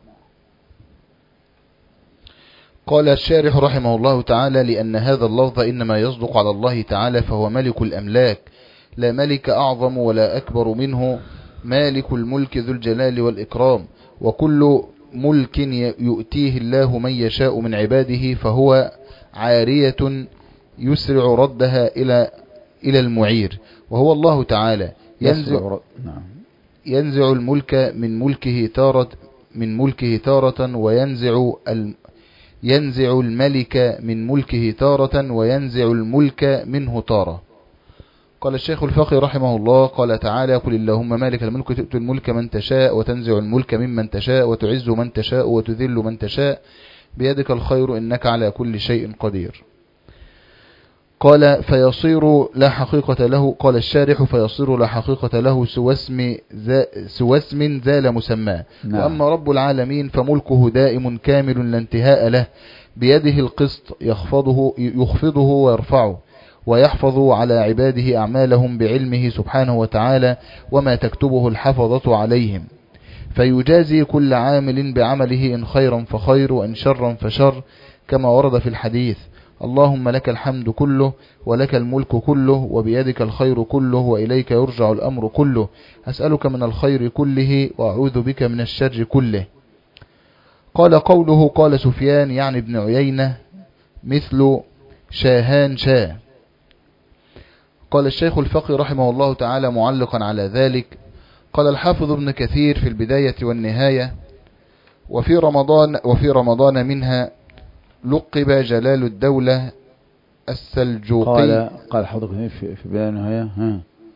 قال الشارح رحمه الله تعالى: لأن هذا اللفظ إنما يصدق على الله تعالى، فهو ملك الأملاك لا ملك أعظم ولا أكبر منه، مالك الملك ذو الجلال والإكرام، وكل ملك يؤتيه الله من يشاء من عباده فهو عارية يسرع ردها إلى إلى المعير، وهو الله تعالى ينزع ينزع الملك من ملكه تارة من ملكه تارة وينزع ينزع الملك من ملكه تارة وينزع الملك منه تارة. قال الشيخ الفقي رحمه الله: قال تعالى: قل اللهم مالك الملك تؤتي الملك من تشاء وتنزع الملك ممن تشاء وتعز من تشاء وتذل من تشاء بيدك الخير إنك على كل شيء قدير. قال فيصير لا حقيقة له. قال الشارح: فيصير لا حقيقة له سوى اسم سوى اسم زال مسماه. نعم. وأما رب العالمين فملكه دائم كامل لا انتهاء له، بيده القسط يخفضه يخفضه ويرفعه، ويحفظ على عباده أعمالهم بعلمه سبحانه وتعالى وما تكتبه الحفظة عليهم، فيجازي كل عامل بعمله إن خيرا فخير وإن شرا فشر، كما ورد في الحديث: اللهم لك الحمد كله ولك الملك كله وبيدك الخير كله وإليك يرجع الأمر كله، أسألك من الخير كله وأعوذ بك من الشر كله. قال قوله قال سفيان يعني ابن عيينة مثل شاهان شاه. قال الشيخ الفقي رحمه الله تعالى معلقا على ذلك: قال الحافظ ابن كثير في البداية والنهاية: وفي رمضان وفي رمضان منها لقب جلال الدولة السلجوقي. قال قال حضرتك في في البداية والنهاية ها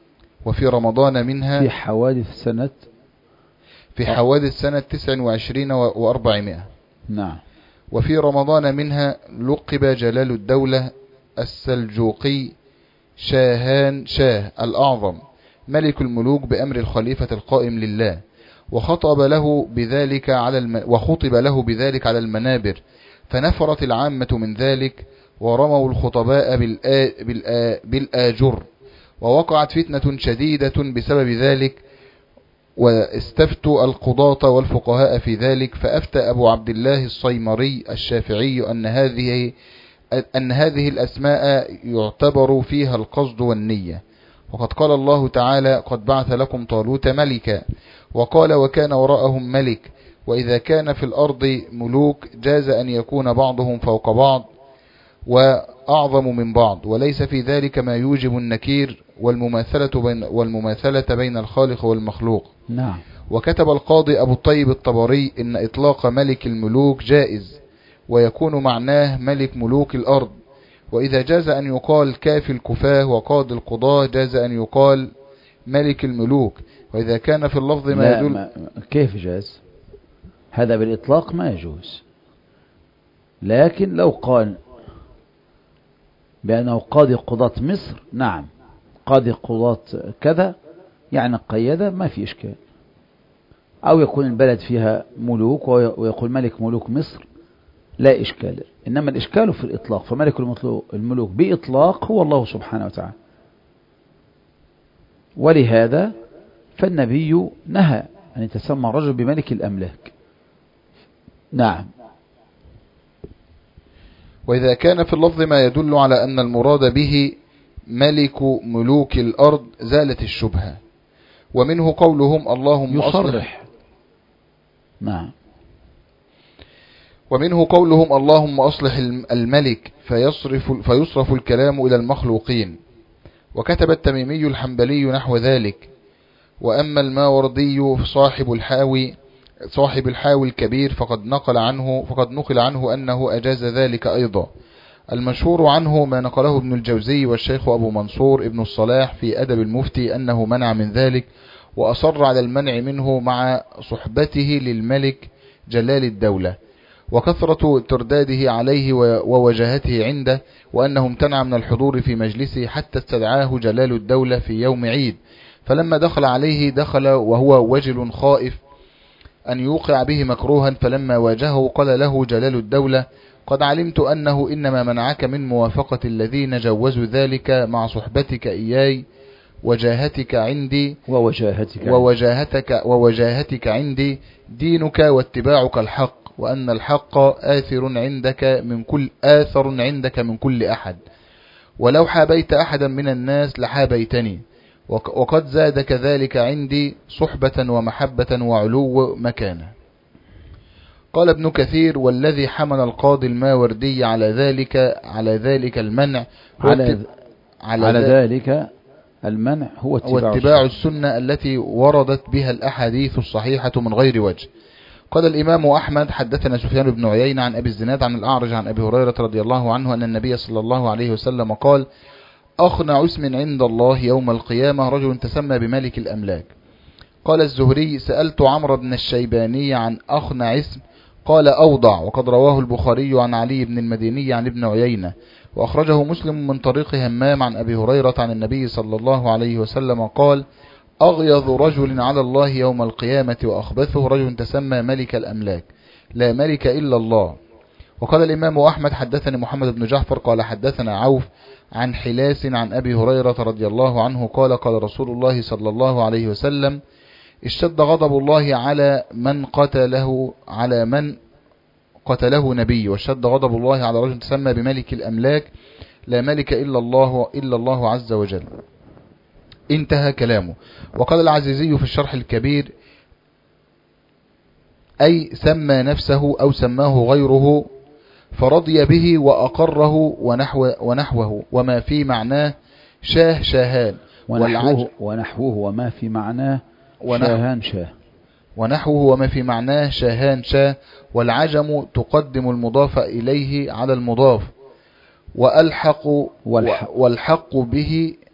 وفي رمضان منها في حوادث سنة في حوادث سنة تسع وعشرين وأربعمائة. نعم. وفي رمضان منها لقب جلال الدولة السلجوقي شاهان شاه الأعظم ملك الملوك بأمر الخليفة القائم لله، وخطب له بذلك على الم... وخطب له بذلك على المنابر، فنفرت العامة من ذلك ورموا الخطباء بالآ... بالآ... بالآجر، ووقعت فتنة شديدة بسبب ذلك، واستفتوا القضاة والفقهاء في ذلك، فأفتى أبو عبد الله الصيمري الشافعي أن هذه أن هذه الأسماء يعتبر فيها القصد والنية، وقد قال الله تعالى قد بعث لكم طالوت ملكا، وقال وكان وراءهم ملك، وإذا كان في الأرض ملوك جاز أن يكون بعضهم فوق بعض وأعظم من بعض، وليس في ذلك ما يوجب النكير والمماثلة بين, والمماثلة بين الخالق والمخلوق. نعم. وكتب القاضي أبو الطيب الطبري إن إطلاق ملك الملوك جائز، ويكون معناه ملك ملوك الأرض، وإذا جاز أن يقال كافي الكفاه وقاضي القضاة جاز أن يقال ملك الملوك، وإذا كان في اللفظ ما لا يدل ما كيف جاز؟ هذا بالإطلاق ما يجوز، لكن لو قال بأنه قاضي قضاة مصر نعم، قاضي قضاة كذا يعني قيادة ما في إشكال، أو يكون البلد فيها ملوك ويقول ملك ملوك مصر لا إشكال. إنما الإشكال في الإطلاق، فملك الملوك بإطلاق هو الله سبحانه وتعالى، ولهذا فالنبي نهى أن يتسمى الرجل بملك الأملاك. نعم. وإذا كان في اللفظ ما يدل على أن المراد به ملك ملوك الأرض زالت الشبهة، ومنه قولهم اللهم أصلح نعم ومنه قولهم اللهم أصلح الملك فيصرف, فيصرف الكلام إلى المخلوقين. وكتب التميمي الحنبلي نحو ذلك. وأما الماوردي صاحب الحاوي صاحب الحاوي الكبير فقد نقل عنه فقد نقل عنه أنه أجاز ذلك أيضا. المشهور عنه ما نقله ابن الجوزي والشيخ أبو منصور ابن الصلاح في أدب المفتي أنه منع من ذلك، وأصر على المنع منه مع صحبته للملك جلال الدولة وكثرة ترداده عليه ووجاهته عنده، وأنه امتنع من الحضور في مجلسه حتى استدعاه جلال الدولة في يوم عيد، فلما دخل عليه دخل وهو وجل خائف أن يوقع به مكروها، فلما واجهه قال له جلال الدولة قد علمت أنه إنما منعك من موافقة الذين جوزوا ذلك مع صحبتك إياي وجاهتك عندي ووجاهتك ووجاهتك ووجاهتك عندي دينك واتباعك الحق، وأن الحق آثر عندك من كل آثر عندك من كل أحد، ولو حابيت أحدا من الناس لحابيتني، وقد زادك ذلك عندي صحبة ومحبة وعلو مكانة. قال ابن كثير والذي حمل القاضي الماوردي على ذلك على ذلك المنع على, على, على ذلك المنع هو اتباع, واتباع السنة التي وردت بها الأحاديث الصحيحة من غير وجه. قال الإمام أحمد حدثنا سفيان بن عيينة عن أبي الزناد عن الأعرج عن أبي هريرة رضي الله عنه أن النبي صلى الله عليه وسلم قال أخنع اسم عند الله يوم القيامة رجل تسمى بملك الأملاك. قال الزهري سألت عمرو بن الشيباني عن أخنع اسم قال أوضع، وقد رواه البخاري عن علي بن المديني عن ابن عيينة، وأخرجه مسلم من طريق همام عن أبي هريرة عن النبي صلى الله عليه وسلم قال أغيظ رجل على الله يوم القيامة وأخبثه رجل تسمى ملك الأملاك لا ملك إلا الله. وقال الإمام أحمد حدثني محمد بن جعفر قال حدثنا عوف عن حلاس عن أبي هريرة رضي الله عنه قال قال رسول الله صلى الله عليه وسلم اشتد غضب الله على من قتله على من قتله نبي، واشتد غضب الله على رجل تسمى بملك الأملاك لا ملك إلا الله إلا الله عز وجل. انتهى كلامه. وقال العزيزي في الشرح الكبير أي سمى نفسه أو سماه غيره فرضي به وأقره ونحو ونحوه وما في معناه شاه شاهان ونحوه, ونحوه وما في معناه شاهان شاه ونحوه وما في معناه شاهان شاه. والعجم تقدم المضاف إليه على المضاف، وألحق والحق به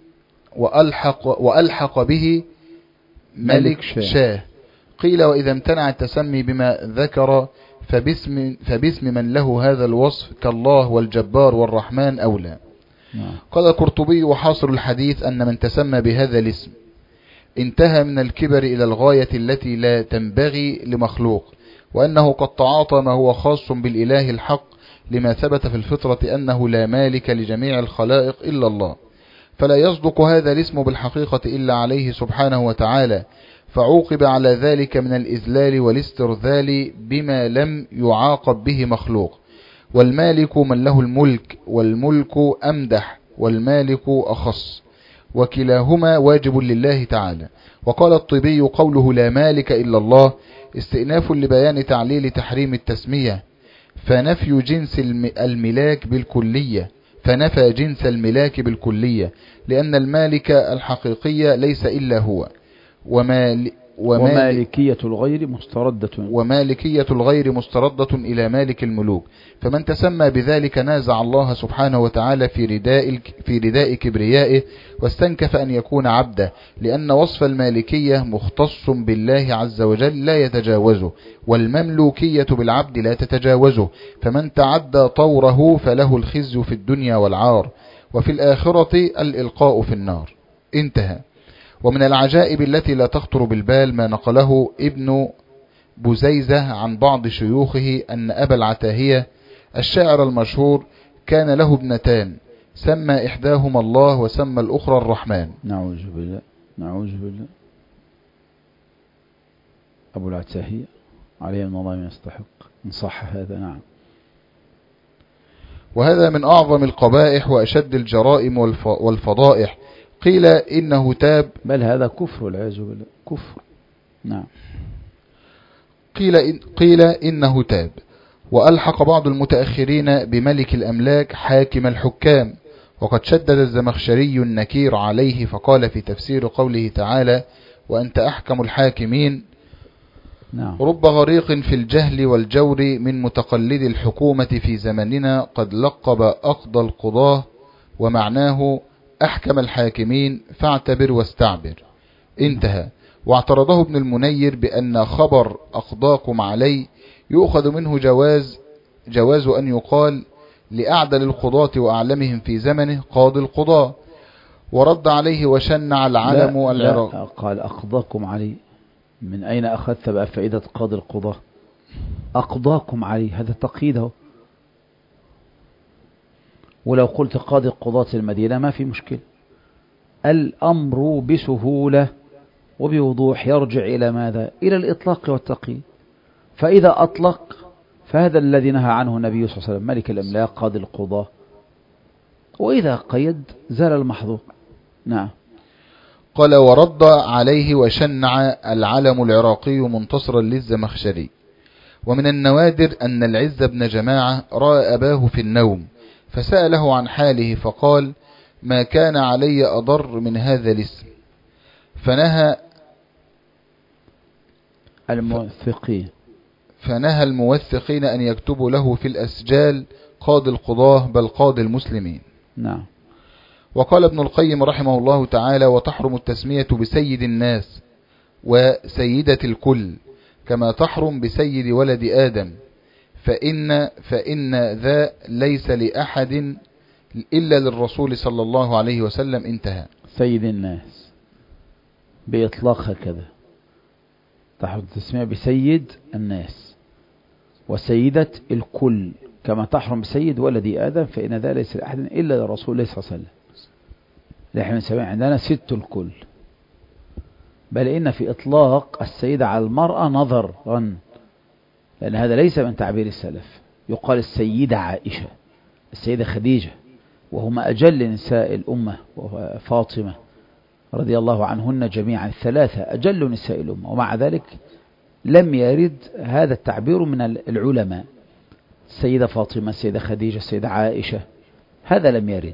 وألحق, وألحق به ملك شاه. قيل وإذا امتنع التسمي بما ذكر فباسم, فباسم من له هذا الوصف كالله والجبار والرحمن أولى. قال القرطبي وحاصر الحديث أن من تسمى بهذا الاسم انتهى من الكبر إلى الغاية التي لا تنبغي لمخلوق، وأنه قد تعاطى ما هو خاص بالإله الحق لما ثبت في الفطرة أنه لا مالك لجميع الخلائق إلا الله، فلا يصدق هذا الاسم بالحقيقة إلا عليه سبحانه وتعالى، فعوقب على ذلك من الإذلال والاسترذال بما لم يعاقب به مخلوق. والمالك من له الملك، والملك أمدح والمالك أخص، وكلاهما واجب لله تعالى. وقال الطبي قوله لا مالك إلا الله استئناف لبيان تعليل تحريم التسمية، فنفي جنس الملاك بالكلية فنفى جنس الملاك بالكلية لأن المالك الحقيقية ليس إلا هو، ومال ومالكية الغير مستردة ومالكية الغير مستردة إلى مالك الملوك، فمن تسمى بذلك نازع الله سبحانه وتعالى في رداء في رداء كبريائه واستنكف أن يكون عبدا، لأن وصف المالكية مختص بالله عز وجل لا يتجاوزه، والمملوكية بالعبد لا تتجاوزه، فمن تعدى طوره فله الخزي في الدنيا والعار، وفي الآخرة الإلقاء في النار. انتهى. ومن العجائب التي لا تخطر بالبال ما نقله ابن بزيزة عن بعض شيوخه أن أبا العتاهية الشاعر المشهور كان له ابنتان، سمى إحداهما الله وسمى الأخرى الرحمن. نعوذ بالله نعوذ بالله. أبو العتاهية عليه من الله يستحق إن صح هذا. نعم. وهذا من أعظم القبائح وأشد الجرائم والفضائح. قيل إنه تاب، بل هذا كفر والعياذ بالله كفر. نعم. قيل, إن قيل إنه تاب. وألحق بعض المتأخرين بملك الأملاك حاكم الحكام، وقد شدد الزمخشري النكير عليه فقال في تفسير قوله تعالى وأنت أحكم الحاكمين: نعم. رب غريق في الجهل والجور من متقلد الحكومة في زمننا قد لقب أقضى القضاه، ومعناه أحكم الحاكمين فاعتبر واستعبر. انتهى. واعترضه ابن المنير بأن خبر أقضاكم علي يؤخذ منه جواز جواز أن يقال لأعدل القضاة وأعلمهم في زمنه قاضي القضاة، ورد عليه وشنع العلم العراق. قال أقضاكم علي، من أين أخذت بقى فائدة قاضي القضاة؟ أقضاكم علي هذا تقييده، ولو قلت قاضي قضاة المدينة ما في مشكلة. الأمر بسهولة وبوضوح يرجع إلى ماذا؟ إلى الإطلاق والتقييد. فإذا أطلق فهذا الذي نهى عنه النبي صلى الله عليه وسلم ملك الأملاك قاضي القضاة، وإذا قيد زال المحظور. نعم. قال ورد عليه وشنع العلم العراقي منتصرا للزمخشري. ومن النوادر أن العز بن جماعة رأى أباه في النوم فسأله عن حاله فقال ما كان علي أضر من هذا الاسم، فنهى الموثقين فنهى الموثقين أن يكتبوا له في الأسجال قاضي القضاة بل قاضي المسلمين. نعم. وقال ابن القيم رحمه الله تعالى وتحرم التسمية بسيد الناس وسيدة الكل كما تحرم بسيد ولد آدم، فإن, فإن ذا ليس لأحد إلا للرسول صلى الله عليه وسلم. انتهى. سيد الناس بإطلاق هكذا تحرم التسمية بسيد الناس وسيدة الكل كما تحرم بسيد ولد آدم، فإن ذا ليس لأحد إلا للرسول صلى الله عليه وسلم. نحن نسمع عندنا ست الكل، بل إن في إطلاق السيدة على المرأة نظرا، لأن هذا ليس من تعبير السلف. يقال السيدة عائشة، السيدة خديجة، وهما أجل نساء الأمة، وفاطمة رضي الله عنهن جميعا الثلاثة أجل نساء الأمة، ومع ذلك لم يرد هذا التعبير من العلماء. السيدة فاطمة، السيدة خديجة، السيدة عائشة، هذا لم يرد.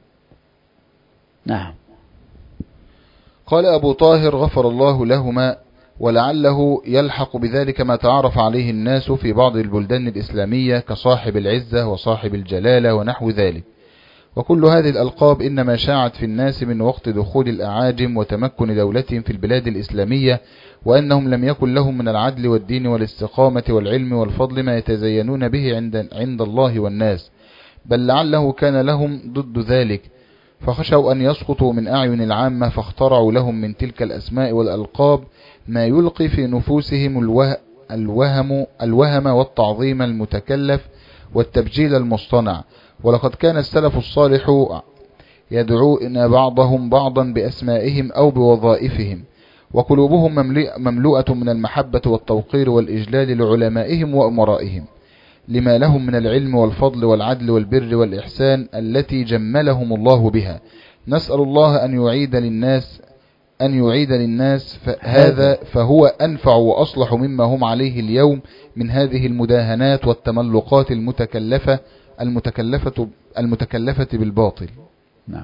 نعم. قال أبو طاهر غفر الله لهما ولعله يلحق بذلك ما تعرف عليه الناس في بعض البلدان الإسلامية كصاحب العزة وصاحب الجلالة ونحو ذلك. وكل هذه الألقاب إنما شاعت في الناس من وقت دخول الأعاجم وتمكن دولتهم في البلاد الإسلامية، وأنهم لم يكن لهم من العدل والدين والاستقامة والعلم والفضل ما يتزينون به عند, عند الله والناس، بل لعله كان لهم ضد ذلك، فخشوا أن يسقطوا من أعين العامة، فاخترعوا لهم من تلك الأسماء والألقاب ما يلقي في نفوسهم الوه الوهم, الوهم والتعظيم المتكلف والتبجيل المصطنع. ولقد كان السلف الصالح يدعون بعضهم بعضا بأسمائهم أو بوظائفهم، وقلوبهم مملوءة من المحبة والتوقير والإجلال لعلمائهم وأمرائهم، لما لهم من العلم والفضل والعدل والبر والإحسان التي جملهم الله بها. نسأل الله أن يعيد للناس أن يعيد للناس هذا، فهو أنفع وأصلح مما هم عليه اليوم من هذه المداهنات والتملقات المتكلفة المتكلفة المتكلفة بالباطل. نعم.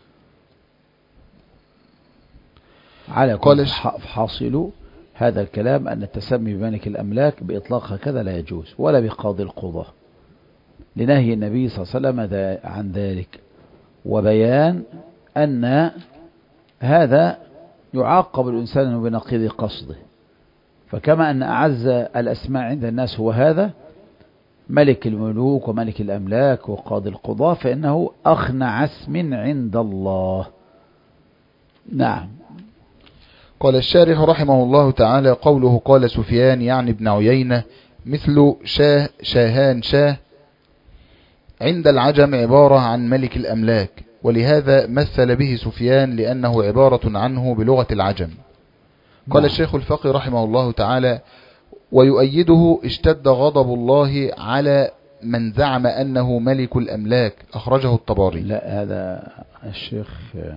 على كل حاصل هذا الكلام أن التسمي بملك الأملاك بإطلاق هكذا لا يجوز، ولا بقاضي القضاة، لنهي النبي صلى الله عليه وسلم عن ذلك، وبيان أن هذا يعاقب الإنسان بنقيض قصده. فكما أن أعز الأسماء عند الناس هو هذا ملك الملوك وملك الأملاك وقاضي القضاة، فإنه أخنع اسم عند الله. نعم. قال الشارح رحمه الله تعالى: قوله قال سفيان يعني ابن عيينة مثل شاه شاهان شاه عند العجم عبارة عن ملك الأملاك، ولهذا مثل به سفيان لأنه عبارة عنه بلغة العجم. قال الشيخ الفقي رحمه الله تعالى: ويؤيده اشتد غضب الله على من زعم أنه ملك الأملاك، أخرجه الطبري. لا، هذا الشيخ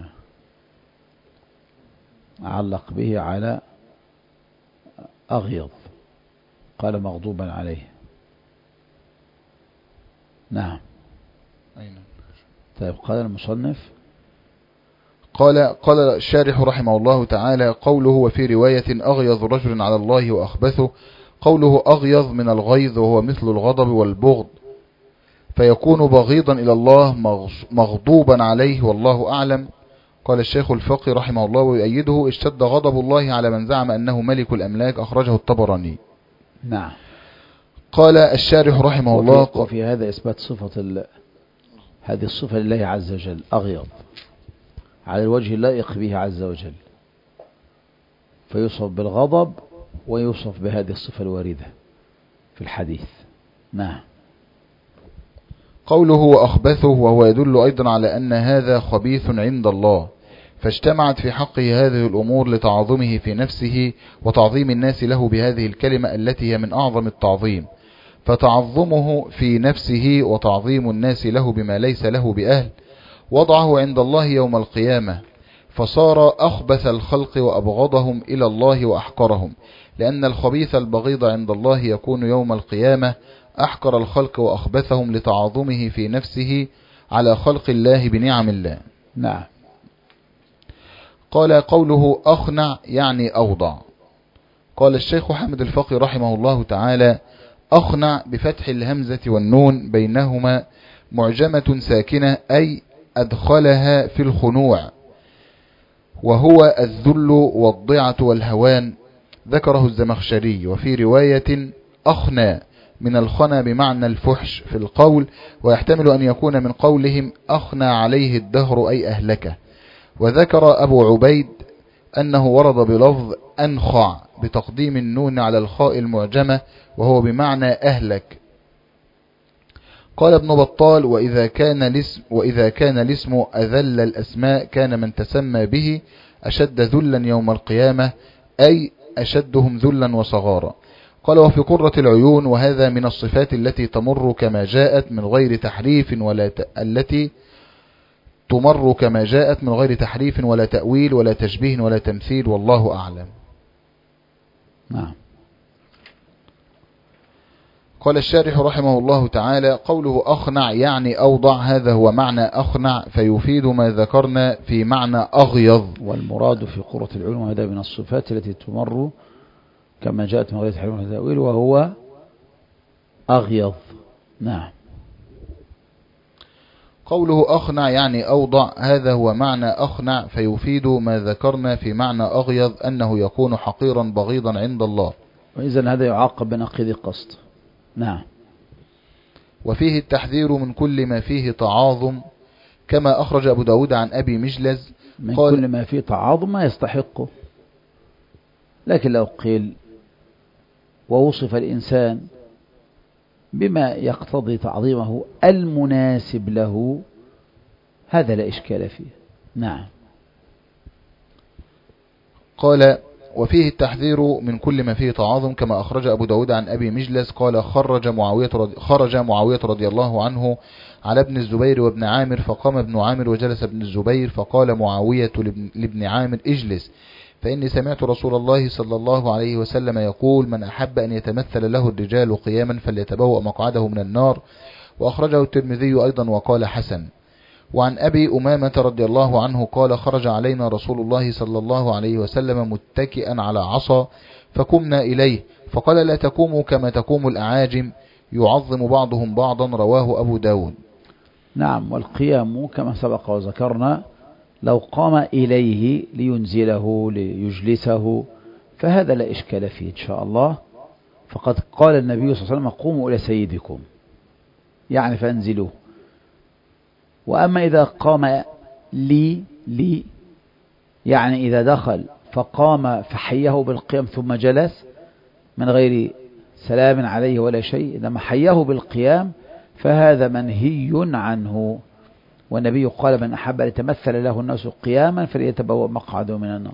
علق به على أغيض، قال مغضوبا عليه. نعم. طيب، قال المصنف قال قال الشارح رحمه الله تعالى: قوله وفي رواية أغيظ رجل على الله وأخبثه، قوله أغيظ من الغيظ وهو مثل الغضب والبغض، فيكون بغيضا إلى الله مغضوبا عليه، والله أعلم. قال الشيخ الفقي رحمه الله: ويؤيده اشتد غضب الله على من زعم أنه ملك الأملاك، أخرجه الطبراني. نعم. قال الشارح رحمه وفي الله: وفي هذا إثبات صفة ال... هذه الصفة لله عز وجل، أغيض على الوجه اللائق به عز وجل، فيوصف بالغضب ويوصف بهذه الصفة الواردة في الحديث. نعم. قوله وأخبثه وهو يدل أيضا على أن هذا خبيث عند الله، فاجتمعت في حقه هذه الأمور لتعظمه في نفسه وتعظيم الناس له بهذه الكلمة التي هي من أعظم التعظيم، فتعظمه في نفسه وتعظيم الناس له بما ليس له بأهل وضعه عند الله يوم القيامة، فصار أخبث الخلق وأبغضهم إلى الله وأحقرهم، لأن الخبيث البغيض عند الله يكون يوم القيامة أحقر الخلق وأخبثهم لتعاظمه في نفسه على خلق الله بنعم الله. نعم. قال قوله أخنع يعني أوضع. قال الشيخ حامد الفقي رحمه الله تعالى: أخنع بفتح الهمزة والنون بينهما معجمة ساكنة، أي أدخلها في الخنوع، وهو الذل والضعة والهوان، ذكره الزمخشري. وفي رواية أخنى من الخنا بمعنى الفحش في القول، ويحتمل أن يكون من قولهم أخنى عليه الدهر أي أهلكه. وذكر أبو عبيد أنه ورد بلفظ أنخع بتقديم النون على الخاء المعجمة، وهو بمعنى أهلك. قال ابن بطال: وإذا كان الاسم وإذا كان الاسم أذل الأسماء كان من تسمى به أشد ذلا يوم القيامة، أي أشدهم ذلا وصغارا. قال: وفي قرة العيون، وهذا من الصفات التي تمر كما جاءت من غير تحريف ولا ت... التي تمر كما جاءت من غير تحريف ولا تأويل ولا تشبيه ولا تمثيل، والله أعلم. نعم. قال الشارح رحمه الله تعالى: قوله أخنع يعني أوضع، هذا هو معنى أخنع، فيفيد ما ذكرنا في معنى أغيظ. والمراد في قرة العيون وهذا من الصفات التي تمر كما جاءت من غير تحريف ولا تأويل، وهو أغيظ. نعم. قوله أخنع يعني أوضع، هذا هو معنى أخنع، فيفيد ما ذكرنا في معنى أغيظ أنه يكون حقيرا بغيضا عند الله. وإذن هذا يعاقب بنقيض القصد. نعم. وفيه التحذير من كل ما فيه تعاظم، كما أخرج أبو داود عن أبي مجلز من قال كل ما فيه تعاظم ما يستحقه، لكن لو قيل ووصف الإنسان بما يقتضي تعظيمه المناسب له هذا لا إشكال فيه. نعم. قال وفيه التحذير من كل ما فيه تعاظم، كما أخرج أبو داود عن أبي مجلس قال خرج معاوية رضي, خرج معاوية رضي الله عنه على ابن الزبير وابن عامر، فقام ابن عامر وجلس ابن الزبير، فقال معاوية لابن عامر اجلس، فإني سمعت رسول الله صلى الله عليه وسلم يقول من أحب أن يتمثل له الرجال قياما فليتبوأ مقعده من النار. وأخرجه الترمذي أيضا وقال حسن. وعن أبي أمامة رضي الله عنه قال خرج علينا رسول الله صلى الله عليه وسلم متكئا على عصا فقمنا إليه، فقال لا تقوموا كما تقوم الأعاجم يعظم بعضهم بعضا، رواه أبو داود. نعم. والقيام كما سبق وذكرنا لو قام إليه لينزله ليجلسه فهذا لا إشكال فيه إن شاء الله، فقد قال النبي صلى الله عليه وسلم قوموا إلى سيدكم، يعني فانزلوه. وأما إذا قام لي لي يعني إذا دخل فقام فحيه بالقيام ثم جلس من غير سلام عليه ولا شيء، إنما حيه بالقيام فهذا منهي عنه. والنبي قال من أحب ليتمثل له الناس قياما فليتبوأ مقعده من النار.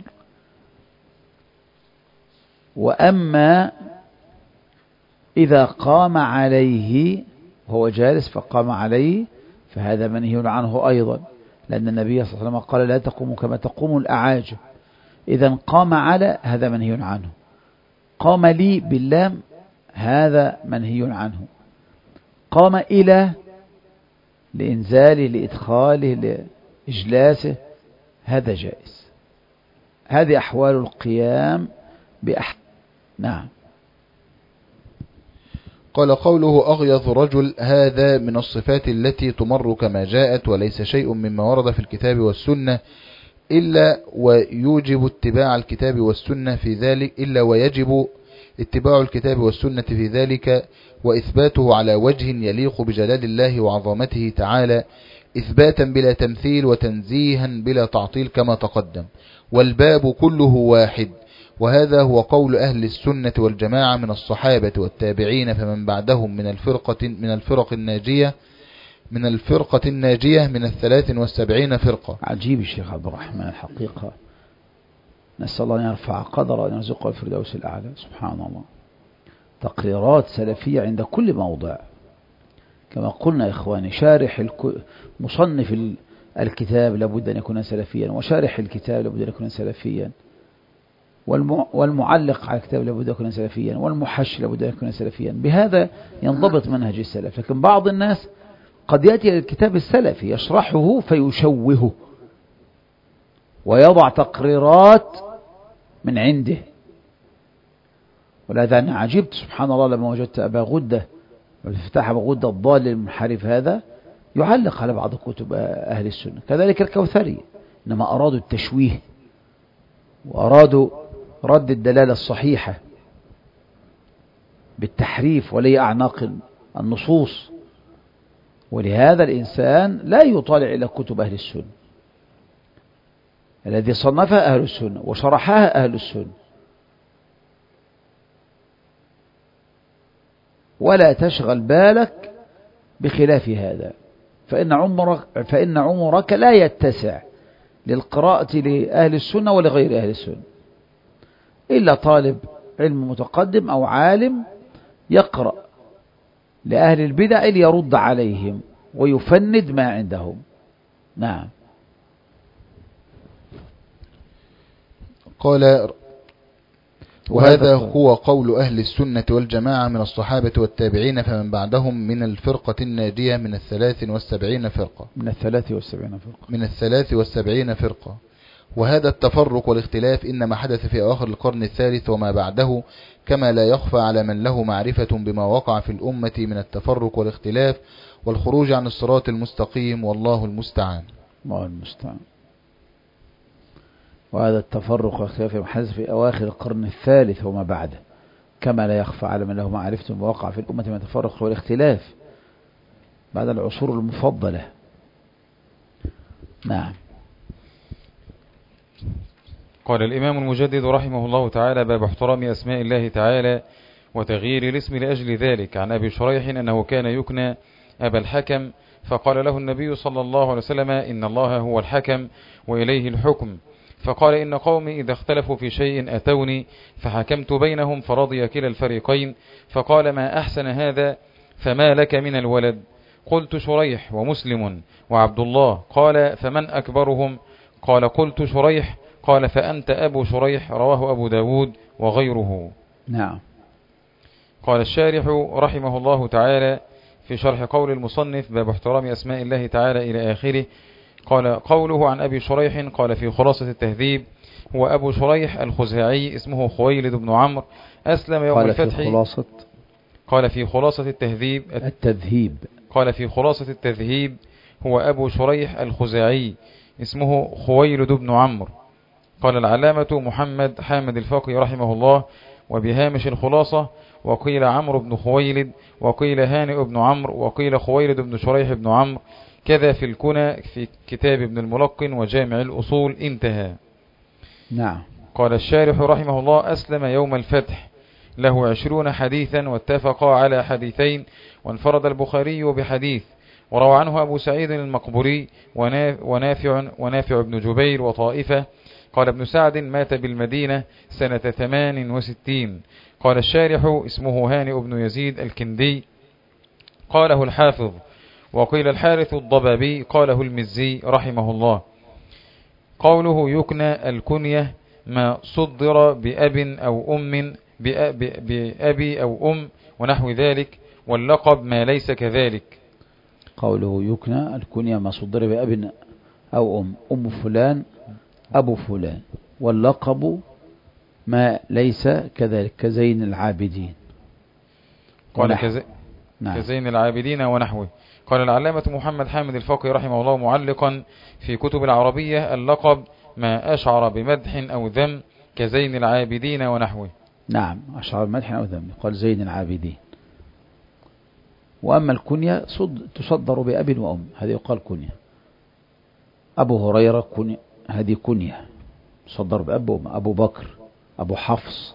وأما إذا قام عليه وهو جالس فقام عليه فهذا منهي عنه أيضا، لأن النبي صلى الله عليه وسلم قال لا تقوموا كما تقوم الأعاجم. إذا قام على هذا منهي عنه، قام لي باللام هذا منهي عنه، قام إلى لإنزاله لإدخاله لإجلاسه هذا جائز. هذه أحوال القيام بأحد. نعم. قال قوله أغيظ رجل، هذا من الصفات التي تمر كما جاءت، وليس شيء مما ورد في الكتاب والسنة إلا ويوجب اتباع الكتاب والسنة في ذلك إلا ويجب اتباع الكتاب والسنة في ذلك، وإثباته على وجه يليق بجلال الله وعظمته تعالى، إثباتا بلا تمثيل وتنزيها بلا تعطيل كما تقدم. والباب كله واحد، وهذا هو قول أهل السنة والجماعة من الصحابة والتابعين فمن بعدهم من الفرقة من الفرق الناجية من الفرقة الناجية من الثلاث والسبعين فرقة. عجيب الشيخ عبد الرحمن الحقيقة، نسأل الله أن يرفع قدره وأن يرزقه الفردوس الأعلى. سبحان الله، تقريرات سلفية عند كل موضع كما قلنا يا إخواني. شارح مصنف الكتاب لابد أن يكون سلفيا، وشارح الكتاب لابد أن يكون سلفيا، والمعلق على الكتاب لابد أن يكون سلفيا، والمحش لابد أن يكون سلفيا. بهذا ينضبط منهج السلف. لكن بعض الناس قد يأتي للكتاب السلفي يشرحه فيشوهه ويضع تقريرات من عنده. ولهذا أنا عجبت سبحان الله لما وجدت أبا غدة والفتاح أبا غدة الضال المنحرف هذا يعلق على بعض كتب أهل السنة. كذلك الكوثري، إنما أرادوا التشويه وأرادوا رد الدلالة الصحيحة بالتحريف ولي أعناق النصوص. ولهذا الإنسان لا يطالع إلى كتب أهل السنة الذي صنفها أهل السنة وشرحها أهل السنة، ولا تشغل بالك بخلاف هذا، فإن عمرك, فإن عمرك لا يتسع للقراءة لأهل السنة ولغير أهل السنة، إلا طالب علم متقدم أو عالم يقرأ لأهل البدع ليرد عليهم ويفند ما عندهم. نعم. قال وهذا هو قول أهل السنة والجماعة من الصحابة والتابعين فمن بعدهم من الفرقة الناجية من الثلاث والسبعين فرقة من الثلاث والسبعين فرقة من الثلاث والسبعين فرقة وهذا التفرق والاختلاف إنما حدث في أواخر القرن الثالث وما بعده، كما لا يخفى على من له معرفة بما وقع في الأمة من التفرق والاختلاف والخروج عن الصراط المستقيم، والله المستعان. الله المستعان. وهذا التفرق والاختلاف حدث في أواخر القرن الثالث وما بعده، كما لا يخفى على من له معرفة بما وقع في الأمة من التفرق والاختلاف بعد العصور المفضلة. نعم. قال الإمام المجدد رحمه الله تعالى: باب احترام أسماء الله تعالى وتغيير الاسم لأجل ذلك. عن أبي شريح أنه كان يكنى أبا الحكم، فقال له النبي صلى الله عليه وسلم: إن الله هو الحكم وإليه الحكم. فقال: إن قومي إذا اختلفوا في شيء أتوني فحكمت بينهم فرضي كلا الفريقين. فقال: ما أحسن هذا، فما لك من الولد؟ قلت: شريح ومسلم وعبد الله. قال: فمن أكبرهم؟ قال: قلت: شريح. قال: فأنت أبو شريح. رواه أبو داود وغيره. نعم. قال الشارح رحمه الله تعالى في شرح قول المصنف: باب احترام أسماء الله تعالى إلى آخره. قال: قوله عن أبي شريح، قال في خلاصة التهذيب: هو أبو شريح الخزاعي، اسمه خويلد بن عمرو، أسلم يوم قال الفتح. في خلاصة قال في خلاصة التهذيب التذهيب قال في خلاصة التذهيب: هو أبو شريح الخزاعي، اسمه خويلد بن عمرو. قال العلامة محمد حامد الفقي رحمه الله: وبهامش الخلاصة: وقيل عمرو بن خويلد، وقيل هانئ بن عمرو، وقيل خويلد بن شريح بن عمرو، كذا في الكنى في كتاب ابن الملقن وجامع الأصول. انتهى. نعم. قال الشارح رحمه الله: أسلم يوم الفتح، له عشرون حديثا، واتفقا على حديثين، وانفرد البخاري بحديث، وروى عنه أبو سعيد المقبري ونافع, ونافع بن جبير وطائفة. قال ابن سعد: مات بالمدينة سنة ثمان وستين. قال الشارح: اسمه هانئ بن يزيد الكندي. قاله الحافظ. وقيل الحارث الضبابي. قاله المزي رحمه الله. قوله يكنى الكنية ما صدر بأب أو أم، بأبي أو أم ونحو ذلك، واللقب ما ليس كذلك. قوله يكنى الكنية ما صدر بأب أو أم، أم فلان أبو فلان، واللقب ما ليس كذلك كزين العابدين. قال كز... نعم. كزين العابدين ونحوه. قال العلامة محمد حامد الفقي رحمه الله معلقا في كتب العربية: اللقب ما أشعر بمدح أو ذم كزين العابدين ونحوه. نعم، أشعر بمدح أو ذم قال زين العابدين. وأما الكنية صد... تصدر بأب وأم، هذه يقال كنية. أبو هريرة كنية، هذه كنية صدر بأب وأم. أبو بكر، أبو حفص.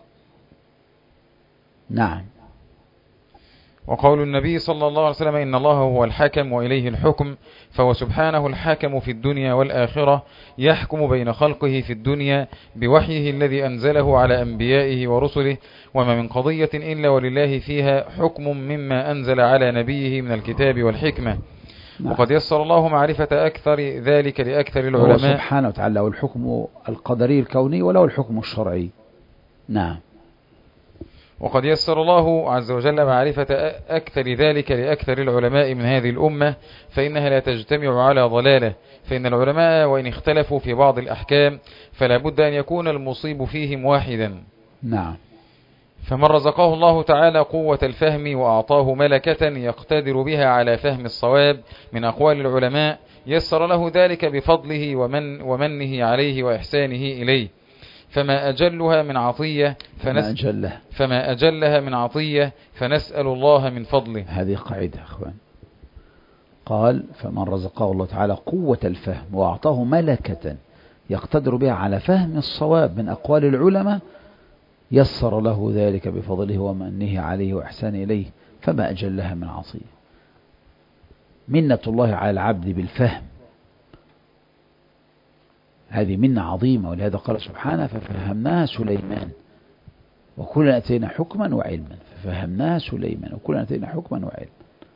نعم. وقول النبي صلى الله عليه وسلم: إن الله هو الحكم وإليه الحكم، فهو سبحانه الحكم في الدنيا والآخرة، يحكم بين خلقه في الدنيا بوحيه الذي أنزله على أنبيائه ورسله، وما من قضية إلا ولله فيها حكم مما أنزل على نبيه من الكتاب والحكمة. نعم. وقد يسر الله معرفة أكثر ذلك لأكثر العلماء سبحانه وتعالى، والحكم القدري الكوني وله الحكم الشرعي. نعم. وقد يسر الله عز وجل معرفة أكثر ذلك لأكثر العلماء من هذه الأمة، فإنها لا تجتمع على ضلالة، فإن العلماء وإن اختلفوا في بعض الأحكام فلا بد أن يكون المصيب فيهم واحدا. نعم. فمن رزقه الله تعالى قوة الفهم وأعطاه ملكة يقتدر بها على فهم الصواب من أقوال العلماء، يسر له ذلك بفضله ومن ومنه عليه وإحسانه إليه. فما أجلها من عطية فنس... أجلها. فما أجلها من عطية فنسأل الله من فضله. هذه قاعدة أخوان. قال: فمن رزقه الله تعالى قوة الفهم وأعطاه ملكة يقتدر بها على فهم الصواب من أقوال العلماء، يسر له ذلك بفضله ومنه عليه وإحسانه إليه. فما أجلها من عطية. منة الله على العبد بالفهم، هذه منة عظيمة، ولهذا قال سبحانه: ففهمناها سليمان وكلنا أتينا حكما وعلما. ففهمناها سليمان وكلنا أتينا حكما وعلما.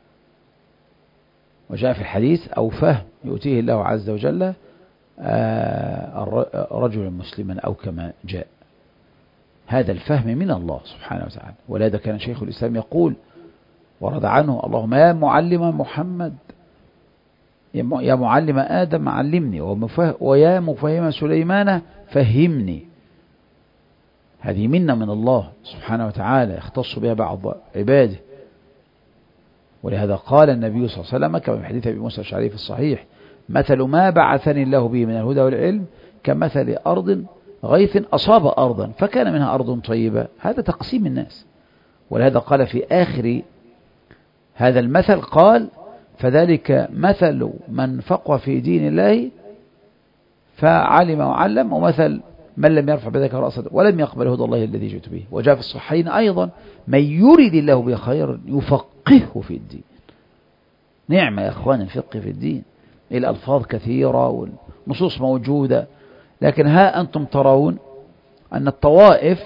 وجاء في الحديث: أو فهم يؤتيه الله عز وجل رجلا مسلما، أو كما جاء. هذا الفهم من الله سبحانه وتعالى. ولهذا كان شيخ الإسلام يقول ورد عنه: اللهم يا معلم محمد يا معلم آدم علمني، ويا مفهم سليمان فهمني. هذه منة من الله سبحانه وتعالى يختص بها بعض عباده. ولهذا قال النبي صلى الله عليه وسلم كما في حديث أبي موسى الأشعري في الصحيح: مثل ما بعثني الله به من الهدى والعلم كمثل أرض غيث أصاب أرضا فكان منها أرض طيبة. هذا تقسيم الناس. ولهذا قال في آخر هذا المثل قال: فذلك مثل من فقه في دين الله فعلم وعلم، ومثل من لم يرفع بذلك رأسه ولم يقبل هدى الله الذي جئت به. وجاء في الصحيحين أيضا: من يريد الله به خيرا يفقهه في الدين. نعمة يا أخوان الفقه في الدين. الألفاظ كثيرة والنصوص موجودة، لكن ها أنتم ترون أن الطوائف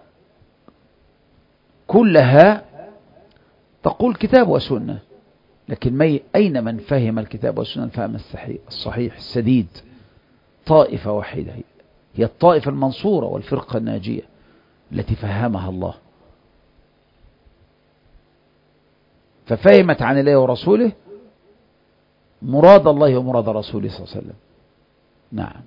كلها تقول كتاب وسنة، لكن ما أين من فهم الكتاب والسنة الفهم الصحيح السديد؟ طائفة واحدة هي الطائفة المنصورة والفرقة الناجية التي فهمها الله، ففهمت عن الله ورسوله مراد الله ومراد رسوله صلى الله عليه وسلم. نعم.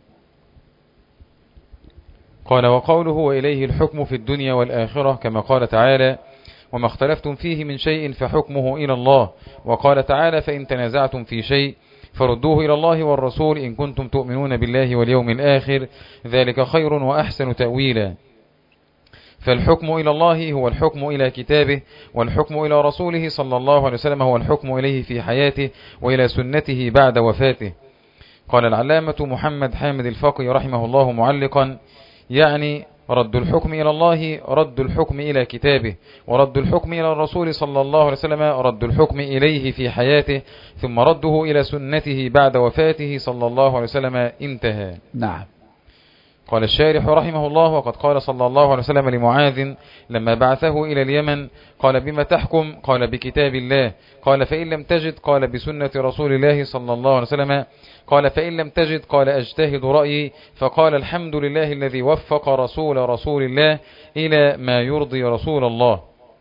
قال: وقوله وإليه الحكم في الدنيا والآخرة، كما قال تعالى: وما اختلفتم فيه من شيء فحكمه إلى الله. وقال تعالى: فإن تنازعتم في شيء فردوه إلى الله والرسول إن كنتم تؤمنون بالله واليوم الآخر، ذلك خير وأحسن تأويلا. فالحكم إلى الله هو الحكم إلى كتابه، والحكم إلى رسوله صلى الله عليه وسلم هو الحكم إليه في حياته وإلى سنته بعد وفاته. قال العلامة محمد حامد الفقي رحمه الله معلقا: يعني رد الحكم إلى الله رد الحكم إلى كتابه، ورد الحكم إلى الرسول صلى الله عليه وسلم رد الحكم إليه في حياته، ثم رده إلى سنته بعد وفاته صلى الله عليه وسلم. انتهى. نعم. قال الشارح رحمه الله: وقد قال صلى الله عليه وسلم لمعاذ لما بعثه إلى اليمن: قال بما تحكم؟ قال بكتاب الله. قال فإن لم تجد؟ قال بسنة رسول الله صلى الله عليه وسلم. قال فإن لم تجد؟ قال أجتهد رأيي. فقال الحمد لله الذي وفق رسول رسول الله إلى ما يرضي رسول الله.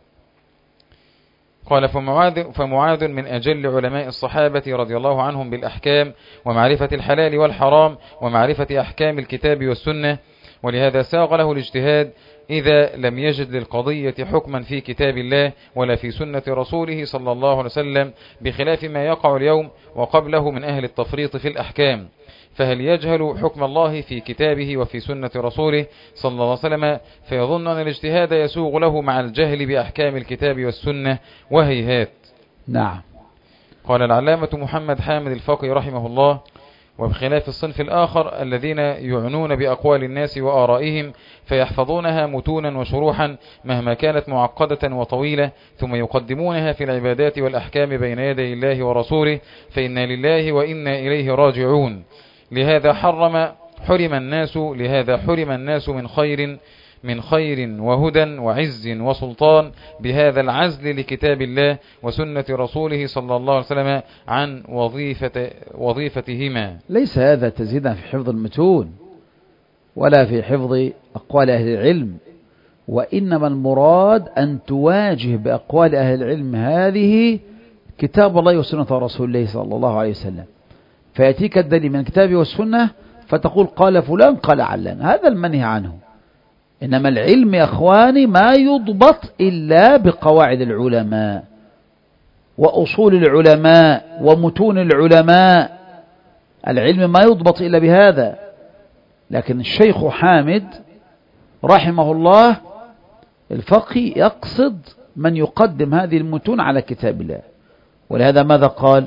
قال فمعاذ, فمعاذ من أجل علماء الصحابة رضي الله عنهم بالأحكام ومعرفة الحلال والحرام ومعرفة أحكام الكتاب والسنة، ولهذا ساغ له الاجتهاد إذا لم يجد للقضية حكما في كتاب الله ولا في سنة رسوله صلى الله عليه وسلم، بخلاف ما يقع اليوم وقبله من أهل التفريط في الأحكام. فهل يجهل حكم الله في كتابه وفي سنة رسوله صلى الله عليه وسلم فيظن أن الاجتهاد يسوغ له مع الجهل بأحكام الكتاب والسنة؟ وهيهات. نعم. قال العلامة محمد حامد الفقي رحمه الله: وبخلاف الصنف الآخر الذين يعنون بأقوال الناس وآرائهم فيحفظونها متونا وشروحا مهما كانت معقدة وطويلة، ثم يقدمونها في العبادات والأحكام بين يدي الله ورسوله، فإنا لله وإنا إليه راجعون. لهذا حرم حرم الناس لهذا حرم الناس من خير من خير وهدى وعز وسلطان بهذا العزل لكتاب الله وسنة رسوله صلى الله عليه وسلم عن وظيفة وظيفتهما. ليس هذا تزيدا في حفظ المتون ولا في حفظ أقوال أهل العلم، وإنما المراد أن تواجه بأقوال أهل العلم هذه كتاب الله وسنة رسول الله صلى الله عليه وسلم، فيأتيك الدليل من الكتاب والسنة فتقول قال فلان قال علان. هذا المنهي عنه. إنما العلم يا أخواني ما يضبط إلا بقواعد العلماء وأصول العلماء ومتون العلماء. العلم ما يضبط إلا بهذا. لكن الشيخ حامد رحمه الله الفقي يقصد من يقدم هذه المتون على كتاب الله، ولهذا ماذا قال؟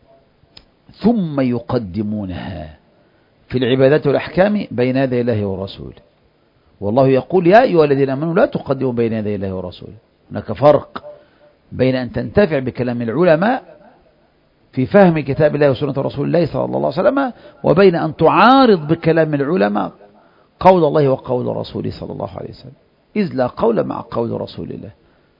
ثم يقدمونها في العبادات والأحكام بين يدي الله ورسوله. والله يقول يا أيها الذين آمنوا لا تقدموا بين يدي الله ورسوله. هناك فرق بين أن تنتفع بكلام العلماء في فهم كتاب الله وسنة رسول الله صلى الله عليه وسلم، وبين أن تعارض بكلام العلماء قول الله وقول رسوله صلى الله عليه وسلم، إذ لا قول مع قول رسول الله.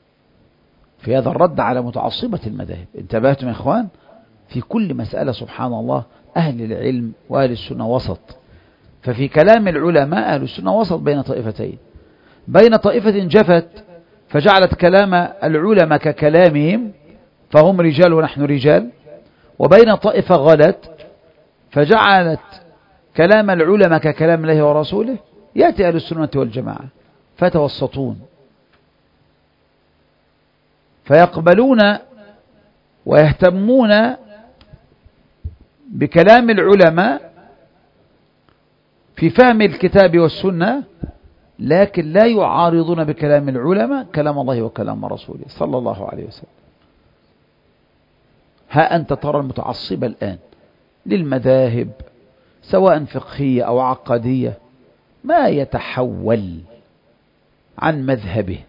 في هذا الرد على متعصبة المذاهب. انتبهتم يا إخوان؟ في كل مسألة سبحان الله أهل العلم وأهل السنة وسط. ففي كلام العلماء أهل السنة وسط بين طائفتين، بين طائفة جفت فجعلت كلام العلماء ككلامهم فهم رجال ونحن رجال، وبين طائفة غلت فجعلت كلام العلماء ككلام الله ورسوله، يأتي أهل السنة والجماعة فتوسطون فيقبلون ويهتمون بكلام العلماء في فهم الكتاب والسنة، لكن لا يعارضون بكلام العلماء كلام الله وكلام رسوله صلى الله عليه وسلم. ها أنت ترى المتعصب الآن للمذاهب سواء فقهية أو عقدية ما يتحول عن مذهبه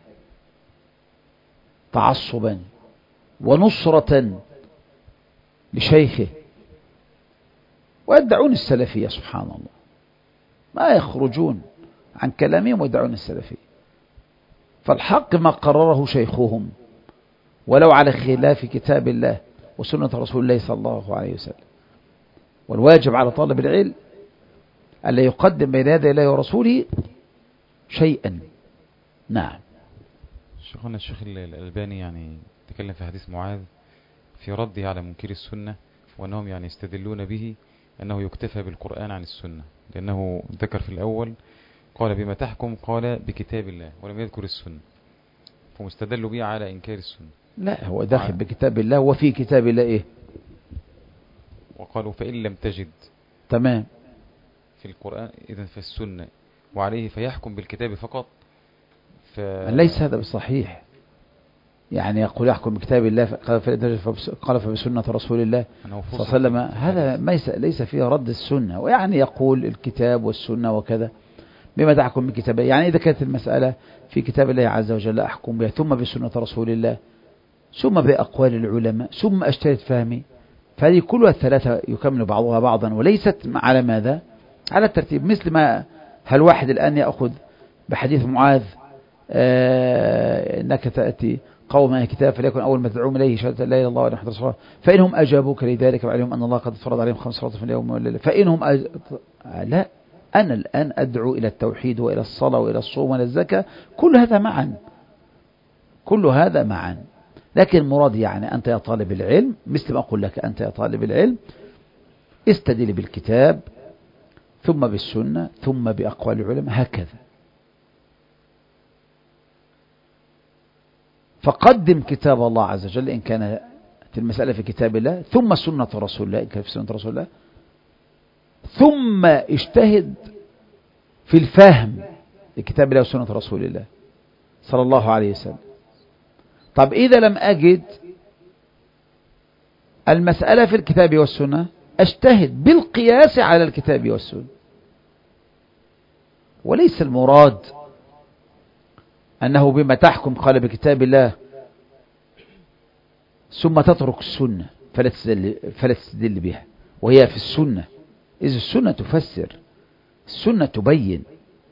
تعصبا ونصرة لشيخه، ويدعون السلفية سبحان الله، ما يخرجون عن كلامهم ويدعون السلفية. فالحق ما قرره شيخهم ولو على خلاف كتاب الله وسنة رسول الله صلى الله عليه وسلم. والواجب على طالب العلم ألا يقدم بين يدي الله ورسوله شيئا. نعم. شيخنا الشيخ الألباني يعني تكلم في حديث معاذ في رده على منكر السنة، وأنهم يعني يستدلون به أنه يكتفى بالقرآن عن السنة، لأنه ذكر في الأول قال بما تحكم، قال بكتاب الله، ولم يذكر السنة، فمستدلوا به على إنكار السنة. لا، هو داخل بكتاب الله وفي كتاب الله إيه؟ وقالوا فإن لم تجد تمام في القرآن إذن في السنة، وعليه فيحكم بالكتاب فقط. ف... ليس هذا بصحيح. يعني يقول يحكم بكتاب الله قال فبسنة رسول الله صلى الله عليه وسلم، هذا ليس فيه رد السنة. ويعني يقول الكتاب والسنة وكذا بما تحكم بكتاب، يعني إذا كانت المسألة في كتاب الله عز وجل أحكم بها، ثم بسنة رسول الله، ثم بأقوال العلماء، ثم أجتهد فهمي، فهذه كلها الثلاثة يكمل بعضها بعضا، وليست على ماذا؟ على الترتيب. مثل ما هل واحد الآن يأخذ بحديث معاذ آه إنك تأتي قوم أهل الكتاب فليكن أول ما تدعوهم إليه شهادة لا إله إلا الله وأن محمدا رسول الله، فإنهم أجابوك لذلك فعليهم أن الله قد فرض عليهم خمس صلوات في اليوم والليلة، فإنهم أج... لا، أنا الآن أدعو إلى التوحيد وإلى الصلاة وإلى الصوم وإلى الزكاة، كل هذا معا، كل هذا معا. لكن مراد يعني أنت يا طالب العلم، مثل ما أقول لك أنت يا طالب العلم، استدل بالكتاب ثم بالسنة ثم بأقوال العلماء، هكذا. فقدم كتاب الله عز وجل إن كانت المسألة في كتاب الله، ثم سنة رسول الله إن كانت في سنة رسول الله، ثم اجتهد في الفهم لكتاب الله وسنة رسول الله صلى الله عليه وسلم. طب إذا لم أجد المسألة في الكتاب والسنة، اجتهد بالقياس على الكتاب والسنة. وليس المراد أنه بما تحكم قال بكتاب الله ثم تترك السنة فلا تستدل, فلا تستدل بها، وهي في السنة، إذ السنة تفسر، السنة تبين.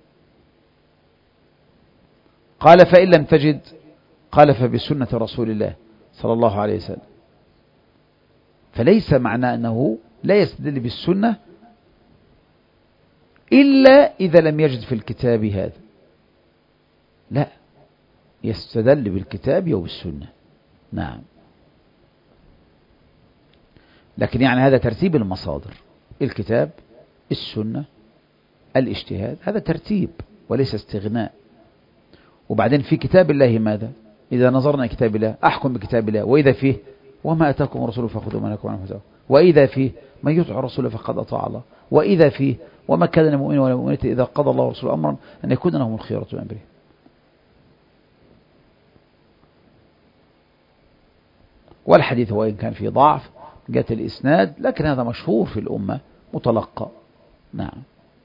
قال فإن لم تجد، قال فبسنة رسول الله صلى الله عليه وسلم. فليس معنى أنه لا يستدل بالسنة إلا إذا لم يجد في الكتاب هذا، لا، يستدل بالكتاب وبالسنة. نعم. لكن يعني هذا ترتيب المصادر، الكتاب، السنة، الاجتهاد، هذا ترتيب وليس استغناء. وبعدين في كتاب الله ماذا؟ إذا نظرنا كتاب الله أحكم بكتاب الله، وإذا فيه وما أتاكم الرسول فخذوا ما نهاكم عنه فانتهوا، وإذا فيه من يطع الرسول فقد أطاع الله، وإذا فيه وما كان للمؤمن ولا مؤمنة إذا قضى الله ورسوله أمرا أن يكون لهم الخيرة من أمره. والحديث وإن كان فيه ضعف جاءت الإسناد، لكن هذا مشهور في الأمة متلقى. نعم.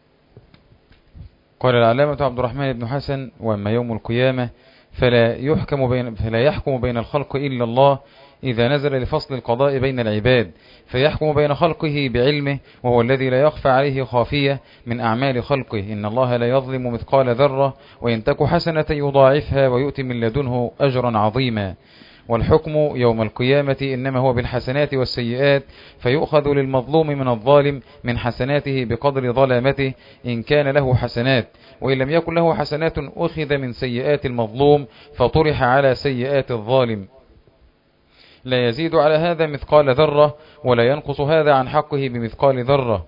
قال العلامة عبد الرحمن بن حسن: وأما يوم القيامة فلا يحكم بين فلا يحكم بين الخلق إلا الله إذا نزل لفصل القضاء بين العباد، فيحكم بين خلقه بعلمه، وهو الذي لا يخفى عليه خافية من أعمال خلقه. إن الله لا يظلم مثقال ذرة، وإن تك حسنة يضاعفها ويؤتي من لدنه أجرا عظيما. والحكم يوم القيامة إنما هو بالحسنات والسيئات، فيؤخذ للمظلوم من الظالم من حسناته بقدر ظلامته إن كان له حسنات، وإن لم يكن له حسنات أخذ من سيئات المظلوم فطرح على سيئات الظالم. لا يزيد على هذا مثقال ذرة ولا ينقص هذا عن حقه بمثقال ذرة.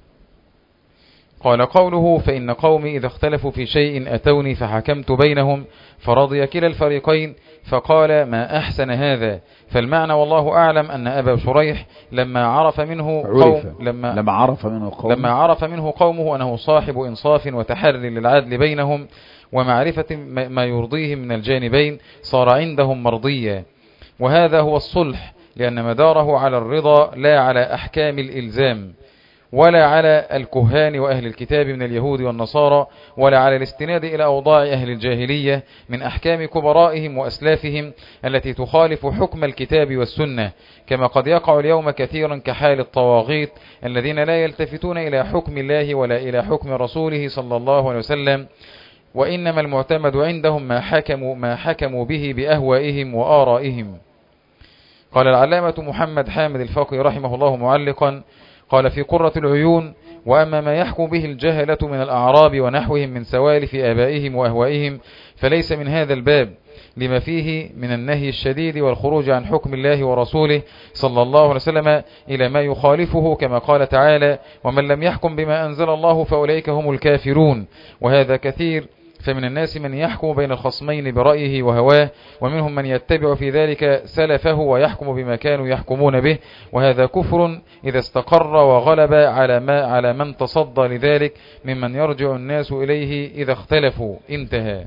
قال قوله فإن قومي إذا اختلفوا في شيء أتوني فحكمت بينهم فرضي كلا الفريقين فقال ما أحسن هذا. فالمعنى والله أعلم أن أبا شريح لما عرف منه قوم لما, لما عرف منه قوم لما عرف منه قومه أنه صاحب إنصاف وتحري للعدل بينهم ومعرفة ما يرضيه من الجانبين صار عندهم مرضيا. وهذا هو الصلح، لأن مداره على الرضا لا على أحكام الإلزام، ولا على الكهان وأهل الكتاب من اليهود والنصارى، ولا على الاستناد إلى أوضاع أهل الجاهلية من أحكام كبرائهم وأسلافهم التي تخالف حكم الكتاب والسنة، كما قد يقع اليوم كثيرا كحال الطواغيت الذين لا يلتفتون إلى حكم الله ولا إلى حكم رسوله صلى الله عليه وسلم، وإنما المعتمد عندهم ما حكموا, ما حكموا به بأهوائهم وآرائهم. قال العلامة محمد حامد الفقي رحمه الله معلقا قال في قرة العيون وأما ما يحكم به الجهلة من الأعراب ونحوهم من سوالف آبائهم وأهوائهم فليس من هذا الباب، لما فيه من النهي الشديد والخروج عن حكم الله ورسوله صلى الله عليه وسلم إلى ما يخالفه، كما قال تعالى ومن لم يحكم بما أنزل الله فأولئك هم الكافرون. وهذا كثير، فمن الناس من يحكم بين الخصمين برأيه وهواه، ومنهم من يتبع في ذلك سلفه ويحكم بما كانوا يحكمون به، وهذا كفر إذا استقر وغلب على ما على من تصدى لذلك ممن يرجع الناس إليه إذا اختلفوا. انتهى.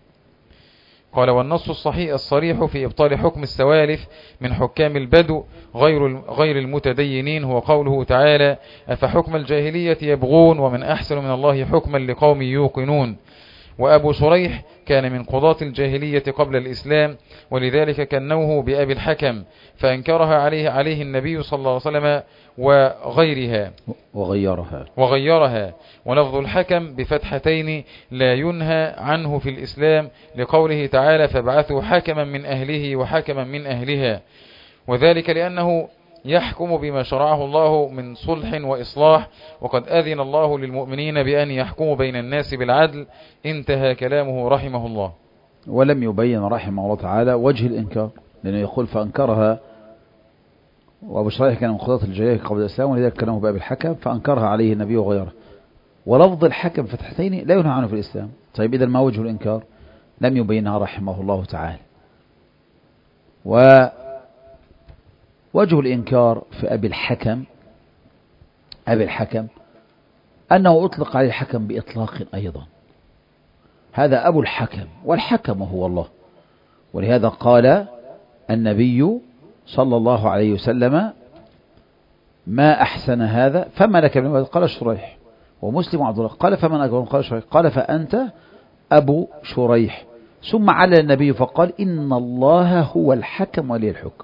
قال والنص الصحيح الصريح في إبطال حكم السوالف من حكام البدو غير غير المتدينين هو قوله تعالى أفحكم الجاهلية يبغون ومن أحسن من الله حكما لقوم يوقنون. وأبو شريح كان من قضاة الجاهلية قبل الإسلام، ولذلك كنوه بأبي الحكم فأنكرها عليه عليه النبي صلى الله عليه وسلم وغيرها وغيرها وغيرها ولفظ الحكم بفتحتين لا ينهى عنه في الإسلام لقوله تعالى فابعثوا حكما من أهله وحكما من أهلها، وذلك لأنه يحكم بما شرعه الله من صلح وإصلاح، وقد أذن الله للمؤمنين بأن يحكموا بين الناس بالعدل. انتهى كلامه رحمه الله. ولم يبين رحمه الله تعالى وجه الإنكار، لأنه يقول فأنكرها، وأبو شريح كان من قضاة الجاهلية قبل الإسلام ولذلك كلامه بأبي الحكم فأنكرها عليه النبي وغيره. ولفظ الحكم فتحتين لا ينهى عنه في الإسلام. طيب إذا ما وجه الإنكار؟ لم يبينها رحمه الله تعالى. و وجه الإنكار في أبي الحكم أبي الحكم أنه أطلق عليه الحكم بإطلاق أيضا، هذا أبو الحكم والحكم هو الله، ولهذا قال النبي صلى الله عليه وسلم ما أحسن هذا فما لك من قال شريح، ومسلم وعبد الله قال فمن أجر قال شريح قال فأنت أبو شريح، ثم على النبي فقال إن الله هو الحكم ولي الحكم.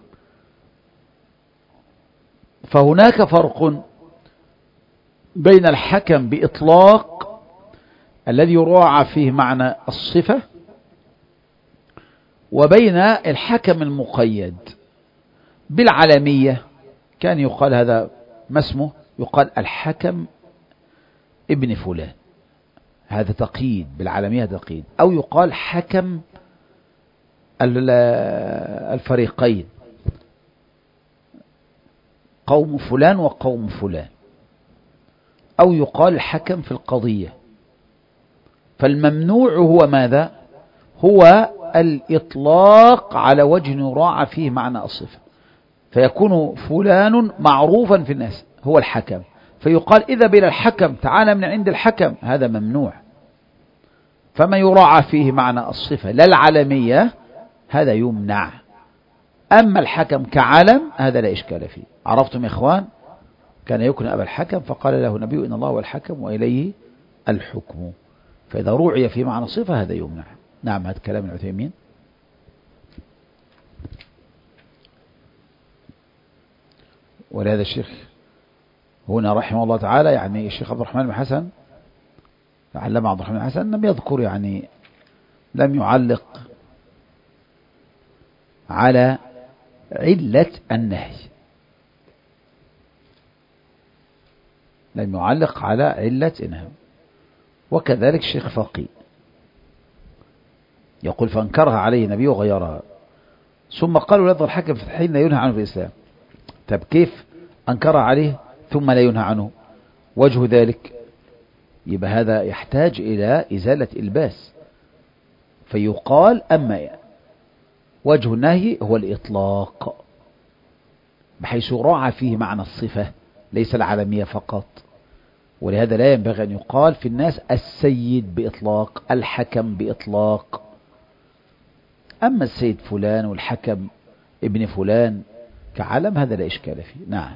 فهناك فرق بين الحكم بإطلاق الذي يراعى فيه معنى الصفة، وبين الحكم المقيد بالعلمية. كان يقال هذا ما اسمه، يقال الحكم ابن فلان، هذا تقييد بالعلمية تقييد، أو يقال حكم الفريقين قوم فلان وقوم فلان، أو يقال حكم في القضية. فالممنوع هو ماذا؟ هو الإطلاق على وجه يراعى فيه معنى الصفة، فيكون فلان معروفا في الناس هو الحكم، فيقال إذا بلا الحكم تعالى من عند الحكم، هذا ممنوع. فما يراعى فيه معنى الصفة لا العلمية هذا يمنع. أما الحكم كعلم هذا لا إشكال فيه. عرفتم يا إخوان؟ كان يكن أبا الحكم فقال له النبي إن الله هو الحكم وإليه الحكم، فإذا روعي في معنى الصفة هذا يمنع. نعم، هذا كلام العثيمين. ولهذا الشيخ هنا رحمه الله تعالى يعني الشيخ عبد الرحمن بن حسن علم عبد الرحمن بن حسن لم يذكر يعني لم يعلق على علة النهي، لم يعلق على علة النهي. وكذلك الشيخ فقي يقول فانكرها عليه النبي وغيرها، ثم قالوا لا الحكم في الحين لا ينهى عنه في الإسلام. طب كيف أنكر عليه ثم لا ينهى عنه؟ وجه ذلك يبقى هذا يحتاج إلى إزالة إلباس، فيقال أما وجه النهي هو الإطلاق بحيث راعى فيه معنى الصفة ليس العالمية فقط. ولهذا لا ينبغي أن يقال في الناس السيد بإطلاق، الحكم بإطلاق. أما السيد فلان والحكم ابن فلان كعلم هذا لا إشكال فيه. نعم.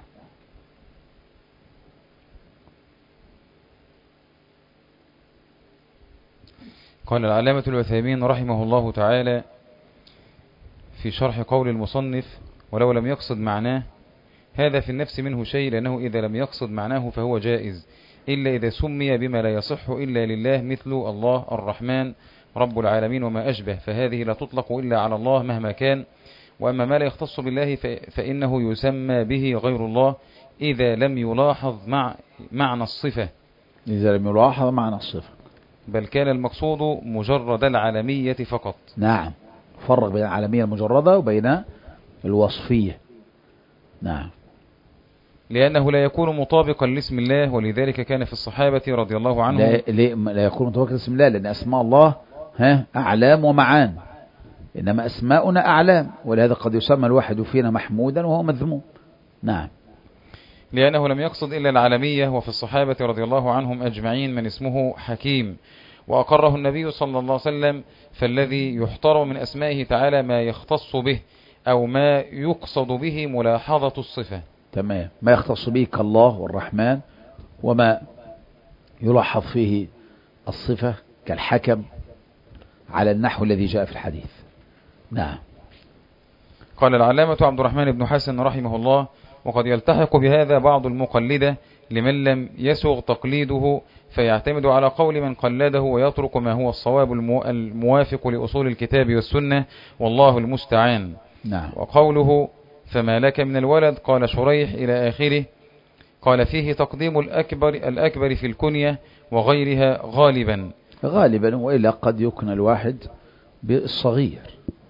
قال العلامة العثيمين رحمه الله تعالى في شرح قول المصنف: ولو لم يقصد معناه، هذا في النفس منه شيء، لأنه إذا لم يقصد معناه فهو جائز، إلا إذا سمي بما لا يصح إلا لله، مثل الله الرحمن رب العالمين وما أشبه، فهذه لا تطلق إلا على الله مهما كان. وأما ما لا يختص بالله فإنه يسمى به غير الله إذا لم يلاحظ مع معنى الصفة إذا لم يلاحظ معنى الصفة بل كان المقصود مجرد العالمية فقط. نعم. فرق بين العالمية المجردة وبين الوصفية. نعم. لأنه لا يكون مطابقا لاسم الله، ولذلك كان في الصحابة رضي الله عنهم لا, لا يكون مطابقا لاسم الله، لأن أسماء الله ها أعلام ومعان، إنما أسماؤنا أعلام، ولهذا قد يسمى الواحد فينا محمودا وهو مذموم. نعم. لأنه لم يقصد إلا العالمية. وفي الصحابة رضي الله عنهم أجمعين من اسمه حكيم وأقره النبي صلى الله عليه وسلم، فالذي يحترم من أسمائه تعالى ما يختص به أو ما يقصد به ملاحظة الصفة. تمام. ما يختص به كالله والرحمن، وما يلاحظ فيه الصفة كالحكم على النحو الذي جاء في الحديث. نعم. قال العلامة عبد الرحمن بن حسن رحمه الله: وقد يلتحق بهذا بعض المقلدة لمن لم يسغ تقليده، فيعتمد على قول من قلده ويترك ما هو الصواب الموافق لأصول الكتاب والسنة، والله المستعان. نعم. وقوله فما لك من الولد قال شريح إلى آخره، قال فيه تقديم الأكبر, الأكبر في الكنية وغيرها غالبا غالبا وإلا قد يكن الواحد بالصغير،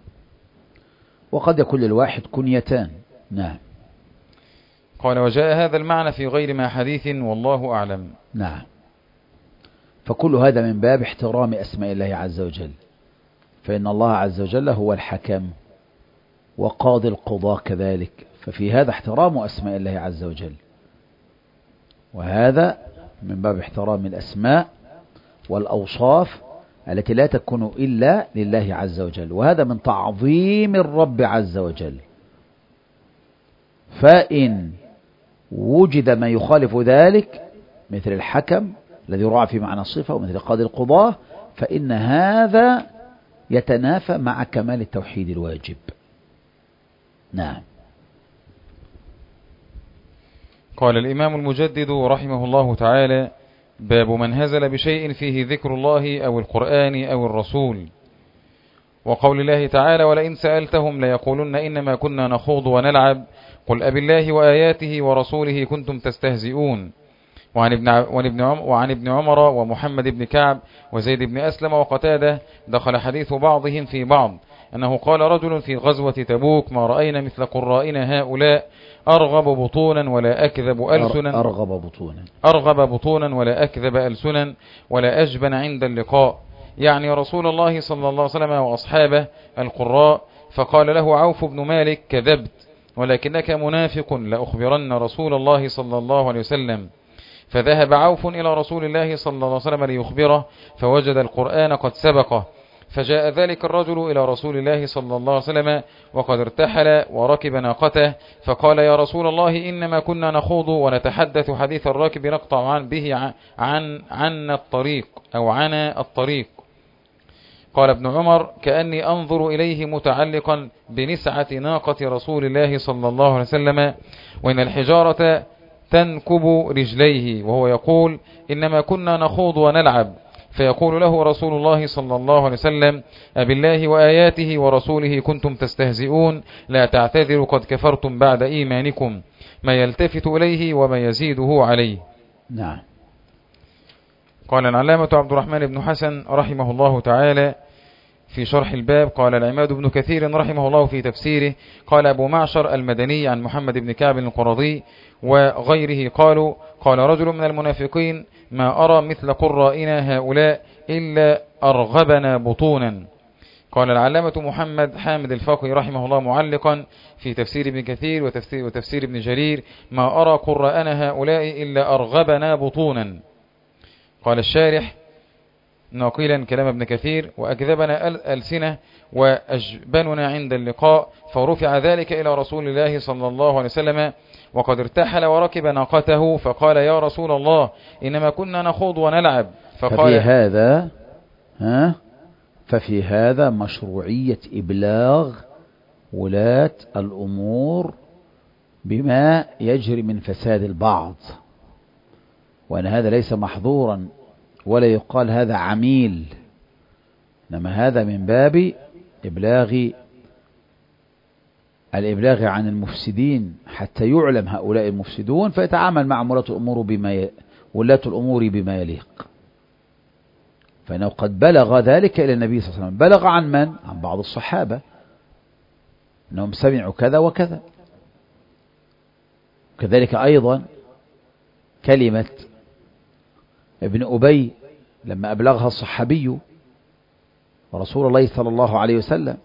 وقد يكون للواحد كنيتان. نعم. قال وجاء هذا المعنى في غير ما حديث والله أعلم. نعم. فكل هذا من باب احترام أسماء الله عز وجل، فإن الله عز وجل هو الحكم وقاضي القضاء كذلك، ففي هذا احترام أسماء الله عز وجل، وهذا من باب احترام الأسماء والأوصاف التي لا تكون إلا لله عز وجل، وهذا من تعظيم الرب عز وجل. فإن وجد ما يخالف ذلك مثل الحكم الذي راعى في معنى الصفة ومثل قاضي القضاة، فإن هذا يتنافى مع كمال التوحيد الواجب. نعم. قال الإمام المجدد رحمه الله تعالى: باب من هزل بشيء فيه ذكر الله أو القرآن أو الرسول. وقول الله تعالى: ولئن سألتهم ليقولن إنما كنا نخوض ونلعب قل أب الله وآياته ورسوله كنتم تستهزئون. وعن ابن, وعن, وعن ابن عمر ومحمد بن كعب وزيد بن أسلم وقتادة دخل حديث بعضهم في بعض، أنه قال رجل في غزوة تبوك: ما رأينا مثل قرائنا هؤلاء أرغب بطونا ولا أكذب ألسنا أرغب بطونا أرغب بطونا ولا أكذب ألسنا ولا أجبن عند اللقاء، يعني رسول الله صلى الله عليه وسلم وأصحابه القراء. فقال له عوف بن مالك: كذبت، ولكنك منافق، لأخبرن رسول الله صلى الله عليه وسلم. فذهب عوف إلى رسول الله صلى الله عليه وسلم ليخبره، فوجد القرآن قد سبقه. فجاء ذلك الرجل إلى رسول الله صلى الله عليه وسلم وقد ارتحل وركب ناقته، فقال: يا رسول الله إنما كنا نخوض ونتحدث حديث الراكب نقطع عن به عن عن الطريق أو عنا الطريق. قال ابن عمر: كأني أنظر إليه متعلقا بنسعة ناقة رسول الله صلى الله عليه وسلم، وإن الحجارة تنكب رجليه، وهو يقول: إنما كنا نخوض ونلعب. فيقول له رسول الله صلى الله عليه وسلم: أبالله وآياته ورسوله كنتم تستهزئون، لا تعتذروا قد كفرتم بعد إيمانكم، ما يلتفت إليه وما يزيده عليه. نعم. قال العلامة عبد الرحمن بن حسن رحمه الله تعالى: في شرح الباب. قال العماد بن كثير رحمه الله في تفسيره، قال أبو معشر المدني عن محمد بن كعب القرظي وغيره قالوا قال رجل من المنافقين ما أرى مثل قرائنا هؤلاء إلا أرغبنا بطونا. قال العلامة محمد حامد الفقي رحمه الله معلقا في تفسير ابن كثير وتفسير, وتفسير ابن جرير ما أرى قرآنا هؤلاء إلا أرغبنا بطونا. قال الشارح ناقلا كلام ابن كثير وأكذبنا ألسنة وأجبننا عند اللقاء، فرفع ذلك إلى رسول الله صلى الله عليه وسلم وقد ارتحل وركب ناقته فقال يا رسول الله إنما كنا نخوض ونلعب. فقال ففي هذا ها ففي هذا مشروعية إبلاغ ولاة الأمور بما يجري من فساد البعض، وأن هذا ليس محظورا ولا يقال هذا عميل، إنما هذا من باب إبلاغ الإبلاغ عن المفسدين حتى يعلم هؤلاء المفسدون فيتعامل مع ولاة الأمور بما ي... ولاة الأمور بما يليق. فإنه قد بلغ ذلك إلى النبي صلى الله عليه وسلم. بلغ عن من؟ عن بعض الصحابة أنهم سمعوا كذا وكذا. كذلك أيضا كلمة ابن أبي لما أبلغها الصحابي ورسول الله صلى الله عليه وسلم.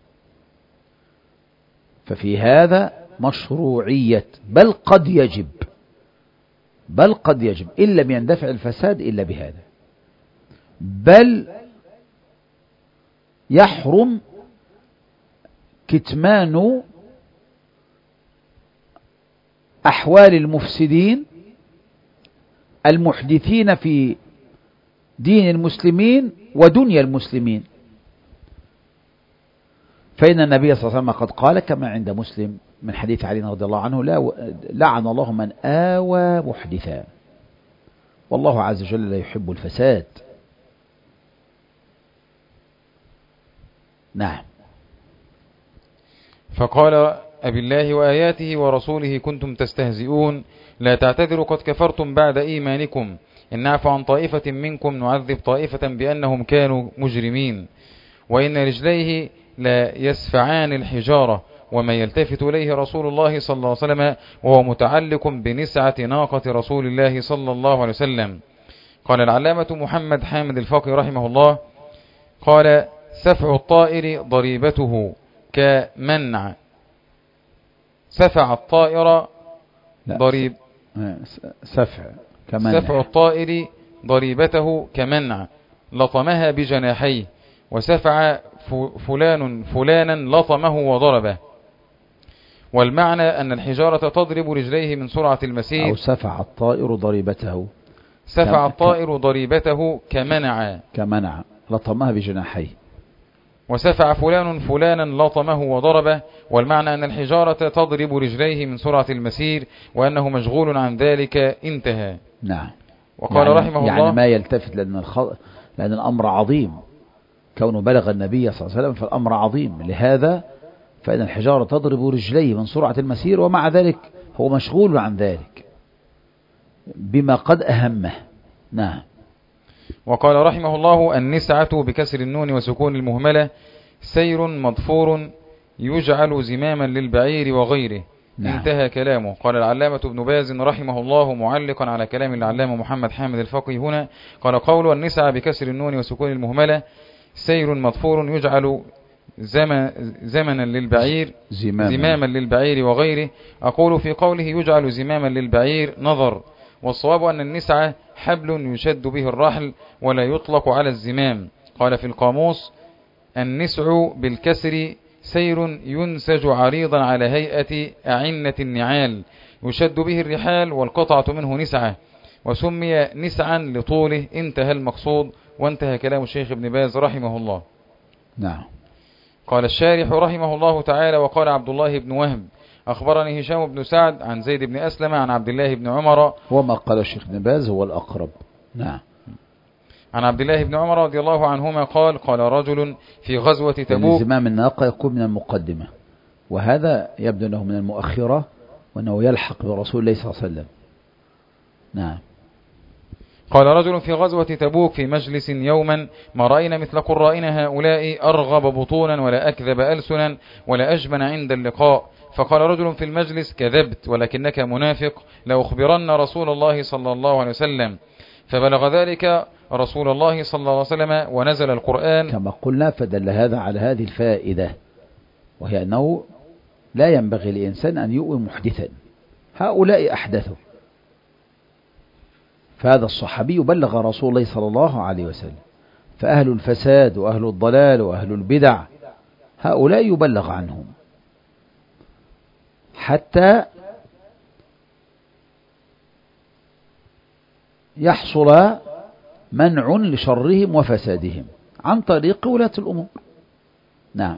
ففي هذا مشروعية بل قد يجب بل قد يجب إن لم يندفع الفساد إلا بهذا، بل يحرم كتمان أحوال المفسدين المحدثين في دين المسلمين ودنيا المسلمين. فإن النبي صلى الله عليه وسلم قد قال كما عند مسلم من حديث علي رضي الله عنه لا لعن الله من آوى محدثا، والله عز وجل لا يحب الفساد. نعم. فقال أبي الله وآياته ورسوله كنتم تستهزئون لا تعتذروا قد كفرتم بعد إيمانكم إن نعفو عن طائفة منكم نعذب طائفة بأنهم كانوا مجرمين وإن رجليه لا يسفعان الحجارة وما يلتفت إليه رسول الله صلى الله عليه وسلم وهو متعلق بنسعة ناقة رسول الله صلى الله عليه وسلم. قال العلامة محمد حامد الفقي رحمه الله قال سفع الطائر ضريبته كمنع. سفع الطائر ضريب سفع كمنع. سفع الطائر ضريبته كمنع لطمها بجناحيه وسفع فلان فلانا لطمه وضربه. والمعنى أن الحجارة تضرب رجليه من سرعة المسير. أو سفع الطائر ضريبته سفع الطائر ضريبته كمنع كمنع لطمها بجناحيه وسفع فلان فلانا لطمه وضربه. والمعنى أن الحجارة تضرب رجليه من سرعة المسير وأنه مشغول عن ذلك انتهى. نعم. وقال يعني رحمه يعني الله ما يلتفت لأن, الخ... لأن الأمر عظيم، كونه بلغ النبي صلى الله عليه وسلم فالأمر عظيم، لهذا فإن الحجارة تضرب رجليه من سرعة المسير ومع ذلك هو مشغول عن ذلك بما قد أهمه. نعم. وقال رحمه الله النسعة بكسر النون وسكون المهملة سير مضفور يجعل زماما للبعير وغيره. نعم. انتهى كلامه. قال العلامة ابن باز رحمه الله معلقا على كلام العلامة محمد حامد الفقي هنا قال قول النسعة بكسر النون وسكون المهملة سير مضفور يجعل زمن زمنا للبعير زماما. زماما للبعير وغيره. أقول في قوله يجعل زماما للبعير نظر، والصواب أن النسعة حبل يشد به الرحل ولا يطلق على الزمام. قال في القاموس النسع بالكسر سير ينسج عريضا على هيئة أعنة النعال يشد به الرحال والقطعة منه نسعة وسمي نسعا لطوله. انتهى المقصود. وانتهى كلام الشيخ ابن باز رحمه الله. نعم. قال الشارح رحمه الله تعالى وقال عبد الله بن وهب أخبرني هشام بن سعد عن زيد بن أسلم عن عبد الله بن عمر وما قال الشيخ ابن باز هو الأقرب. نعم. عن عبد الله بن عمر رضي الله عنهما قال قال رجل في غزوة تبوك. زمام الناقة يكون من المقدمة، وهذا يبدو أنه من المؤخرة وأنه يلحق برسول الله صلى الله عليه وسلم. نعم. قال رجل في غزوة تبوك في مجلس يوما: ما رأينا مثل قرائنا هؤلاء أرغب بطونا ولا أكذب ألسنا ولا أجبن عند اللقاء. فقال رجل في المجلس: كذبت ولكنك منافق، لأخبرن رسول الله صلى الله عليه وسلم. فبلغ ذلك رسول الله صلى الله عليه وسلم ونزل القرآن كما قلنا. فدل هذا على هذه الفائدة، وهي أنه لا ينبغي لإنسان أن يؤوي محدثا. هؤلاء أحدثوا، فهذا الصحابي بلغ رسول الله صلى الله عليه وسلم. فأهل الفساد وأهل الضلال وأهل البدع هؤلاء يبلغ عنهم حتى يحصل منع لشرهم وفسادهم عن طريق ولاة الأمور. نعم.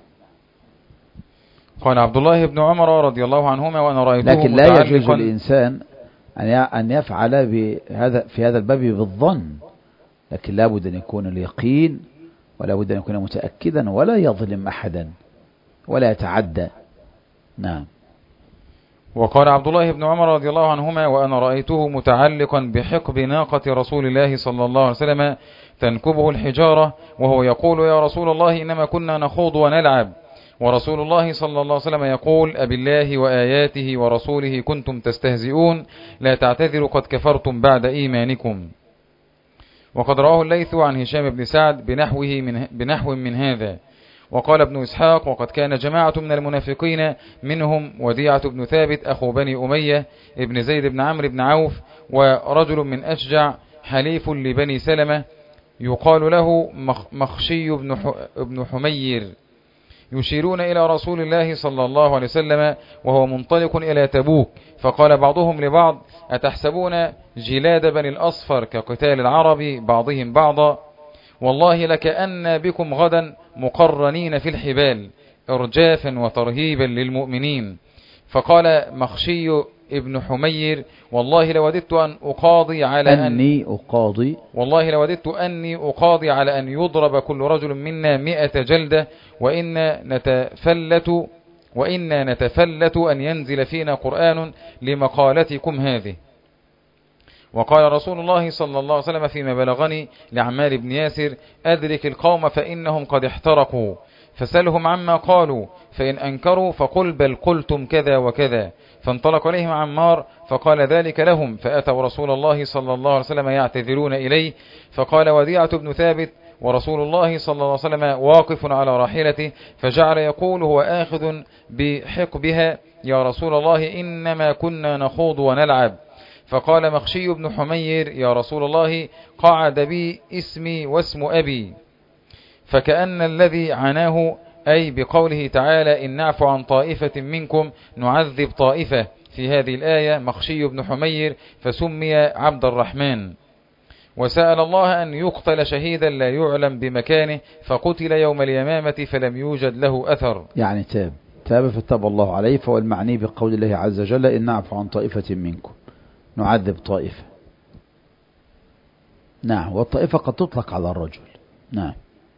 قال عبد الله بن عمر رضي الله عنهما: وأنا رأيته لكن لا يجوز للإنسان أن يفعل بهذا في هذا الباب بالظن، لكن لا بد أن يكون اليقين، ولا بد أن يكون متأكدا، ولا يظلم أحدا ولا يتعدى. نعم. وقال عبد الله بن عمر رضي الله عنهما: وأنا رأيته متعلقا بحقب ناقة رسول الله صلى الله عليه وسلم تنكبه الحجارة، وهو يقول: يا رسول الله إنما كنا نخوض ونلعب. ورسول الله صلى الله عليه وسلم يقول: أبالله وآياته ورسوله كنتم تستهزئون، لا تعتذروا قد كفرتم بعد إيمانكم. وقد رواه الليث عن هشام بن سعد بنحوه من, بنحو من هذا. وقال ابن إسحاق: وقد كان جماعة من المنافقين منهم وديعة بن ثابت أخو بني أمية ابن زيد بن عمرو بن عوف، ورجل من أشجع حليف لبني سلمة يقال له مخشي بن حمير، يشيرون إلى رسول الله صلى الله عليه وسلم وهو منطلق إلى تبوك. فقال بعضهم لبعض: أتحسبون جلاد بني الأصفر كقتال العرب بعضهم بعضا؟ والله لكأن بكم غدا مقرنين في الحبال إرجافا وترهيبا للمؤمنين. فقال مخشي ابن حمير: والله لوددت أن أقاضي على أني أقاضي والله لوددت أني أقاضي على أن يضرب كل رجل منا مئة جلدة، وإن نتفلت وإن نتفلت أن ينزل فينا قرآن لمقالتكم هذه. وقال رسول الله صلى الله عليه وسلم فيما بلغني لعمار بن ياسر: أدرك القوم فإنهم قد احترقوا، فسلهم عما قالوا، فإن أنكروا فقل بل قلتم كذا وكذا. فانطلق عليهم عمار فقال ذلك لهم، فأتوا رسول الله صلى الله عليه وسلم يعتذرون إليه. فقال وديعة بن ثابت ورسول الله صلى الله عليه وسلم واقف على راحلته، فجعل يقول هو آخذ بحقبها: يا رسول الله إنما كنا نخوض ونلعب. فقال مخشي بن حمير: يا رسول الله قعد بي اسمي واسم أبي. فكأن الذي عناه أي بقوله تعالى: إن نعفو عن طائفة منكم نعذب طائفة، في هذه الآية مخشي بن حمير فسمي عبد الرحمن. وسأل الله أن يقتل شهيدا لا يعلم بمكانه، فقتل يوم اليمامة فلم يوجد له أثر. يعني تاب تاب فتاب الله عليه. فهو المعني بقول الله عز وجل: إن نعفو عن طائفة منكم نعذب طائفة. نعم. والطائفة قد تطلق على الرجل. نعم.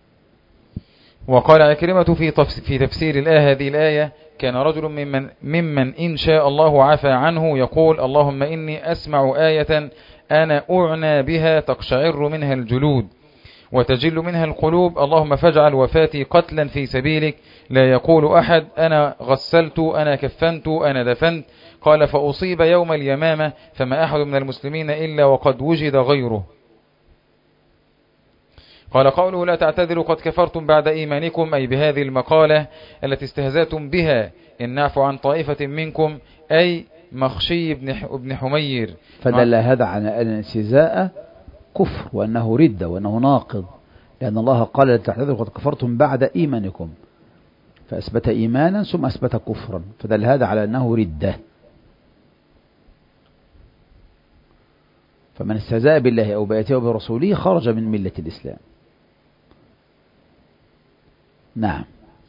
وقال عكرمة في في تفسير الآية هذه الآية: كان رجل ممن, ممن إن شاء الله عفى عنه يقول: اللهم إني أسمع آية أنا أعنى بها تقشعر منها الجلود وتجل منها القلوب، اللهم فاجعل وفاتي قتلا في سبيلك، لا يقول أحد أنا غسلت أنا كفنت أنا دفنت. قال: فأصيب يوم اليمامة فما أحد من المسلمين إلا وقد وجد غيره. قال قوله: لا تعتذروا قد كفرتم بعد إيمانكم، أي بهذه المقالة التي استهزأتم بها: إن نعفو عن طائفة منكم، أي مخشي بن حمير. فدل هذا على أن الاستهزاء كفر، وأنه ردة، وأنه ناقض، لأن الله قال: لا تعتذروا قد كفرتم بعد إيمانكم، فأثبت إيمانا ثم أثبت كفرا، فدل هذا على أنه ردة. فمن استهزأ بالله أو بآياته أو برسوله خرج من ملة الإسلام. نعم.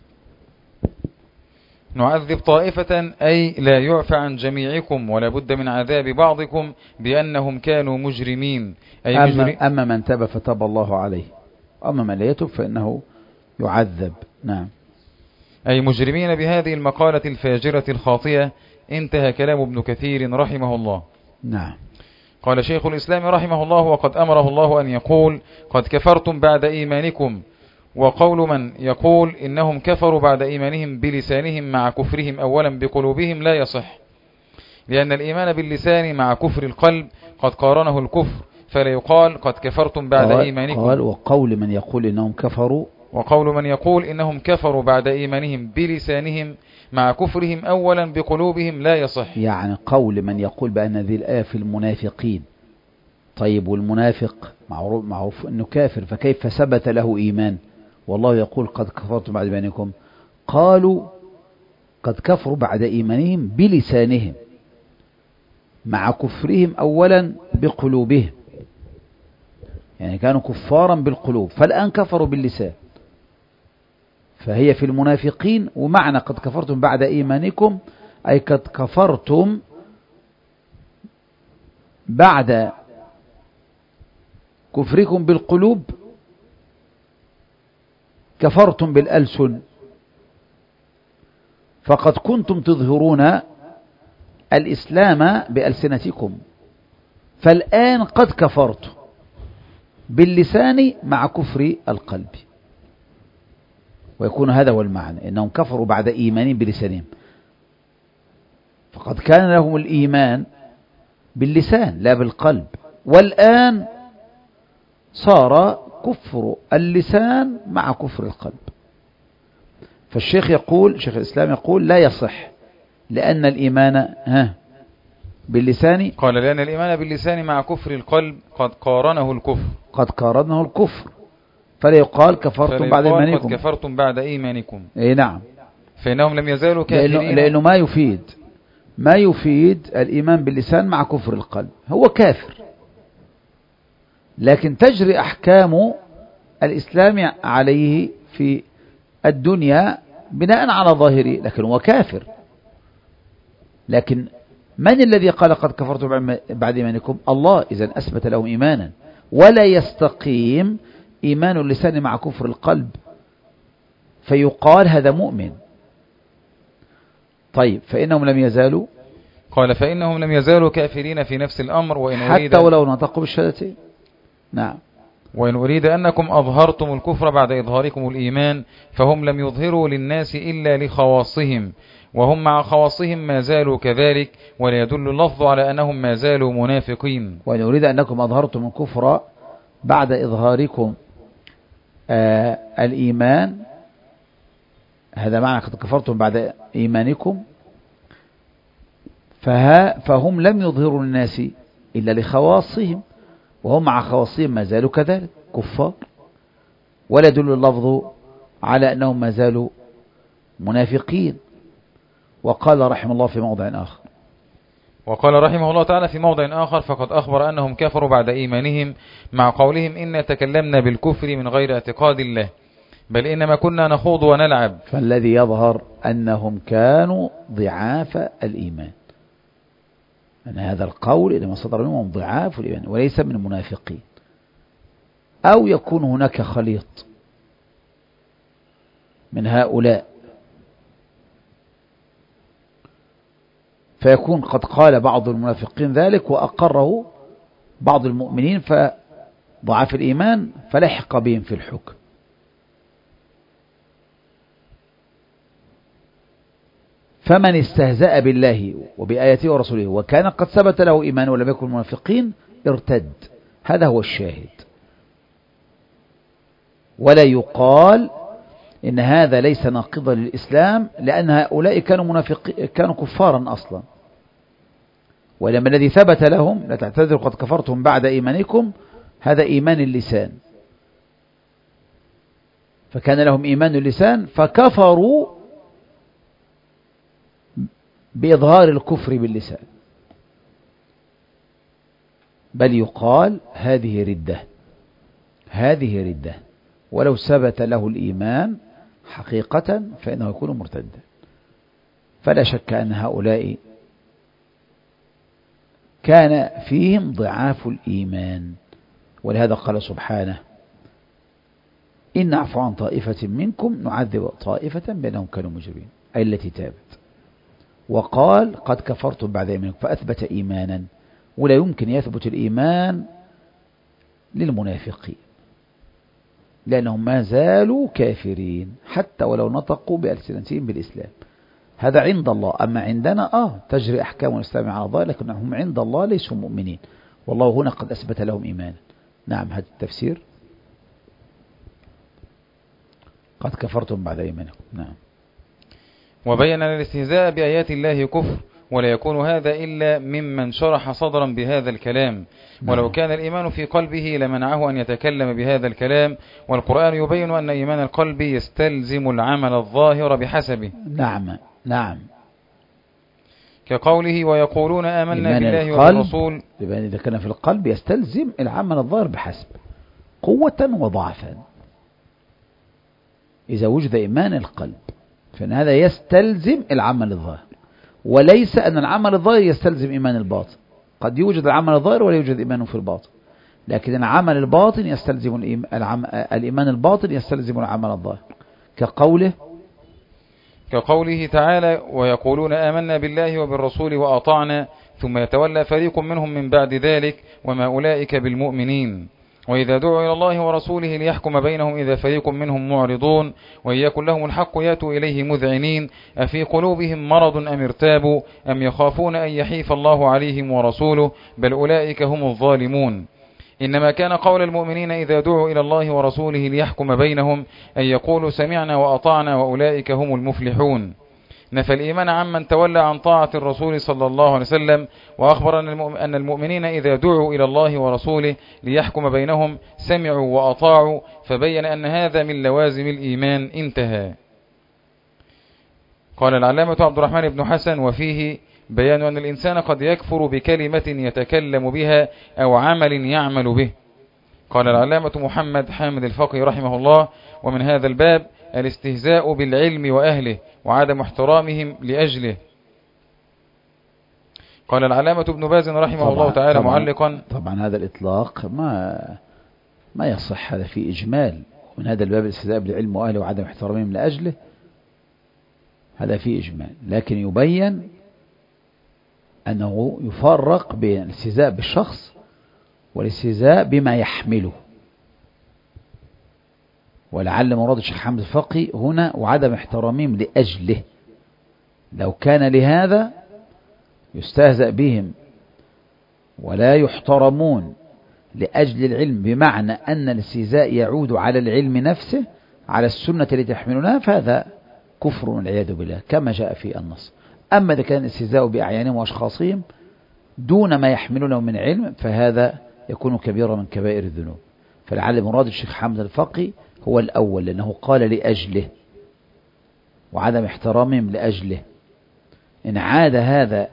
نعذب طائفة، أي لا يعفى عن جميعكم ولا بد من عذاب بعضكم بأنهم كانوا مجرمين. أي أما, مجرم أما من تاب فتاب الله عليه، أما من لا يتب فإنه يعذب. نعم. أي مجرمين بهذه المقالة الفاجرة الخاطئة. انتهى كلام ابن كثير رحمه الله. نعم. قال شيخ الإسلام رحمه الله: وقد أمره الله أن يقول قد كفرتم بعد إيمانكم. وقول من يقول إنهم كفروا بعد إيمانهم بلسانهم مع كفرهم أولا بقلوبهم لا يصح، لأن الإيمان باللسان مع كفر القلب قد قارنه الكفر، فلا يقال قد كفرتم بعد قال إيمانكم. قال وقول من يقول إنهم كفروا وقول من يقول إنهم كفروا بعد إيمانهم بلسانهم مع كفرهم أولا بقلوبهم لا يصح. يعني قول من يقول بأن هذه الآية في المنافقين. طيب والمنافق معروف, معروف أنه كافر، فكيف ثبت له إيمان والله يقول قد كفرتم بعد إيمانكم؟ قالوا قد كفروا بعد إيمانهم بلسانهم مع كفرهم أولا بقلوبهم، يعني كانوا كفارا بالقلوب فالآن كفروا باللسان، فهي في المنافقين. ومعنى قد كفرتم بعد إيمانكم أي قد كفرتم بعد كفركم بالقلوب، كفرتم بالألسن، فقد كنتم تظهرون الإسلام بألسنتكم، فالآن قد كفرتم باللسان مع كفر القلب، ويكون هذا هو المعنى، إنهم كفروا بعد إيمانهم بلسانهم، فقد كان لهم الإيمان باللسان لا بالقلب، والآن صار كفر اللسان مع كفر القلب. فالشيخ يقول، شيخ الإسلام يقول لا يصح، لأن الإيمان ها باللسان قال لأن الإيمان باللسان مع كفر القلب قد قارنه الكفر قد قارنه الكفر، فلا يقال كفرتم بعد إيمانكم. قد كفرتم بعد إيمانكم. إيه نعم، فإنهم لم يزالوا كافرين، لأنه, لأنه ما يفيد ما يفيد الإيمان باللسان مع كفر القلب، هو كافر، لكن تجري أحكام الإسلام عليه في الدنيا بناء على ظاهره، لكن هو كافر. لكن من الذي قال قد كفرتم بعد إيمانكم؟ الله، إذن أثبت لهم إيمانا، ولا يستقيم إيمان اللسان مع كفر القلب فيقال هذا مؤمن. طيب فإنهم لم يزالوا، قال فإنهم لم يزالوا كافرين في نفس الأمر، وإن حتى ولو نطقوا بالشهادتين. نعم. وإن أريد أنكم أظهرتم الكفر بعد إظهاركم الإيمان، فهم لم يظهروا للناس إلا لخواصهم، وهم مع خواصهم ما زالوا كذلك، ولا يدل اللفظ على أنهم ما زالوا منافقين. وإن أريد أنكم أظهرتم الكفر بعد إظهاركم آه الإيمان، هذا معنى قد كفرتم بعد إيمانكم، فها فهم لم يظهروا للناس إلا لخواصهم، وهم مع خواصهم ما زالوا كذلك كفار، ولا يدل اللفظ على أنهم ما زالوا منافقين. وقال رحمه الله في موضع آخر وقال رحمه الله تعالى في موضع آخر: فقد أخبر أنهم كفروا بعد إيمانهم مع قولهم إنا تكلمنا بالكفر من غير اعتقاد الله، بل إنما كنا نخوض ونلعب. فالذي يظهر أنهم كانوا ضعاف الإيمان، أن هذا القول إنما صدر منهم ضعاف الإيمان وليس من المنافقين، أو يكون هناك خليط من هؤلاء، فيكون قد قال بعض المنافقين ذلك وأقره بعض المؤمنين فضعاف الإيمان فلحق بهم في الحكم. فمن استهزأ بالله وبآياته ورسوله وكان قد ثبت له إيمان ولم يكن منافقين ارتد، هذا هو الشاهد. ولا يقال إن هذا ليس ناقضا للإسلام، لأن هؤلاء كانوا منافقين، كانوا كفارا أصلا، ولما الذي ثبت لهم لا تعتذروا قد كفرتم بعد إيمانكم، هذا إيمان اللسان، فكان لهم إيمان اللسان فكفروا بإظهار الكفر باللسان، بل يقال هذه ردة، هذه ردة، ولو ثبت له الإيمان حقيقة فإنه يكون مرتدا. فلا شك أن هؤلاء كان فيهم ضعاف الإيمان، ولهذا قال سبحانه: إن نعفو عن طائفة منكم نعذب طائفة بأنهم كانوا مجرمين، أي التي تابت. وقال قد كفرتم بعد إيمانكم، فأثبت إيمانا ولا يمكن يثبت الإيمان للمنافقين لأنهم ما زالوا كافرين حتى ولو نطقوا بألسنتهم بالإسلام. هذا عند الله. أما عندنا آه تجري أحكام الإسلام على الله، لكنهم عند الله ليسوا مؤمنين، والله هنا قد أثبت لهم إيمانا. نعم، هذا التفسير قد كفرتم بعد إيمانكم. نعم. وبين أن الاستهزاء بآيات الله كفر، ولا يكون هذا إلا ممن شرح صدرا بهذا الكلام، ولو كان الإيمان في قلبه لمنعه أن يتكلم بهذا الكلام، والقرآن يبين أن إيمان القلب يستلزم العمل الظاهر بحسبه. نعم نعم، كقوله ويقولون آمنا بالله وبالرسول. لأن إذا كان في القلب يستلزم العمل الظاهر بحسب قوة وضعفا. إذا وجد إيمان القلب فإن هذا يستلزم العمل الظاهر، وليس أن العمل الظاهر يستلزم إيمان الباطن. قد يوجد العمل الظاهر ولا يوجد إيمان في الباطن، لكن العمل الباطن يستلزم الإيمان الباطن يستلزم العمل الظاهر، كقوله كقوله تعالى ويقولون آمنا بالله وبالرسول وأطعنا ثم يتولى فريق منهم من بعد ذلك وما أولئك بالمؤمنين، وإذا دعوا إلى الله ورسوله ليحكم بينهم إذا فريق منهم معرضون وإن يكن لهم الحق يأتوا إليه مذعنين أفي قلوبهم مرض أم ارتابوا أم يخافون أن يحيف الله عليهم ورسوله بل أولئك هم الظالمون. إنما كان قول المؤمنين إذا دعوا إلى الله ورسوله ليحكم بينهم أن يقولوا سمعنا وأطعنا وأولئك هم المفلحون. نفى الإيمان عمن تولى عن طاعة الرسول صلى الله عليه وسلم، وأخبر أن المؤمنين إذا دعوا إلى الله ورسوله ليحكم بينهم سمعوا وأطاعوا، فبين أن هذا من لوازم الإيمان. انتهى. قال العلامة عبد الرحمن بن حسن وفيه بيان أن الإنسان قد يكفر بكلمة يتكلم بها أو عمل يعمل به. قال العلامة محمد حامد الفقي رحمه الله ومن هذا الباب الاستهزاء بالعلم وأهله وعدم احترامهم لأجله. قال العلامة ابن باز رحمه الله تعالى طبعًا معلقا طبعا هذا الإطلاق ما ما يصح، هذا في إجمال. ومن هذا الباب الاستهزاء بالعلم وأهله وعدم احترامهم لأجله، هذا في إجمال، لكن يبين أنه يفرق بين الاستهزاء بالشخص والاستهزاء بما يحمله. ولعل مراد الشيخ حمد الفقي هنا وعدم احترامهم لأجله. لو كان لهذا يستهزأ بهم ولا يحترمون لأجل العلم، بمعنى أن الاستهزاء يعود على العلم نفسه، على السنة التي تحملونها، فهذا كفر والعياذ بالله كما جاء في النص. أما إذا كان الاستهزاء بأعيانهم وأشخاصهم دون ما يحملونه من علم، فهذا يكون كبيرا من كبائر الذنوب. فلعل مراد الشيخ حمد الفقي هو الأول، لأنه قال لأجله وعدم احترامهم لأجله. إن عاد هذا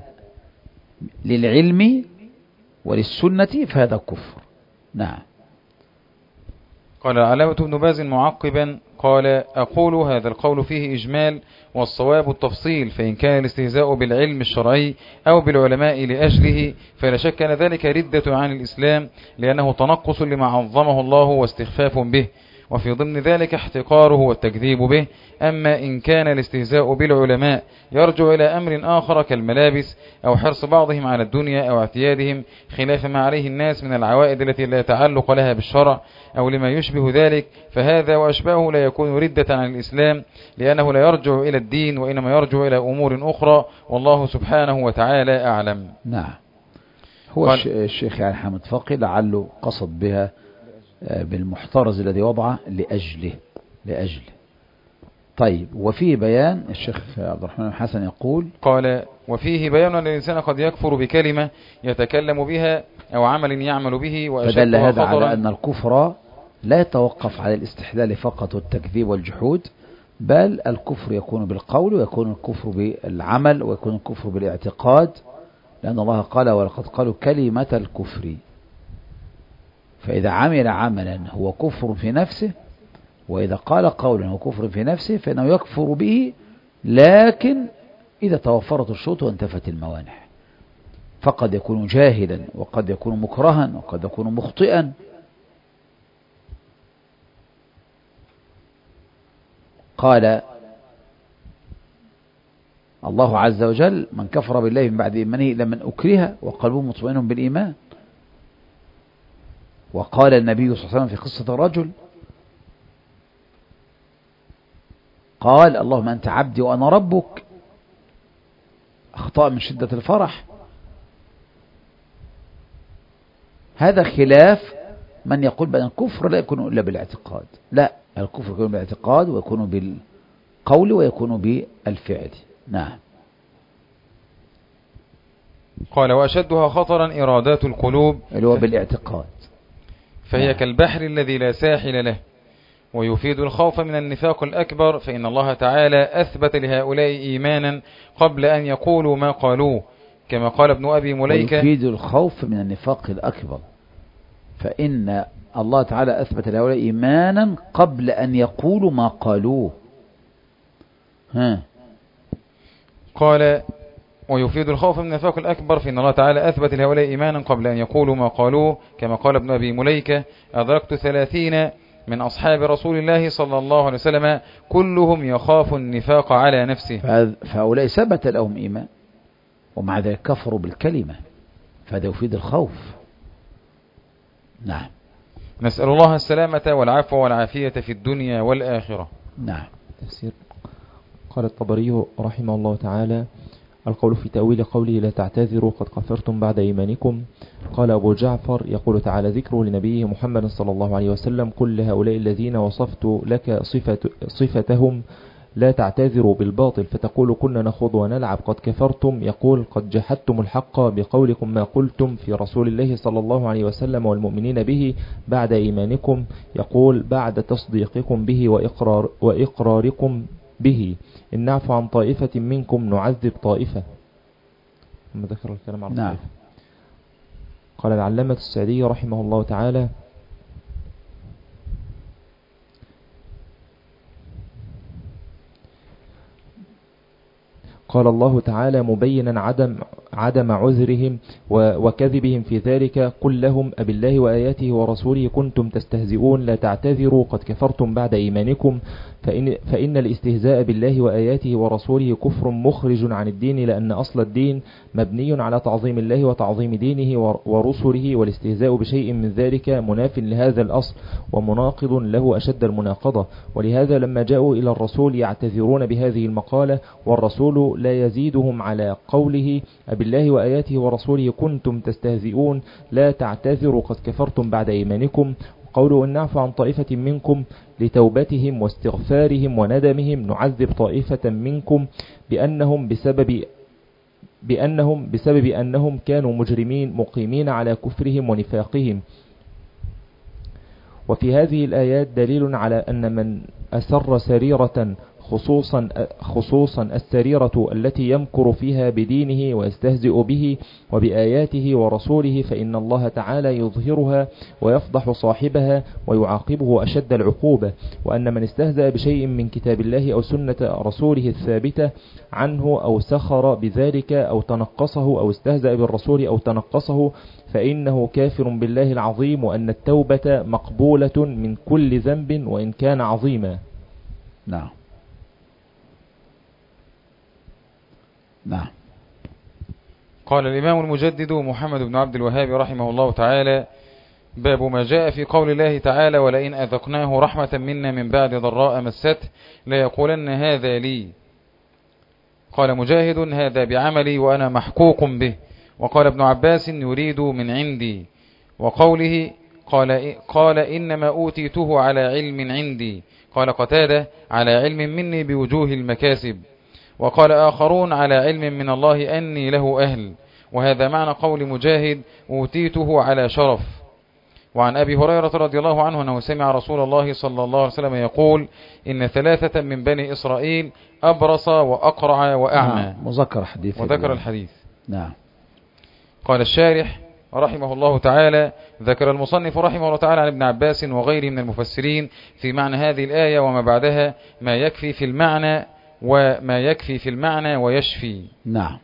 للعلم وللسنة فهذا كفر. نعم. قال العلامة ابن باز معقبا قال أقول هذا القول فيه إجمال والصواب التفصيل، فإن كان الاستهزاء بالعلم الشرعي أو بالعلماء لأجله فلا شك أن ذلك ردة عن الإسلام، لأنه تنقص لما عظمه الله واستخفاف به، وفي ضمن ذلك احتقاره والتكذيب به. أما إن كان الاستهزاء بالعلماء يرجع إلى أمر آخر كالملابس أو حرص بعضهم على الدنيا أو اعتيادهم خلاف ما عليه الناس من العوائد التي لا تعلق لها بالشرع أو لما يشبه ذلك، فهذا وأشباهه لا يكون ردة عن الإسلام، لأنه لا يرجع إلى الدين وإنما يرجع إلى أمور أخرى، والله سبحانه وتعالى أعلم. نعم. هو الشيخ يعني حامد فقي لعله قصد بها بالمحترز الذي وضعه لأجله لأجله طيب. وفيه بيان الشيخ عبد الرحمن حسن يقول قال وفيه بيان أن الإنسان قد يكفر بكلمة يتكلم بها أو عمل يعمل به، فدل هذا على أن الكفر لا يتوقف على الاستحلال فقط والتكذيب والجحود، بل الكفر يكون بالقول ويكون الكفر بالعمل ويكون الكفر بالاعتقاد، لأن الله قال ولقد قالوا كلمة الكفر. فإذا عمل عملا هو كفر في نفسه، وإذا قال قولا هو كفر في نفسه، فإنه يكفر به، لكن إذا توفرت الشروط وانتفت الموانع. فقد يكون جاهلا وقد يكون مكرها وقد يكون مخطئا. قال الله عز وجل من كفر بالله من بعد إيمانه إلا من أكره وقلبه مطمئن بالإيمان. وقال النبي صلى الله عليه وسلم في قصة الرجل قال اللهم أنت عبدي وأنا ربك، أخطأ من شدة الفرح. هذا خلاف من يقول بأن الكفر لا يكون إلا بالاعتقاد. لا، الكفر يكون بالاعتقاد ويكون بالقول ويكون بالفعل. نعم. قال وأشدها خطرا إرادات القلوب اللي هو بالاعتقاد، فهي نعم. كالبحر الذي لا ساحل له، ويفيد الخوف من النفاق الأكبر، فإن الله تعالى أثبت لهؤلاء إيمانا قبل أن يقولوا ما قالوه، كما قال ابن أبي مليكة ويفيد الخوف من النفاق الأكبر، فإن الله تعالى أثبت لهؤلاء إيمانا قبل أن يقولوا ما قالوه. ها. قال ويفيد الخوف من النفاق الأكبر، فإن الله تعالى أثبت لهؤلاء إيمانا قبل أن يقولوا ما قالوه، كما قال ابن أبي مليكة أدركت ثلاثين من أصحاب رسول الله صلى الله عليه وسلم كلهم يخاف النفاق على نفسه. فهؤلاء ثبت لهم إيمان ومع ذلك كفروا بالكلمة، فهذا يفيد الخوف. نعم. نسأل الله السلامة والعفو والعافية في الدنيا والآخرة. نعم. تفسير. قال الطبري رحمه الله تعالى: القول في تأويل قوله لا تعتذروا قد كفرتم بعد إيمانكم. قال أبو جعفر يقول تعالى ذكره لنبيه محمد صلى الله عليه وسلم: كل هؤلاء الذين وصفت لك صفة صفتهم لا تعتذروا بالباطل فتقول كنا نخوض ونلعب قد كفرتم. يقول قد جحدتم الحق بقولكم ما قلتم في رسول الله صلى الله عليه وسلم والمؤمنين به بعد إيمانكم. يقول بعد تصديقكم به وإقرار وإقراركم به. إن نعفو عن طائفة منكم نعذب طائفة. ثم ذكر الكلام عن نعم. الطائفة. قال العلامة السعدي رحمه الله تعالى: قال الله تعالى مبينا عدم عدم عذرهم وكذبهم في ذلك: قل لهم أبالله وآياته ورسوله كنتم تستهزئون لا تعتذروا قد كفرتم بعد إيمانكم. فإن, فإن الاستهزاء بالله وآياته ورسوله كفر مخرج عن الدين، لأن أصل الدين مبني على تعظيم الله وتعظيم دينه ورسله، والاستهزاء بشيء من ذلك مناف لهذا الأصل ومناقض له أشد المناقضة. ولهذا لما جاءوا إلى الرسول يعتذرون بهذه المقالة والرسول لا يزيدهم على قوله أبالله وآياته ورسوله كنتم تستهزئون لا تعتذروا قد كفرتم بعد إيمانكم. قوله إن نعفو عن طائفة منكم لتوبتهم واستغفارهم وندمهم نعذب طائفة منكم بأنهم بسبب بأنهم بسبب أنهم كانوا مجرمين مقيمين على كفرهم ونفاقهم. وفي هذه الآيات دليل على أن من أسر سريرة خصوصا خصوصا السريرة التي يمكر فيها بدينه ويستهزئ به وبآياته ورسوله فإن الله تعالى يظهرها ويفضح صاحبها ويعاقبه أشد العقوبة. وأن من استهزأ بشيء من كتاب الله أو سنة رسوله الثابتة عنه أو سخر بذلك أو تنقصه أو استهزأ بالرسول أو تنقصه فإنه كافر بالله العظيم، وأن التوبة مقبولة من كل ذنب وإن كان عظيما. نعم. نعم. قال الإمام المجدد محمد بن عبد الوهاب رحمه الله تعالى: باب ما جاء في قول الله تعالى ولئن أذقناه رحمة منا من بعد ضراء مسته ليقولن هذا لي. قال مجاهد: هذا بعملي وأنا محقوق به. وقال ابن عباس: يريد من عندي. وقوله قال, قال إنما أوتيته على علم عندي. قال قتادة: على علم مني بوجوه المكاسب. وقال آخرون: على علم من الله أني له أهل. وهذا معنى قول مجاهد: أوتيته على شرف. وعن أبي هريرة رضي الله عنه أنه سمع رسول الله صلى الله عليه وسلم يقول: إن ثلاثة من بني إسرائيل أبرص وأقرع وأعمى. نعم. مذكر حديث وذكر الحديث. نعم. قال الشارح رحمه الله تعالى: ذكر المصنف رحمه الله تعالى عن ابن عباس وغيره من المفسرين في معنى هذه الآية وما بعدها ما يكفي في المعنى وما يكفي في المعنى ويشفي. نعم.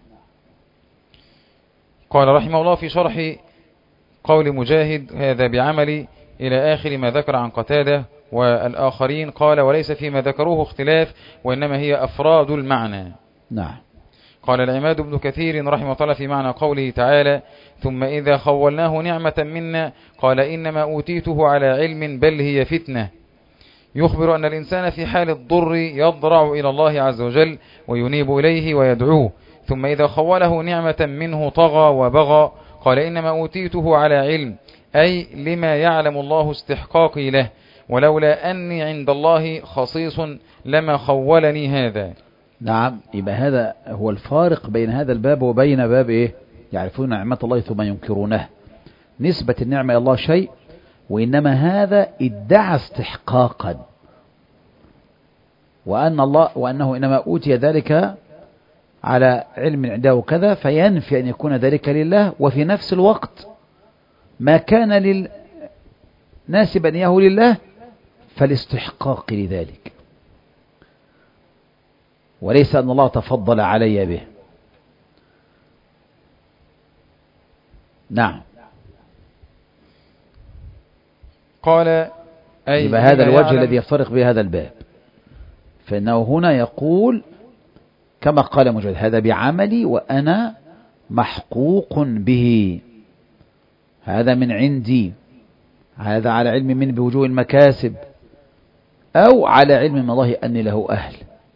قال رحمه الله في شرح قول مجاهد: هذا بعملي إلى آخر ما ذكر عن قتادة والآخرين. قال: وليس فيما ذكروه اختلاف وإنما هي أفراد المعنى. نعم. قال العماد بن كثير رحمه الله في معنى قوله تعالى ثم إذا خولناه نعمة منا قال إنما أوتيته على علم بل هي فتنة، يخبر أن الإنسان في حال الضر يضرع إلى الله عز وجل وينيب إليه ويدعوه. ثم إذا خوله نعمة منه طغى وبغى قال إنما أوتيته على علم، أي لما يعلم الله استحقاقي له، ولولا أني عند الله خصيص لما خولني هذا. نعم، يبقى هذا هو الفارق بين هذا الباب وبين باب إيه؟ يعرفون نعمة الله ثم ينكرونه. نسبة النعمة إلى الله شيء، وإنما هذا ادعى استحقاقا، وأن الله وأنه إنما أوتي ذلك على علم عنده كذا، فينفي أن يكون ذلك لله، وفي نفس الوقت ما كان لل ناسبا إياه لله فالاستحقاق لذلك، وليس أن الله تفضل علي به. نعم. قال أي يبقى هذا الوجه الذي يفترق به هذا الباب، فإنه هنا يقول كما قال مجاهد هذا بعملي وأنا محقوق به، هذا من عندي، هذا على علم من بوجوه المكاسب، أو على علم من الله أني له أهل.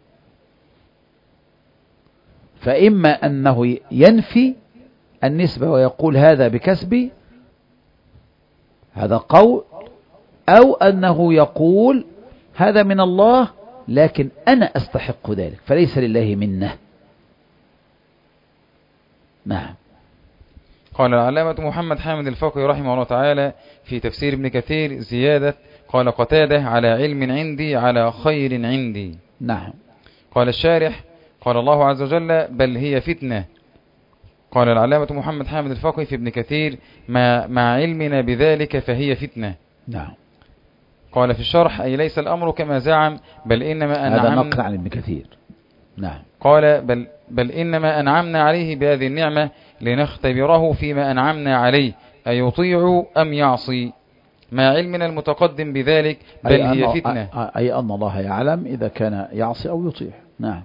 فإما أنه ينفي النسبة ويقول هذا بكسبي، هذا قول، أو أنه يقول هذا من الله لكن أنا أستحق ذلك فليس لله منه. نعم. قال العلامة محمد حامد الفقي رحمه الله تعالى في تفسير ابن كثير زيادة، قال قتادة على علم عندي على خير عندي. نعم. قال الشارح قال الله عز وجل بل هي فتنة. قال العلامة محمد حامد الفقي في ابن كثير مع, مع علمنا بذلك فهي فتنة. نعم. قال في الشرح أي ليس الأمر كما زعم بل إنما أنعمنا، هذا نقل عن ابن كثير. نعم. قال بل, بل إنما أنعمنا عليه بهذه النعمة لنختبره فيما أنعمنا عليه أيطيع أم يعصي، مع علمنا المتقدم بذلك بل هي فتنة، أي أن الله يعلم إذا كان يعصي أو يطيع. نعم.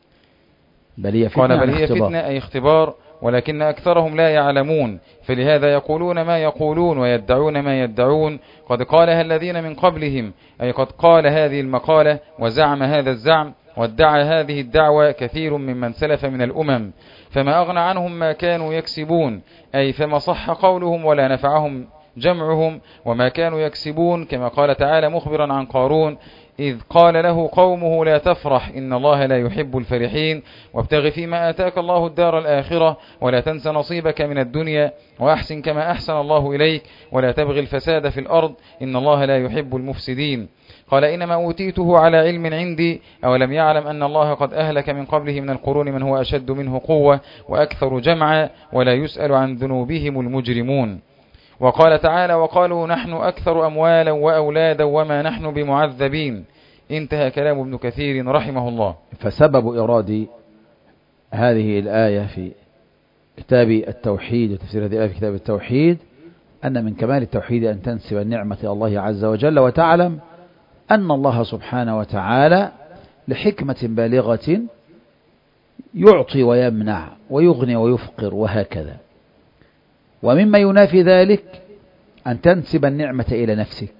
بل هي فتنة. قال بل هي فتنة أي اختبار، ولكن أكثرهم لا يعلمون، فلهذا يقولون ما يقولون ويدعون ما يدعون. قد قالها الذين من قبلهم، أي قد قال هذه المقالة وزعم هذا الزعم وادعى هذه الدعوة كثير ممن سلف من الأمم، فما أغنى عنهم ما كانوا يكسبون، أي فما صح قولهم ولا نفعهم جمعهم وما كانوا يكسبون، كما قال تعالى مخبرا عن قارون إذ قال له قومه لا تفرح إن الله لا يحب الفرحين وابتغ فيما آتاك الله الدار الآخرة ولا تنس نصيبك من الدنيا وأحسن كما أحسن الله إليك ولا تبغي الفساد في الأرض إن الله لا يحب المفسدين. قال إنما أوتيته على علم عندي أولم يعلم أن الله قد أهلك من قبله من القرون من هو أشد منه قوة وأكثر جمعا ولا يسأل عن ذنوبهم المجرمون. وقال تعالى وقالوا نحن أكثر أموالا وأولادا وما نحن بمعذبين. انتهى كلام ابن كثير رحمه الله. فسبب إرادة هذه الآية في كتاب التوحيد وتفسير هذه الآية في كتاب التوحيد أن من كمال التوحيد أن تنسب النعمة إلى الله عز وجل، وتعلم أن الله سبحانه وتعالى لحكمة بالغة يعطي ويمنع ويغني ويفقر وهكذا. ومما ينافي ذلك أن تنسب النعمة إلى نفسك،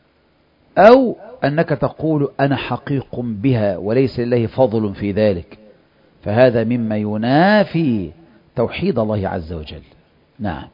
أو أنك تقول أنا حقيق بها وليس لله فضل في ذلك، فهذا مما ينافي توحيد الله عز وجل. نعم.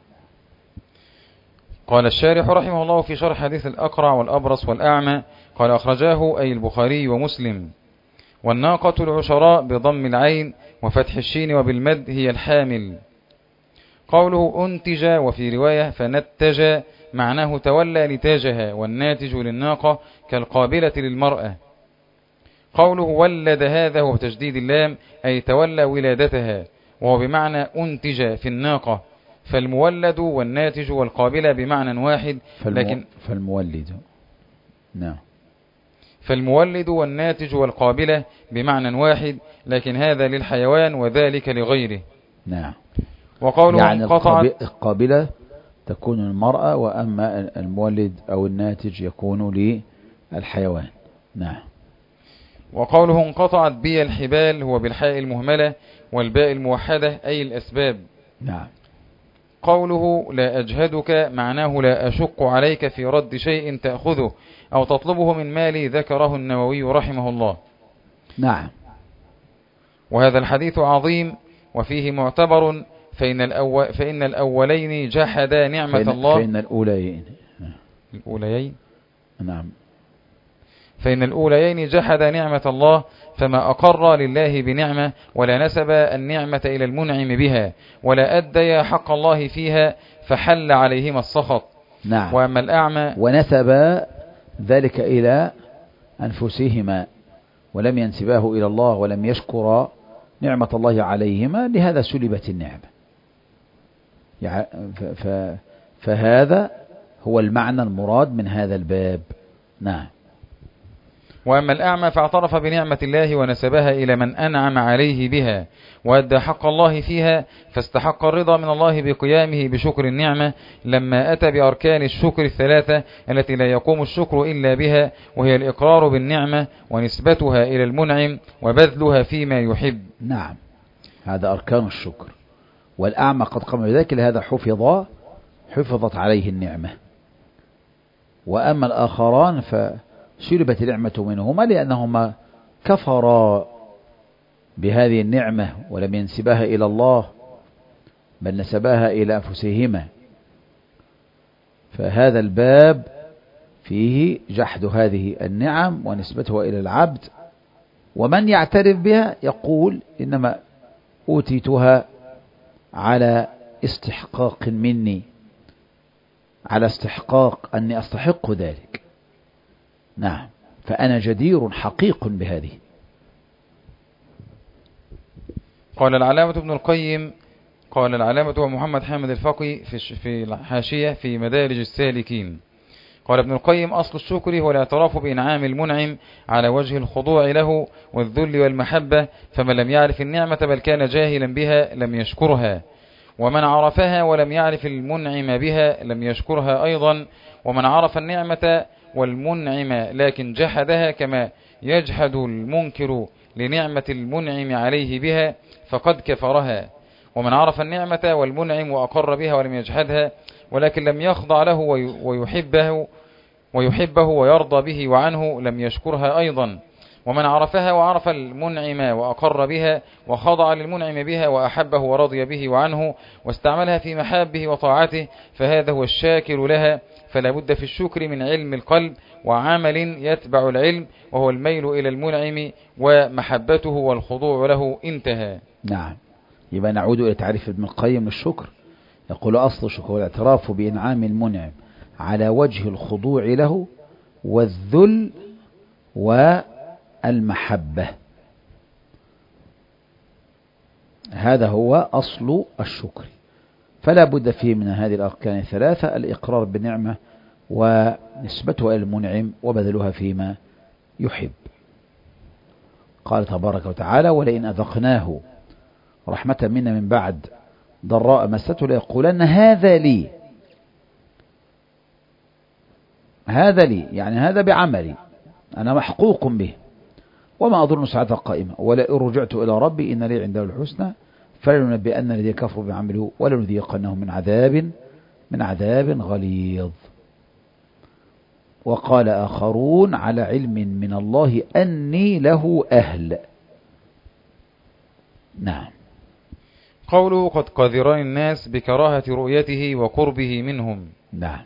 قال الشارح رحمه الله في شرح حديث الأقرع والأبرص والأعمى قال أخرجاه أي البخاري ومسلم. والناقة العشراء بضم العين وفتح الشين وبالمد هي الحامل. قوله أنتج وفي رواية فنتج معناه تولى نتاجها، والناتج للناقة كالقابلة للمرأة. قوله ولد هذا هو تجديد اللام أي تولى ولادتها، وهو بمعنى أنتج في الناقة، فالمولد والناتج والقابلة بمعنى واحد. لكن فالمولد نعم فالمولد والناتج والقابلة بمعنى واحد، لكن هذا للحيوان وذلك لغيره. نعم. وقوله يعني انقطعت القابلة تكون المرأة، وأما المولد أو الناتج يكون للحيوان. نعم. وقوله انقطعت بي الحبال هو بالحاء المهملة والباء الموحدة أي الأسباب. نعم. قوله لا أجهدك معناه لا أشق عليك في رد شيء تأخذه أو تطلبه من مالي، ذكره النووي رحمه الله. نعم. وهذا الحديث عظيم وفيه معتبر، فإن, الأول فإن الأولين جحدا نعمة فإن الله فإن الأولين الأوليين نعم فإن الأوليين جحدا نعمة الله، فما أقر لله بنعمة ولا نسب النعمة إلى المنعم بها ولا أدى حق الله فيها فحل عليهما السخط. نعم. وأما الأعمى ونسب ذلك إلى أنفسهما ولم ينسباه إلى الله ولم يشكر نعمة الله عليهما، لهذا سلبت النعمة. فهذا هو المعنى المراد من هذا الباب. نعم. وأما الأعمى فاعترف بنعمة الله ونسبها إلى من أنعم عليه بها وأدى حق الله فيها، فاستحق الرضا من الله بقيامه بشكر النعمة لما أتى بأركان الشكر الثلاثة التي لا يقوم الشكر إلا بها، وهي الإقرار بالنعمة ونسبتها إلى المنعم وبذلها فيما يحب. نعم، هذا أركان الشكر. والأعمى قد قام بذلك، لهذا حفظ حفظت عليه النعمة. وأما الآخران فسلبت النعمة منهما لأنهما كفرا بهذه النعمة ولم ينسبها إلى الله بل نسباها إلى أنفسهما. فهذا الباب فيه جحد هذه النعم ونسبتها إلى العبد، ومن يعترف بها يقول إنما أوتيتها على استحقاق مني، على استحقاق أني أستحق ذلك. نعم، فأنا جدير حقيق بهذه. قال العلامة ابن القيم قال العلامة ومحمد حامد الفقي في الحاشية في مدارج السالكين، قال ابن القيم أصل الشكر هو الاعتراف بإنعام المنعم على وجه الخضوع له والذل والمحبة، فمن لم يعرف النعمة بل كان جاهلا بها لم يشكرها، ومن عرفها ولم يعرف المنعم بها لم يشكرها أيضا، ومن عرف النعمة والمنعم لكن جحدها كما يجحد المنكر لنعمة المنعم عليه بها فقد كفرها، ومن عرف النعمة والمنعم وأقر بها ولم يجحدها ولكن لم يخضع له ويحبه ويحبه ويرضى به وعنه لم يشكرها أيضا، ومن عرفها وعرف المنعم وأقر بها وخضع للمنعم بها وأحبه ورضي به وعنه واستعملها في محابه وطاعته فهذا هو الشاكر لها. فلا بد في الشكر من علم القلب وعمل يتبع العلم، وهو الميل إلى المنعم ومحبته والخضوع له. انتهى. نعم، يبقى نعود إلى تعريف ابن القيم للشكر. يقول أصل الشكر والاعتراف بإنعام المنعم على وجه الخضوع له والذل والمحبة، هذا هو أصل الشكر. فلا بد فيه من هذه الأركان الثلاثة: الإقرار بالنعمة ونسبتها إلى المنعم وبذلها فيما يحب. قال تبارك وتعالى: ولئن أذقناه رحمة منا من بعد ضراء مسته ليقولن هذا لي، هذا لي يعني هذا بعملي، أنا محقوق به، وما أظن ساعة قائمة، ولئن رجعت إلى ربي إن لي عنده الحسنى فلننبئن الذين كفروا بعمله ولنذيقنهم من عذاب من عذاب غليظ. وقال آخرون: على علم من الله أني له أهل. نعم. قوله: قد قذران الناس بكراهة رؤيته وقربه منهم. نعم.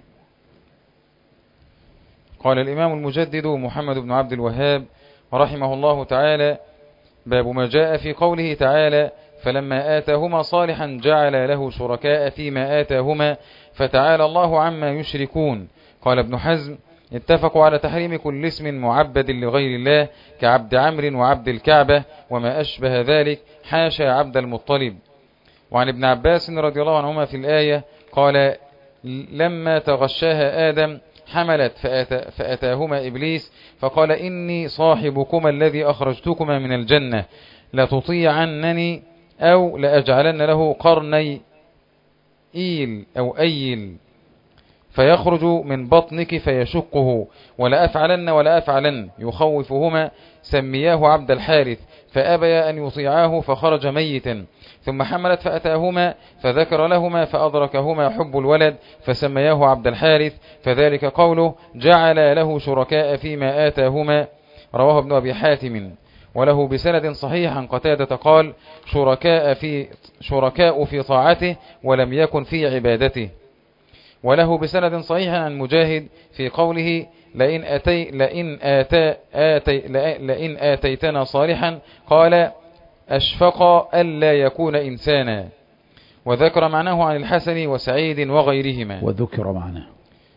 قال الإمام المجدد محمد بن عبد الوهاب رحمه الله تعالى: باب ما جاء في قوله تعالى: فلما آتاهما صالحا جعل له شركاء فيما آتاهما فتعالى الله عما يشركون. قال ابن حزم: اتفقوا على تحريم كل اسم معبد لغير الله كعبد عمرو وعبد الكعبة وما أشبه ذلك، حاشا عبد المطلب. وعن ابن عباس رضي الله عنهما في الآية قال: لما تغشاها آدم حملت فأتى فأتاهما إبليس فقال: إني صاحبكما الذي أخرجتكما من الجنة لتطيعنني أو لأجعلن له قرني إيل أو أيل. فيخرج من بطنك فيشقه، ولا أفعلن ولا أفعلن يخوفهما، سمياه عبد الحارث، فأبي أن يطيعاه فخرج ميتا. ثم حملت فأتاهما فذكر لهما فأدركهما حب الولد فسمياه عبد الحارث، فذلك قوله جعل له شركاء فيما آتاهما. رواه ابن أبي حاتم، وله بسند صحيح عن قتادة قال شركاء في, شركاء في طاعته ولم يكن في عبادته. وله بسند صحيح عن مجاهد في قوله لئن, أتي لئن, آتى آتي لئن آتيتنا صالحا قال أشفق ألا يكون إنسانا. وذكر معناه عن الحسن وسعيد وغيرهما. وذكر معناه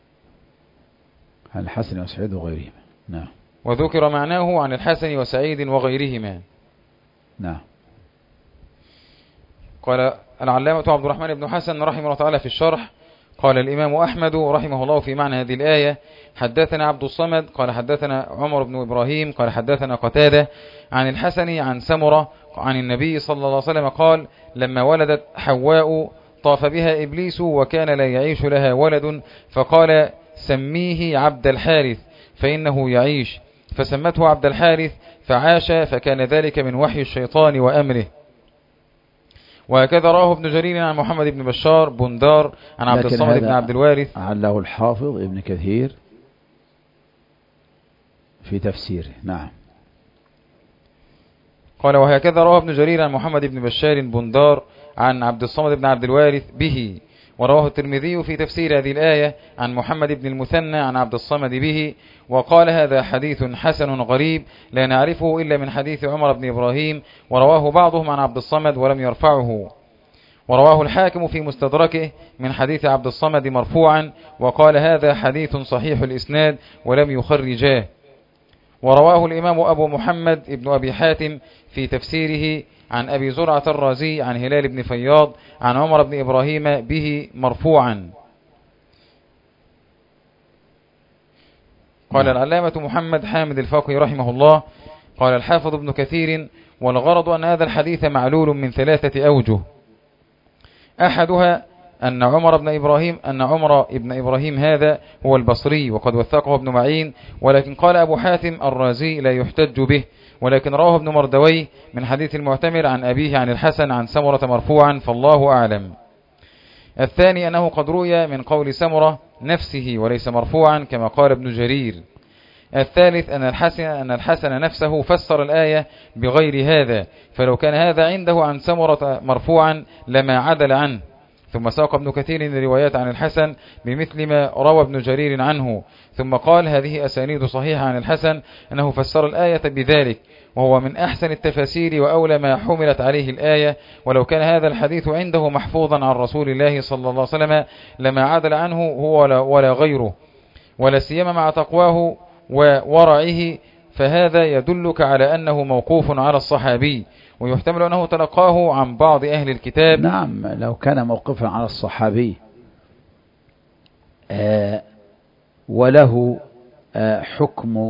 عن الحسن وسعيد وغيرهما. نعم. وذكر معناه عن الحسن وسعيد وغيرهما. نعم. قال العلامة عبد الرحمن بن حسن رحمه الله تعالى في الشرح قال الإمام أحمد رحمه الله في معنى هذه الآية حدثنا عبد الصمد قال حدثنا عمر بن إبراهيم قال حدثنا قتادة عن الحسن عن سمرة عن النبي صلى الله عليه وسلم قال لما ولدت حواء طاف بها إبليس وكان لا يعيش لها ولد، فقال سميه عبد الحارث فإنه يعيش، فسمته عبد الحارث فعاش، فكان ذلك من وحي الشيطان وأمره. وهكذا راه ابن جرير عن محمد بن بشار بندار عن عبد الصمد بن عبد الوارث. عله الحافظ ابن كثير في تفسيره. نعم. قال وهكذا رواه ابن جرير عن محمد بن بشار بندار عن عبد الصمد بن عبد الوارث به. ورواه الترمذي في تفسير هذه الآية عن محمد بن المثنى عن عبد الصمد به، وقال هذا حديث حسن غريب لا نعرفه إلا من حديث عمر بن إبراهيم، ورواه بعضهم عن عبد الصمد ولم يرفعه. ورواه الحاكم في مستدركه من حديث عبد الصمد مرفوعا، وقال هذا حديث صحيح الإسناد ولم يخرجاه. ورواه الإمام أبو محمد ابن أبي حاتم في تفسيره عن أبي زرعة الرازي عن هلال بن فياض عن عمر بن إبراهيم به مرفوعا. قال العلامة محمد حامد الفقي رحمه الله قال الحافظ ابن كثير والغرض أن هذا الحديث معلول من ثلاثة أوجه. أحدها أن عمر بن إبراهيم أن عمر بن إبراهيم هذا هو البصري وقد وثقه ابن معين، ولكن قال أبو حاتم الرازي لا يحتج به، ولكن رواه ابن مردوي من حديث المعتمر عن أبيه عن الحسن عن سمرة مرفوعا، فالله أعلم. الثاني أنه قد روي من قول سمرة نفسه وليس مرفوعا كما قال ابن جرير. الثالث أن الحسن, أن الحسن نفسه فسر الآية بغير هذا، فلو كان هذا عنده عن سمرة مرفوعا لما عدل عنه. ثم ساق ابن كثير الروايات عن الحسن بمثل ما روى ابن جرير عنه، ثم قال هذه أسانيد صحيحة عن الحسن أنه فسر الآية بذلك، وهو من أحسن التفاسير وأولى ما حملت عليه الآية. ولو كان هذا الحديث عنده محفوظا عن رسول الله صلى الله عليه وسلم لما عدل عنه هو ولا, ولا غيره، ولا سيما مع تقواه وورعه، فهذا يدلك على أنه موقوف على الصحابي، ويحتمل أنه تلقاه عن بعض أهل الكتاب. نعم، لو كان موقفا على الصحابي آه وله آه حكم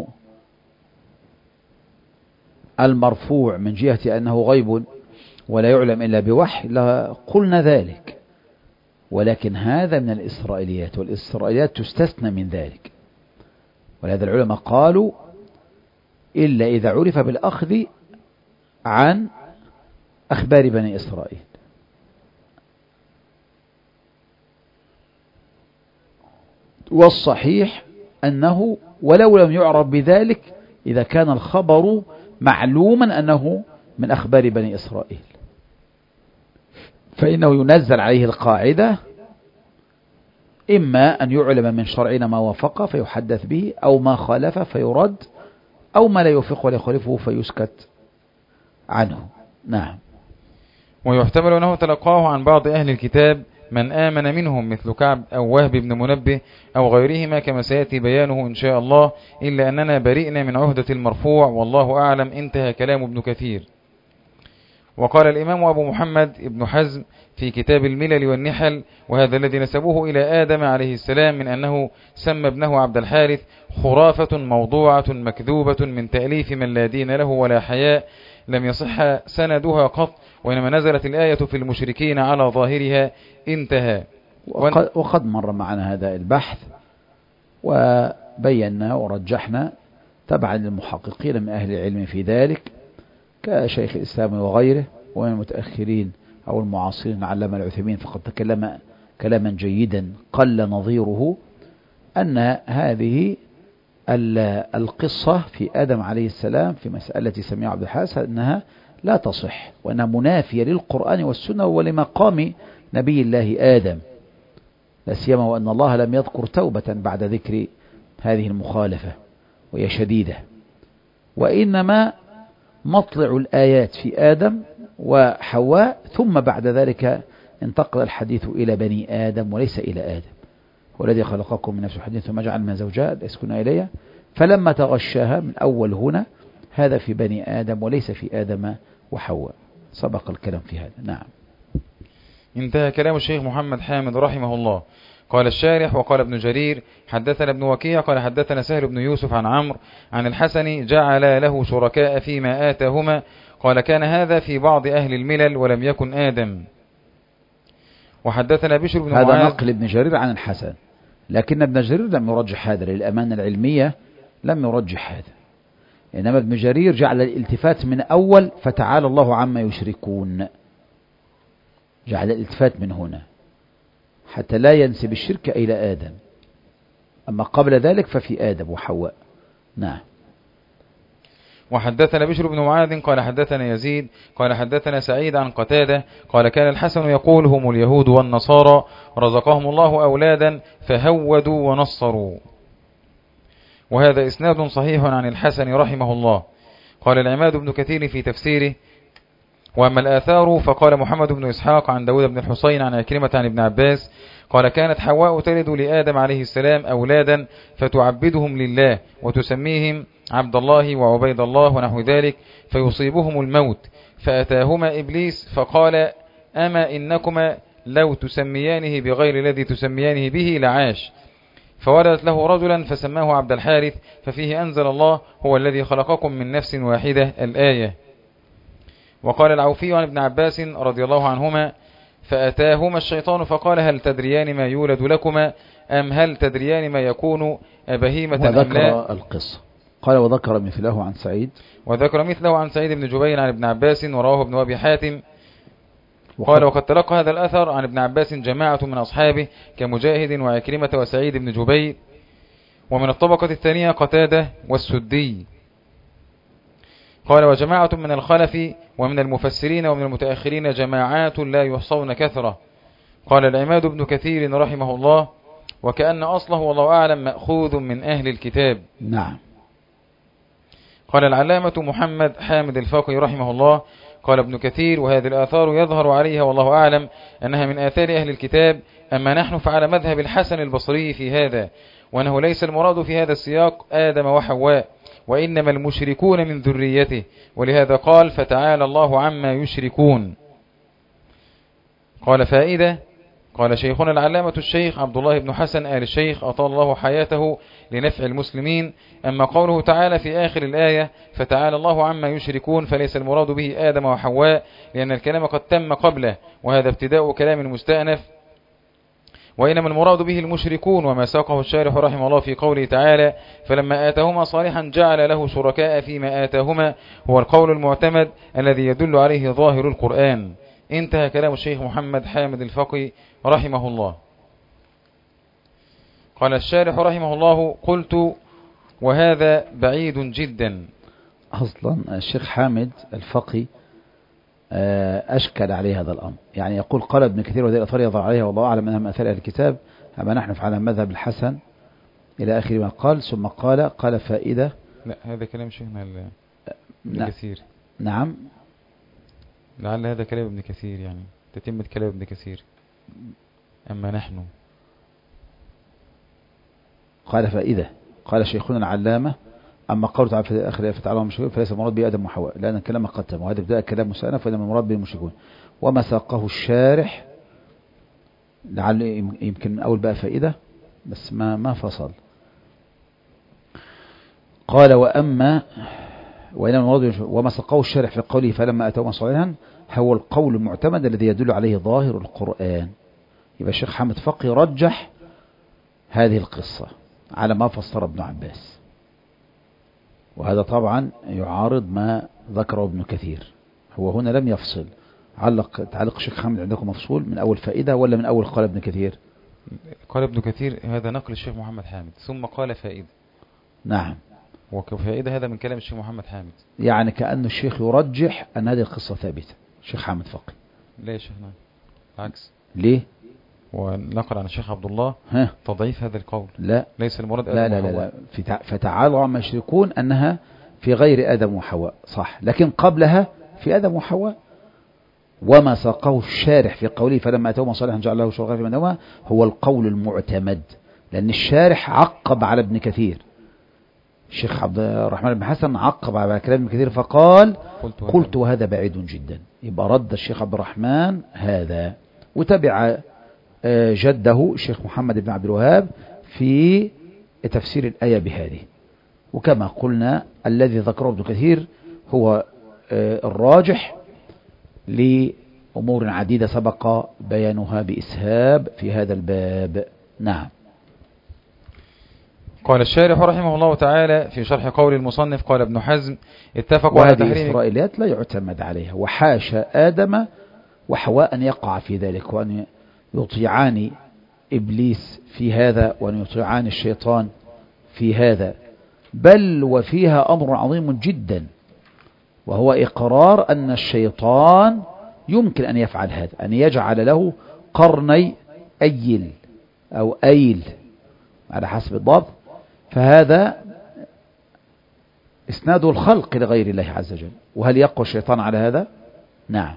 المرفوع من جهة أنه غيب ولا يعلم إلا بوحي لقلنا ذلك، ولكن هذا من الإسرائيليات، والإسرائيليات تستثنى من ذلك، ولهذا العلماء قالوا إلا إذا عرف بالأخذ عن أخبار بني إسرائيل. والصحيح أنه ولو لم يعرف بذلك إذا كان الخبر معلوما أنه من أخبار بني إسرائيل فإنه ينزل عليه القاعدة، إما أن يعلم من شرعنا ما وافق فيحدث به، أو ما خالف فيرد، أو ما لا يوافق ولا يخالفه فيسكت عنه. نعم. ويحتمل أنه تلقاه عن بعض أهل الكتاب من آمن منهم مثل كعب أو وهب بن منبه أو غيرهما كما سيأتي بيانه إن شاء الله، إلا أننا برئنا من عهدة المرفوع والله أعلم. انتهى كلام ابن كثير. وقال الإمام أبو محمد ابن حزم في كتاب الملل والنحل وهذا الذي نسبوه إلى آدم عليه السلام من أنه سمى ابنه عبد الحارث خرافة موضوعة مكذوبة من تأليف من لا دين له ولا حياء، لم يصح سندها قط، وإنما نزلت الآية في المشركين على ظاهرها. انتهى. وقد, وقد مر معنا هذا البحث وبينا ورجحنا تبعا للمحققين من أهل العلم في ذلك كشيخ الإسلام وغيره، ومن المتأخرين أو المعاصرين علامة العثيمين فقد تكلم كلاما جيدا قل نظيره، أن هذه القصة في آدم عليه السلام في مسألة سميع عبد الحاسن أنها لا تصح، وأنها منافية للقرآن والسنة ولمقام نبي الله آدم، لا سيما وأن الله لم يذكر توبة بعد ذكر هذه المخالفة وهي شديدة، وإنما مطلع الآيات في آدم وحواء، ثم بعد ذلك انتقل الحديث إلى بني آدم وليس إلى آدم. والذي خلقكم من نفس واحدة ثم جعل منها زوجها ليسكن إليها، فلما تغشاها من أول هنا هذا في بني آدم وليس في آدم وحواء. سبق الكلام في هذا. نعم. انتهى كلام الشيخ محمد حامد رحمه الله. قال الشارح: وقال ابن جرير حدثنا ابن وكيع قال حدثنا سهل بن يوسف عن عمرو عن الحسن جعل له شركاء فيما آتاهما، قال كان هذا في بعض أهل الملل ولم يكن آدم. وحدثنا بشر بن معاذ. هذا نقل ابن جرير عن الحسن، لكن ابن جرير لم يرجح هذا للأمانة العلمية، لم يرجح هذا، إنما ابن جرير جعل الالتفات من أول فتعالى الله عما يشركون، جعل الالتفات من هنا حتى لا ينسب الشرك إلى آدم، أما قبل ذلك ففي آدم وحواء. نعم. وحدثنا بشر بن معاذ قال حدثنا يزيد قال حدثنا سعيد عن قتادة قال كان الحسن يقول: هم اليهود والنصارى رزقهم الله أولادا فهودوا ونصروا. وهذا إسناد صحيح عن الحسن رحمه الله. قال العماد بن كثير في تفسيره: وأما الآثار فقال محمد بن إسحاق عن داود بن الحسين عن عكرمة عن ابن عباس قال كانت حواء تلد لآدم عليه السلام أولادا فتعبدهم لله وتسميهم عبد الله وعبيد الله ونحو ذلك، فيصيبهم الموت فأتاهما إبليس فقال: أما إنكما لو تسميانه بغير الذي تسميانه به لعاش. فولدت له رجلا فسماه عبد الحارث، ففيه أنزل الله: هو الذي خلقكم من نفس واحدة الآية. وقال العوفي عن ابن عباس رضي الله عنهما: فأتاهما الشيطان فقال: هل تدريان ما يولد لكما أم هل تدريان ما يكون أبهيمة أم لا؟ وذكر القصة. قال: وذكر مثله عن سعيد وذكر مثله عن سعيد بن جبير عن ابن عباس ورواه ابن أبي حاتم. قال: وقد تلقى هذا الأثر عن ابن عباس جماعة من أصحابه كمجاهد وعكرمة وسعيد بن جبير، ومن الطبقة الثانية قتادة والسدي. قال: وجماعة من الخلف ومن المفسرين ومن المتأخرين جماعات لا يحصون كثرة. قال العماد بن كثير رحمه الله: وكأن أصله والله أعلم مأخوذ من أهل الكتاب. نعم. قال العلامة محمد حامد الفقي رحمه الله: قال ابن كثير: وهذه الآثار يظهر عليها والله أعلم أنها من آثار أهل الكتاب، أما نحن فعلى مذهب الحسن البصري في هذا، وأنه ليس المراد في هذا السياق آدم وحواء، وإنما المشركون من ذريته، ولهذا قال: فتعالى الله عما يشركون. قال: فائدة. قال شيخنا العلامة الشيخ عبد الله بن حسن آل الشيخ أطال الله حياته لنفع المسلمين: أما قوله تعالى في آخر الآية فتعالى الله عما يشركون فليس المراد به آدم وحواء، لأن الكلام قد تم قبله، وهذا ابتداء كلام مستأنف، وإنما المراد به المشركون، وما ساقه الشارح رحمه الله في قوله تعالى: فلما آتاهما صالحا جعل له شركاء فيما آتاهما، هو القول المعتمد الذي يدل عليه ظاهر القرآن. انتهى كلام الشيخ محمد حامد الفقي رحمه الله. قال الشارح رحمه الله: قلت: وهذا بعيد جدا. أصلا الشيخ حامد الفقي أشكل عليه هذا الأمر، يعني يقول: قال ابن كثير وذي الأثار يظهر عليها والله أعلم أنها من آثار الكتاب، أما نحن فعلى مذهب الحسن إلى آخر ما قال. ثم قال قال فائدة. لا، هذا كلام شيخنا ابن كثير. نعم. لعل هذا كلام ابن كثير، يعني تتمة كلام ابن كثير. أما نحن قال فائدة. قال شيخنا العلامة: أما قول تعالى في آخر فتعالى المشركون فليس المراد به آدم وحواء، لأن الكلام قد تم، وهذا ابتداء كلام مسأنف، وإنما المراد به المشركون. وما ساقه الشارح لعل يمكن من أول بقى فائدة بس ما ما فصل. قال: وأما وإنما المراد وما ساقه الشارح في قوله فلما أتوما صالحا هو القول المعتمد الذي يدل عليه ظاهر القرآن، يبقى الشيخ حامد فقي رجح هذه القصة على ما فسر ابن عباس، وهذا طبعا يعارض ما ذكره ابن كثير. هو هنا لم يفصل. علق تعليق الشيخ حامد عندكم مفصول من أول فائدة ولا من أول قال ابن كثير؟ قال ابن كثير هذا نقل الشيخ محمد حامد ثم قال فائدة. نعم، وكفائدة هذا من كلام الشيخ محمد حامد، يعني كأن الشيخ يرجح أن هذه القصة ثابتة. الشيخ حامد فقي لا يا شيخنا، العكس. ليه؟ ونقل عن الشيخ عبد الله ها؟ تضعيف هذا القول. لا ليس المراد لا لا لا, لا. في تع... فتعالوا عما يشركون أنها في غير آدم وحواء، صح، لكن قبلها في آدم وحواء. وما ساقه الشارح في قوله فلما أتوهما صالحا جعل له شركاء فيما بينهما هو القول المعتمد، لأن الشارح عقب على ابن كثير. الشيخ عبد الرحمن بن حسن عقب على كلام ابن كثير فقال قلت, قلت وهذا بعيد جدا. يبقى رد الشيخ عبد الرحمن هذا، وتبع جده الشيخ محمد بن عبد الوهاب في تفسير الآية بهذه. وكما قلنا الذي ذكره ابن كثير هو الراجح لأمور عديدة سبق بيانها بإسهاب في هذا الباب. نعم. قال الشارح رحمه الله تعالى في شرح قول المصنف قال ابن حزم اتفقوا على تحريم. وهذه إسرائيليات لا يعتمد عليها، وحاشا آدم وحواء أن يقع في ذلك وأن يطيعان إبليس في هذا وأن يطيعان الشيطان في هذا، بل وفيها أمر عظيم جدا، وهو إقرار أن الشيطان يمكن أن يفعل هذا، أن يجعل له قرني أيل أو أيل على حسب الضبط، فهذا إسناد الخلق لغير الله عز وجل. وهل يقوى الشيطان على هذا؟ نعم.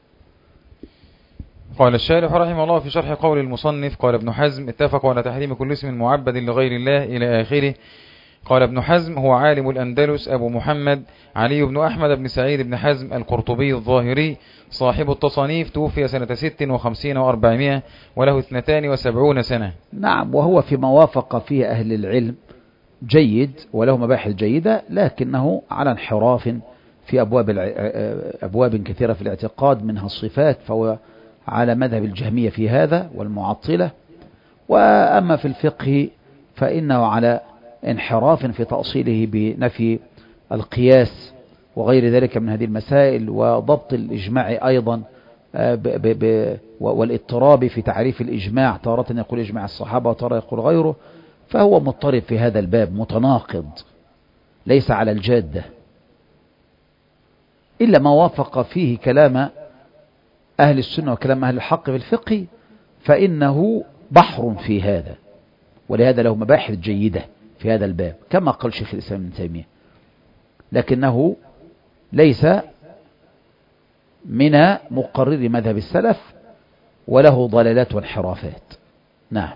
قال الشارح رحمه الله في شرح قول المصنف قال ابن حزم اتفقوا على تحريم كل اسم معبد لغير الله إلى آخره. قال ابن حزم هو عالم الأندلس أبو محمد علي بن أحمد بن سعيد بن حزم القرطبي الظاهري صاحب التصانيف، توفي سنة ست وخمسين وأربعمائة وله اثنتان وسبعون سنة. نعم، وهو فيما وافق فيه أهل العلم جيد وله مباحث جيدة، لكنه على انحراف في أبواب, أبواب كثيرة في الاعتقاد منها الصفات، فهو على مذهب الجهمية في هذا والمعطلة. وأما في الفقه فإنه على انحراف في تأصيله بنفي القياس وغير ذلك من هذه المسائل، وضبط الإجماع أيضا ب ب والاضطراب في تعريف الإجماع، تارة يقول إجماع الصحابة وتارة يقول غيره، فهو مضطرب في هذا الباب متناقض ليس على الجادة، إلا ما وافق فيه كلام أهل السنة وكلام أهل الحق في الفقه فإنه بحر في هذا، ولهذا له مباحث جيدة في هذا الباب كما قال شيخ الإسلام ابن تيمية، لكنه ليس من مقرر مذهب السلف وله ضلالات وانحرافات. نعم.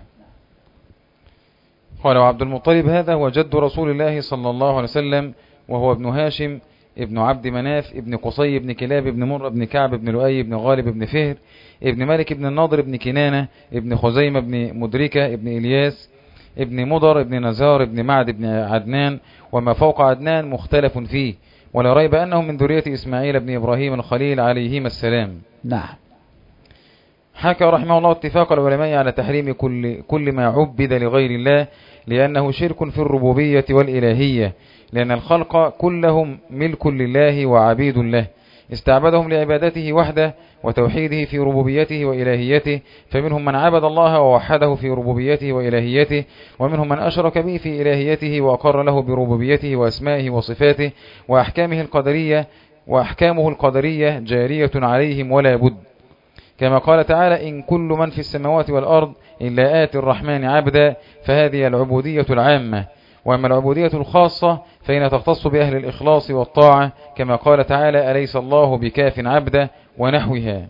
قال وعبد المطلب هذا هو جد رسول الله صلى الله عليه وسلم، وهو ابن هاشم ابن عبد مناف ابن قصي ابن كلاب ابن مر ابن كعب ابن لؤي ابن غالب ابن فهر ابن مالك ابن النضر ابن كنانة ابن خزيمة ابن مدركة ابن إلياس ابن مضر ابن نزار ابن معد ابن عدنان، وما فوق عدنان مختلف فيه، ولا ريب أنه من ذرية إسماعيل ابن إبراهيم الخليل عليهما السلام. نعم. حكى رحمه الله اتفاق العلماء على تحريم كل, كل ما عبد لغير الله، لأنه شرك في الربوبية والإلهية، لأن الخلق كلهم ملك لله وعبيد له، استعبدهم لعبادته وحده وتوحيده في ربوبيته وإلهيته، فمنهم من عبد الله ووحده في ربوبيته وإلهيته، ومنهم من أشرك به في إلهيته وأقر له بربوبيته وأسمائه وصفاته وأحكامه القدرية وأحكامه القدرية جارية عليهم ولا بد، كما قال تعالى إن كل من في السماوات والأرض إلا آتي الرحمن عبدا، فهذه العبودية العامة. وأما العبودية الخاصة فإنها تختص بأهل الإخلاص والطاعة، كما قال تعالى أليس الله بكاف عبدا ونحوها.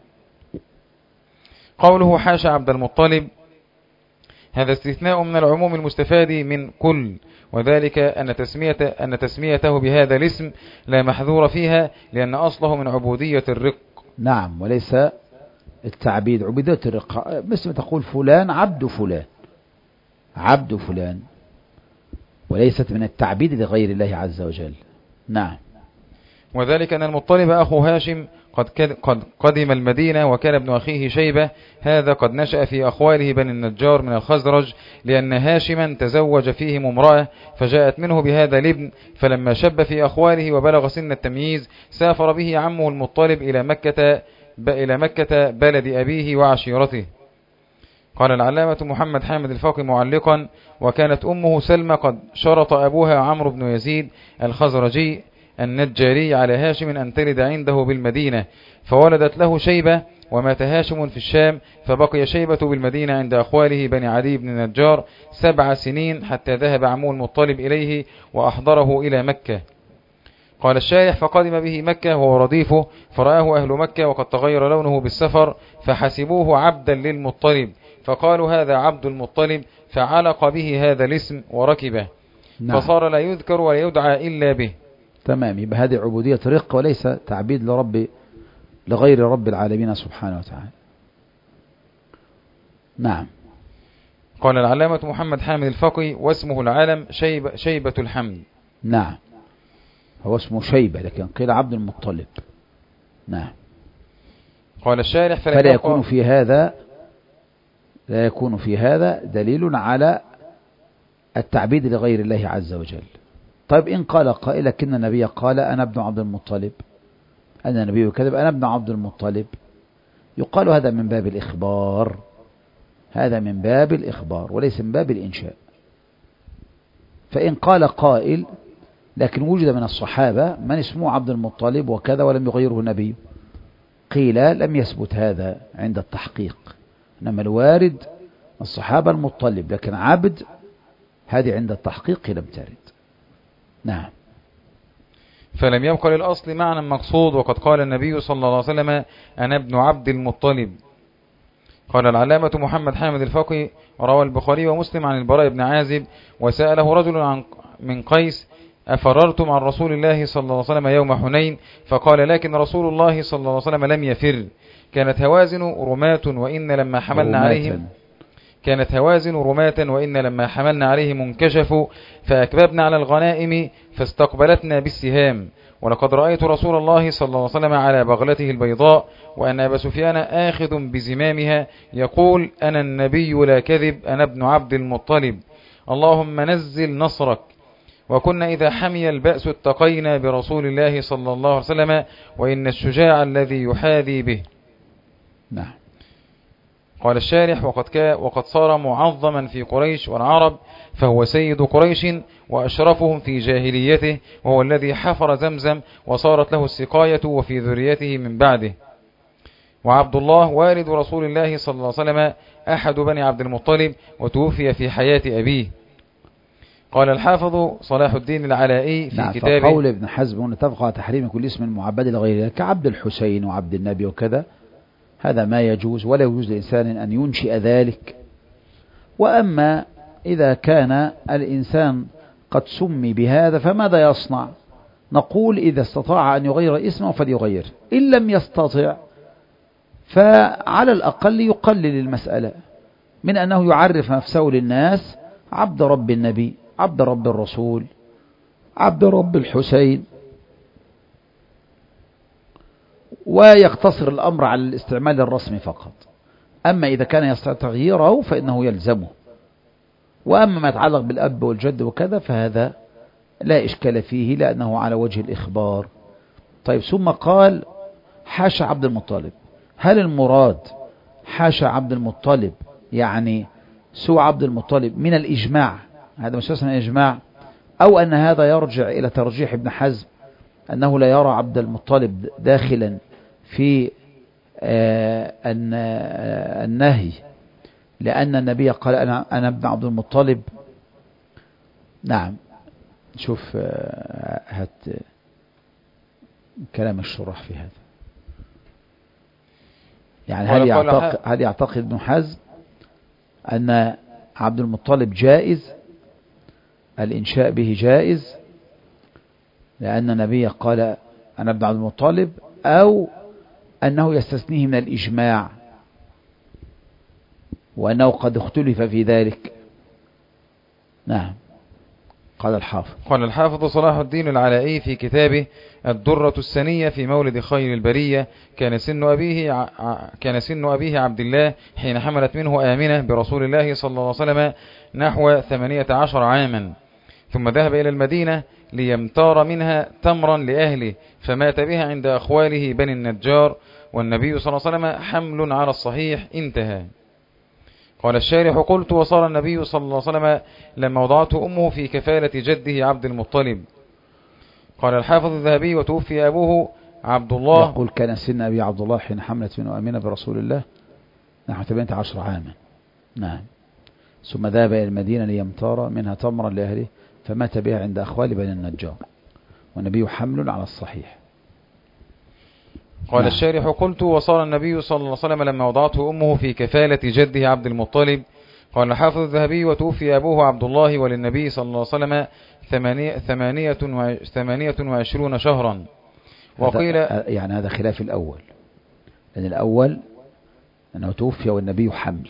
قوله حاشا عبد المطلب هذا استثناء من العموم المستفاد من كل، وذلك أن, تسمية أن تسميته بهذا الاسم لا محذور فيها، لأن أصله من عبودية الرق. نعم، وليس التعبيد. عبودية الرق مثل تقول فلان عبد فلان عبد فلان، وليست من التعبيد لغير الله عز وجل. نعم. وذلك أن المطلب أخو هاشم قد قد قدم المدينة وكان ابن أخيه شيبة، هذا قد نشأ في أخواله بني النجار من الخزرج، لأن هاشما تزوج فيهم امرأة فجاءت منه بهذا الابن، فلما شب في أخواله وبلغ سن التمييز سافر به عمه المطلب إلى مكة إلى مكة بلد أبيه وعشيرته. قال العلامة محمد حامد الفقي معلقا: وكانت أمه سلمى قد شرط أبوها عمرو بن يزيد الخزرجي النجاري على هاشم أن تلد عنده بالمدينة، فولدت له شيبة، ومات هاشم في الشام، فبقي شيبة بالمدينة عند أخواله بني عدي بن النجار سبع سنين حتى ذهب عمه المطلب إليه وأحضره إلى مكة. قال الشارح: فقدم به مكة وهو رديفه، فرآه أهل مكة وقد تغير لونه بالسفر، فحسبوه عبدا للمطلب، فقالوا هذا عبد المطلب، فعلق به هذا الاسم وركبه. نعم. فصار لا يذكر ولا يدعى إلا به. تمام. يبقى هذه عبودية رق وليس تعبيد لرب لغير رب العالمين سبحانه وتعالى. نعم. قال العلامة محمد حامد الفقي: واسمه العالم شيبة, شيبة الحمد. نعم، هو اسمه شيبة لكن قيل عبد المطلب. نعم. قال الشارح: فلا, فلا يكون في هذا لا يكون في هذا دليل على التعبيد لغير الله عز وجل. طيب إن قال قائل لكن النبي قال أنا ابن عبد المطلب، أن النبي كذب أنا ابن عبد المطلب، يقال هذا من باب الإخبار، هذا من باب الإخبار وليس من باب الإنشاء. فإن قال قائل لكن وجد من الصحابة من اسمه عبد المطلب وكذا ولم يغيره النبي، قيل لم يثبت هذا عند التحقيق، إنما الوارد الصحابة المطلب، لكن عبد هذه عند التحقيق لم ترد. نعم. فلم يبق للأصل معنى مقصود، وقد قال النبي صلى الله عليه وسلم أنا ابن عبد المطلب. قال العلامة محمد حامد الفقي: روى البخاري ومسلم عن البراء بن عازب وسأله رجل عن من قيس: أفررتم عن رسول الله صلى الله عليه وسلم يوم حنين؟ فقال: لكن رسول الله صلى الله عليه وسلم لم يفر، كانت هوازن رماة وإن لما حملنا عليهم كانت هوازن رماة وإن لما حملنا عليهم انكشفوا فأكببنا على الغنائم فاستقبلتنا بالسهام، ولقد رأيت رسول الله صلى الله عليه وسلم على بغلته البيضاء وأن أبا سفيان آخذ بزمامها يقول أنا النبي لا كذب أنا ابن عبد المطلب، اللهم نزل نصرك. وكنا إذا حمي البأس اتقينا برسول الله صلى الله عليه وسلم وإن الشجاع الذي يحاذي به. نعم. قال الشارح: وقد, كا وقد صار معظما في قريش والعرب، فهو سيد قريش وأشرفهم في جاهليته، وهو الذي حفر زمزم وصارت له السقاية وفي ذريته من بعده. وعبد الله والد رسول الله صلى الله عليه وسلم أحد بني عبد المطلب، وتوفي في حياة أبيه. قال الحافظ صلاح الدين العلائي في نعم. كتابه: فقول ابن حزم نتفق على تحريم كل اسم معبد لغير الله كعبد الحسين وعبد النبي وكذا، هذا ما يجوز، ولا يجوز لإنسان أن ينشئ ذلك. وأما إذا كان الإنسان قد سمي بهذا فماذا يصنع؟ نقول إذا استطاع أن يغير اسمه فليغير، إن لم يستطع فعلى الأقل يقلل المسألة من أنه يعرف نفسه للناس عبد رب النبي، عبد رب الرسول، عبد رب الحسين، ويقتصر الأمر على الاستعمال الرسمي فقط. أما إذا كان يستطيع تغييره فإنه يلزمه. وأما ما يتعلق بالأب والجد وكذا فهذا لا إشكال فيه لأنه على وجه الإخبار. طيب ثم قال حاشا عبد المطلب، هل المراد حاشا عبد المطلب يعني سوى عبد المطلب من الإجماع، هذا مسلسل من الإجماع، أو أن هذا يرجع إلى ترجيح ابن حزم أنه لا يرى عبد المطلب داخلا في آه النهي لأن النبي قال أنا, أنا ابن عبد المطلب. نعم. شوف آه هات كلام الشراح في هذا. يعني هل يعتقد, هل يعتقد ابن حزم أن عبد المطلب جائز، الإنشاء به جائز لأن النبي قال أنا ابن عبد المطلب، أو أنه يستثنيه من الإجماع وأنه قد اختلف في ذلك؟ نعم. قال الحافظ قال الحافظ صلاح الدين العلائي في كتابه الدرة السنية في مولد خير البرية: كان سن أبيه ع... كان سن أبيه عبد الله حين حملت منه آمنة برسول الله صلى الله عليه وسلم نحو ثمانية عشر عاما، ثم ذهب إلى المدينة ليمتار منها تمرا لأهله، فمات بها عند أخواله بني النجار، والنبي صلى الله عليه وسلم حمل على الصحيح. انتهى. قال الشارح: قلت: وصار النبي صلى الله عليه وسلم لما وضعته أمه في كفالة جده عبد المطلب. قال الحافظ الذهبي: وتوفي أبوه عبد الله. يقول: كان سن أبي عبد الله حين حملت منه آمنة برسول الله نحو ثمانية عشر عاما. نعم. ثم ذهب إلى المدينة ليمتار منها تمرا لأهله، فمات بها عند أخوال بني النجار، والنبي حمل على الصحيح. قال نعم. الشارح: قلت: وصار النبي صلى الله عليه وسلم لما وضعته أمه في كفالة جده عبد المطلب. قال الحافظ الذهبي: وتوفي أبوه عبد الله وللنبي صلى الله عليه وسلم ثمانية, ثمانية, ثمانية وعشرون شهرا. وقيل يعني هذا خلاف الأول، لأن الأول أنه توفي والنبي حمل،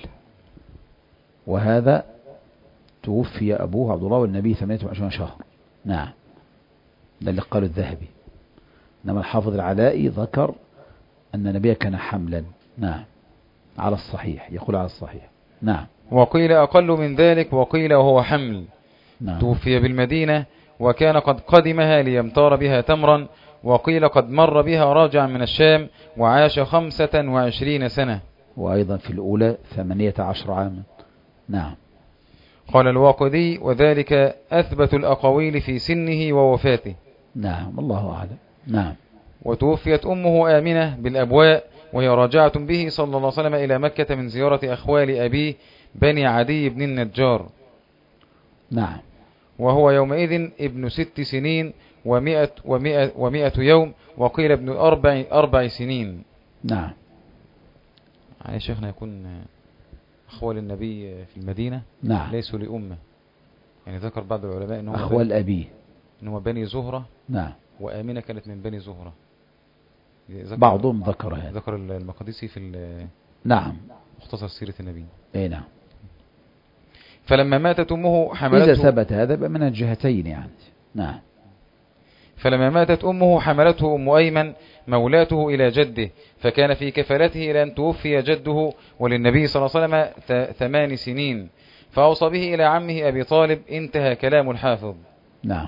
وهذا توفي أبوه عبد الله والنبي ثمانية وعشرون شهر. نعم، ده اللي قاله الذهبي. إنما الحافظ العلائي ذكر أن النبي كان حملا. نعم، على الصحيح، يقول على الصحيح. نعم. وقيل أقل من ذلك، وقيل وهو حمل. نعم. توفي بالمدينة وكان قد قدمها ليمتار بها تمرا، وقيل قد مر بها راجعا من الشام وعاش خمسة وعشرين سنة. وأيضا في الأولى ثمانية عشر عاما. نعم. قال الواقدي: وذلك أثبت الأقاويل في سنه ووفاته. نعم، الله أعلم. نعم. وتوفيت أمه آمنة بالأبواء، وهي راجعة به صلى الله عليه وسلم إلى مكة من زيارة أخوال أبيه بني عدي بن النجار. نعم. وهو يومئذ ابن ست سنين ومئة, ومئة, ومئة يوم، وقيل ابن أربع, أربع سنين. نعم. يعني شيخنا يكون أخوال النبي في المدينة نعم. ليسوا لأمة، يعني ذكر بعض العلماء أنهم أخوال أبيه، أنهم بني زهرة. نعم. وآمنة كانت من بني زهرة. ذكر بعضهم ذكر هذا، ذكر المقدسي في نعم مختصر سيرة النبي. اي نعم. فلما ماتت أمه حملته، إذا ثبت هذا من الجهتين يعني. نعم. فلما ماتت أمه حملته أم أيمن مولاته إلى جده، فكان في كفالته إلى أن توفي جده، وللنبي صلى الله عليه وسلم ثمان سنين، فأوصى به إلى عمه أبي طالب. انتهى كلام الحافظ. نعم.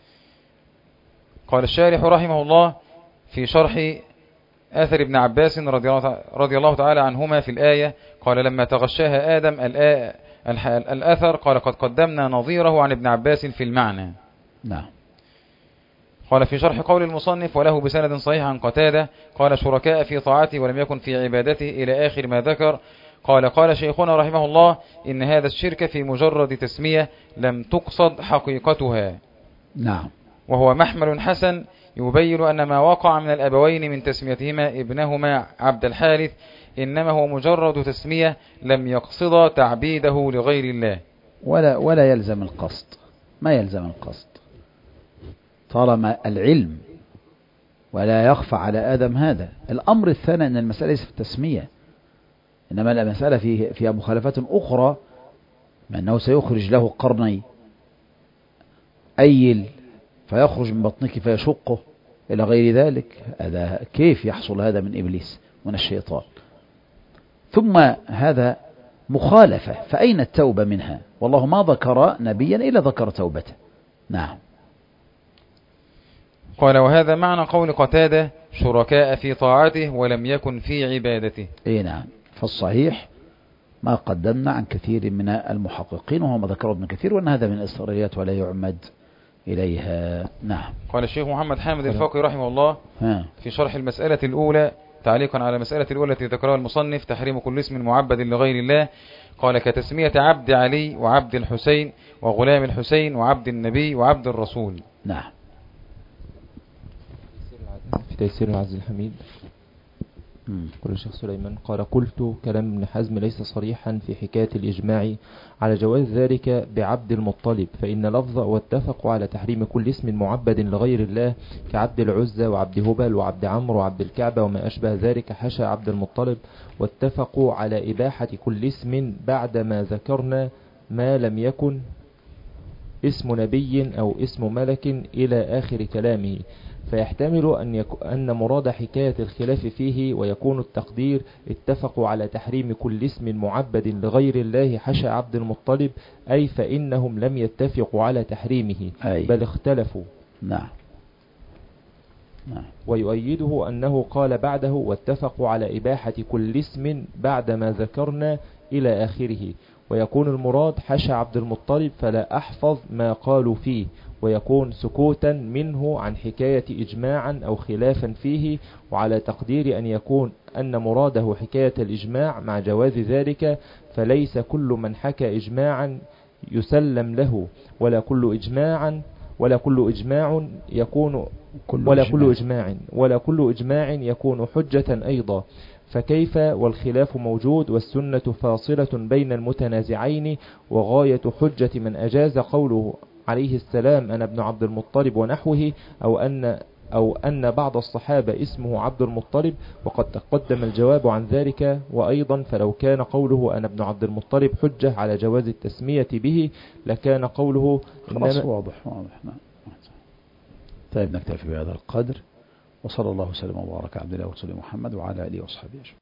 قال الشارح رحمه الله في شرح آثر ابن عباس رضي الله تعالى عنهما في الآية: قال لما تغشاها آدم الأثر، قال قد قدمنا نظيره عن ابن عباس في المعنى. نعم. قال في شرح قول المصنف: وله بسند صحيح عن قتادة قال: شركاء في طاعته ولم يكن في عبادته، إلى آخر ما ذكر. قال قال شيخنا رحمه الله: إن هذا الشرك في مجرد تسمية لم تقصد حقيقتها. نعم. وهو محمل حسن يبين أن ما وقع من الأبوين من تسميتهما ابنهما عبد الحارث إنما هو مجرد تسمية لم يقصد تعبيده لغير الله. ولا ولا يلزم القصد، ما يلزم القصد طالما العلم، ولا يخفى على آدم هذا. الأمر الثاني أن المسألة ليست في التسمية، إنما المسألة فيه فيها مخالفات أخرى، ما أنه سيخرج له قرني أيل فيخرج من بطنك فيشقه إلى غير ذلك. هذا كيف يحصل هذا من إبليس من الشيطان؟ ثم هذا مخالفة، فأين التوبة منها؟ والله ما ذكر نبيا إلا ذكر توبته. نعم. قال: وهذا معنى قول قتادة: شركاء في طاعته ولم يكن في عبادته. اي نعم. فالصحيح ما قدمنا عن كثير من المحققين، وهو ما ذكره ابن كثير، وأن هذا من الإسرائيليات ولا يعمد إليها. نعم. قال الشيخ محمد حامد الفقي رحمه الله ها. في شرح المسألة الأولى تعليقا على المسألة الأولى التي ذكرها المصنف: تحريم كل اسم معبد لغير الله. قال: كتسمية عبد علي وعبد الحسين وغلام الحسين وعبد النبي وعبد الرسول. نعم. في تيسير العزيز الحميد قال الشيخ سليمان: قال: قلت كلام ابن حزم ليس صريحا في حكاية الإجماع على جواز ذلك بعبد المطلب، فإن لفظ واتفقوا على تحريم كل اسم معبد لغير الله كعبد العزة وعبد هبل وعبد عمرو وعبد الكعبة وما أشبه ذلك حاشا عبد المطلب، واتفقوا على إباحة كل اسم بعدما ذكرنا ما لم يكن اسم نبي أو اسم ملك إلى آخر كلامه، فيحتمل أن, يك... أن مراد حكاية الخلاف فيه ويكون التقدير اتفقوا على تحريم كل اسم معبد لغير الله حشى عبد المطلب، أي فإنهم لم يتفقوا على تحريمه أي. بل اختلفوا. نعم نعم. ويؤيده أنه قال بعده واتفقوا على إباحة كل اسم بعدما ذكرنا إلى آخره، ويكون المراد حشى عبد المطلب فلا أحفظ ما قالوا فيه، ويكون سكوتا منه عن حكاية إجماعا أو خلافا فيه، وعلى تقدير أن يكون أن مراده حكاية الإجماع مع جواز ذلك، فليس كل من حكى إجماعا يسلم له، ولا كل إجماعا ولا كل إجماع يكون كل ولا إجماع. كل إجماع ولا كل إجماع يكون حجة أيضا، فكيف والخلاف موجود والسنة فاصلة بين المتنازعين، وغاية حجة من أجاز قوله عليه السلام أنا ابن عبد المطلب ونحوه، أو أن أو أن بعض الصحابة اسمه عبد المطلب، وقد تقدم الجواب عن ذلك. وأيضا فلو كان قوله أنا ابن عبد المطلب حجة على جواز التسمية به لكان قوله خلاص واضح واضح. نعم. طيب نكتفي بهذا القدر، وصلى الله وسلم وبارك على عبد الله ورسوله محمد وعلى آله وصحبه أجمعين.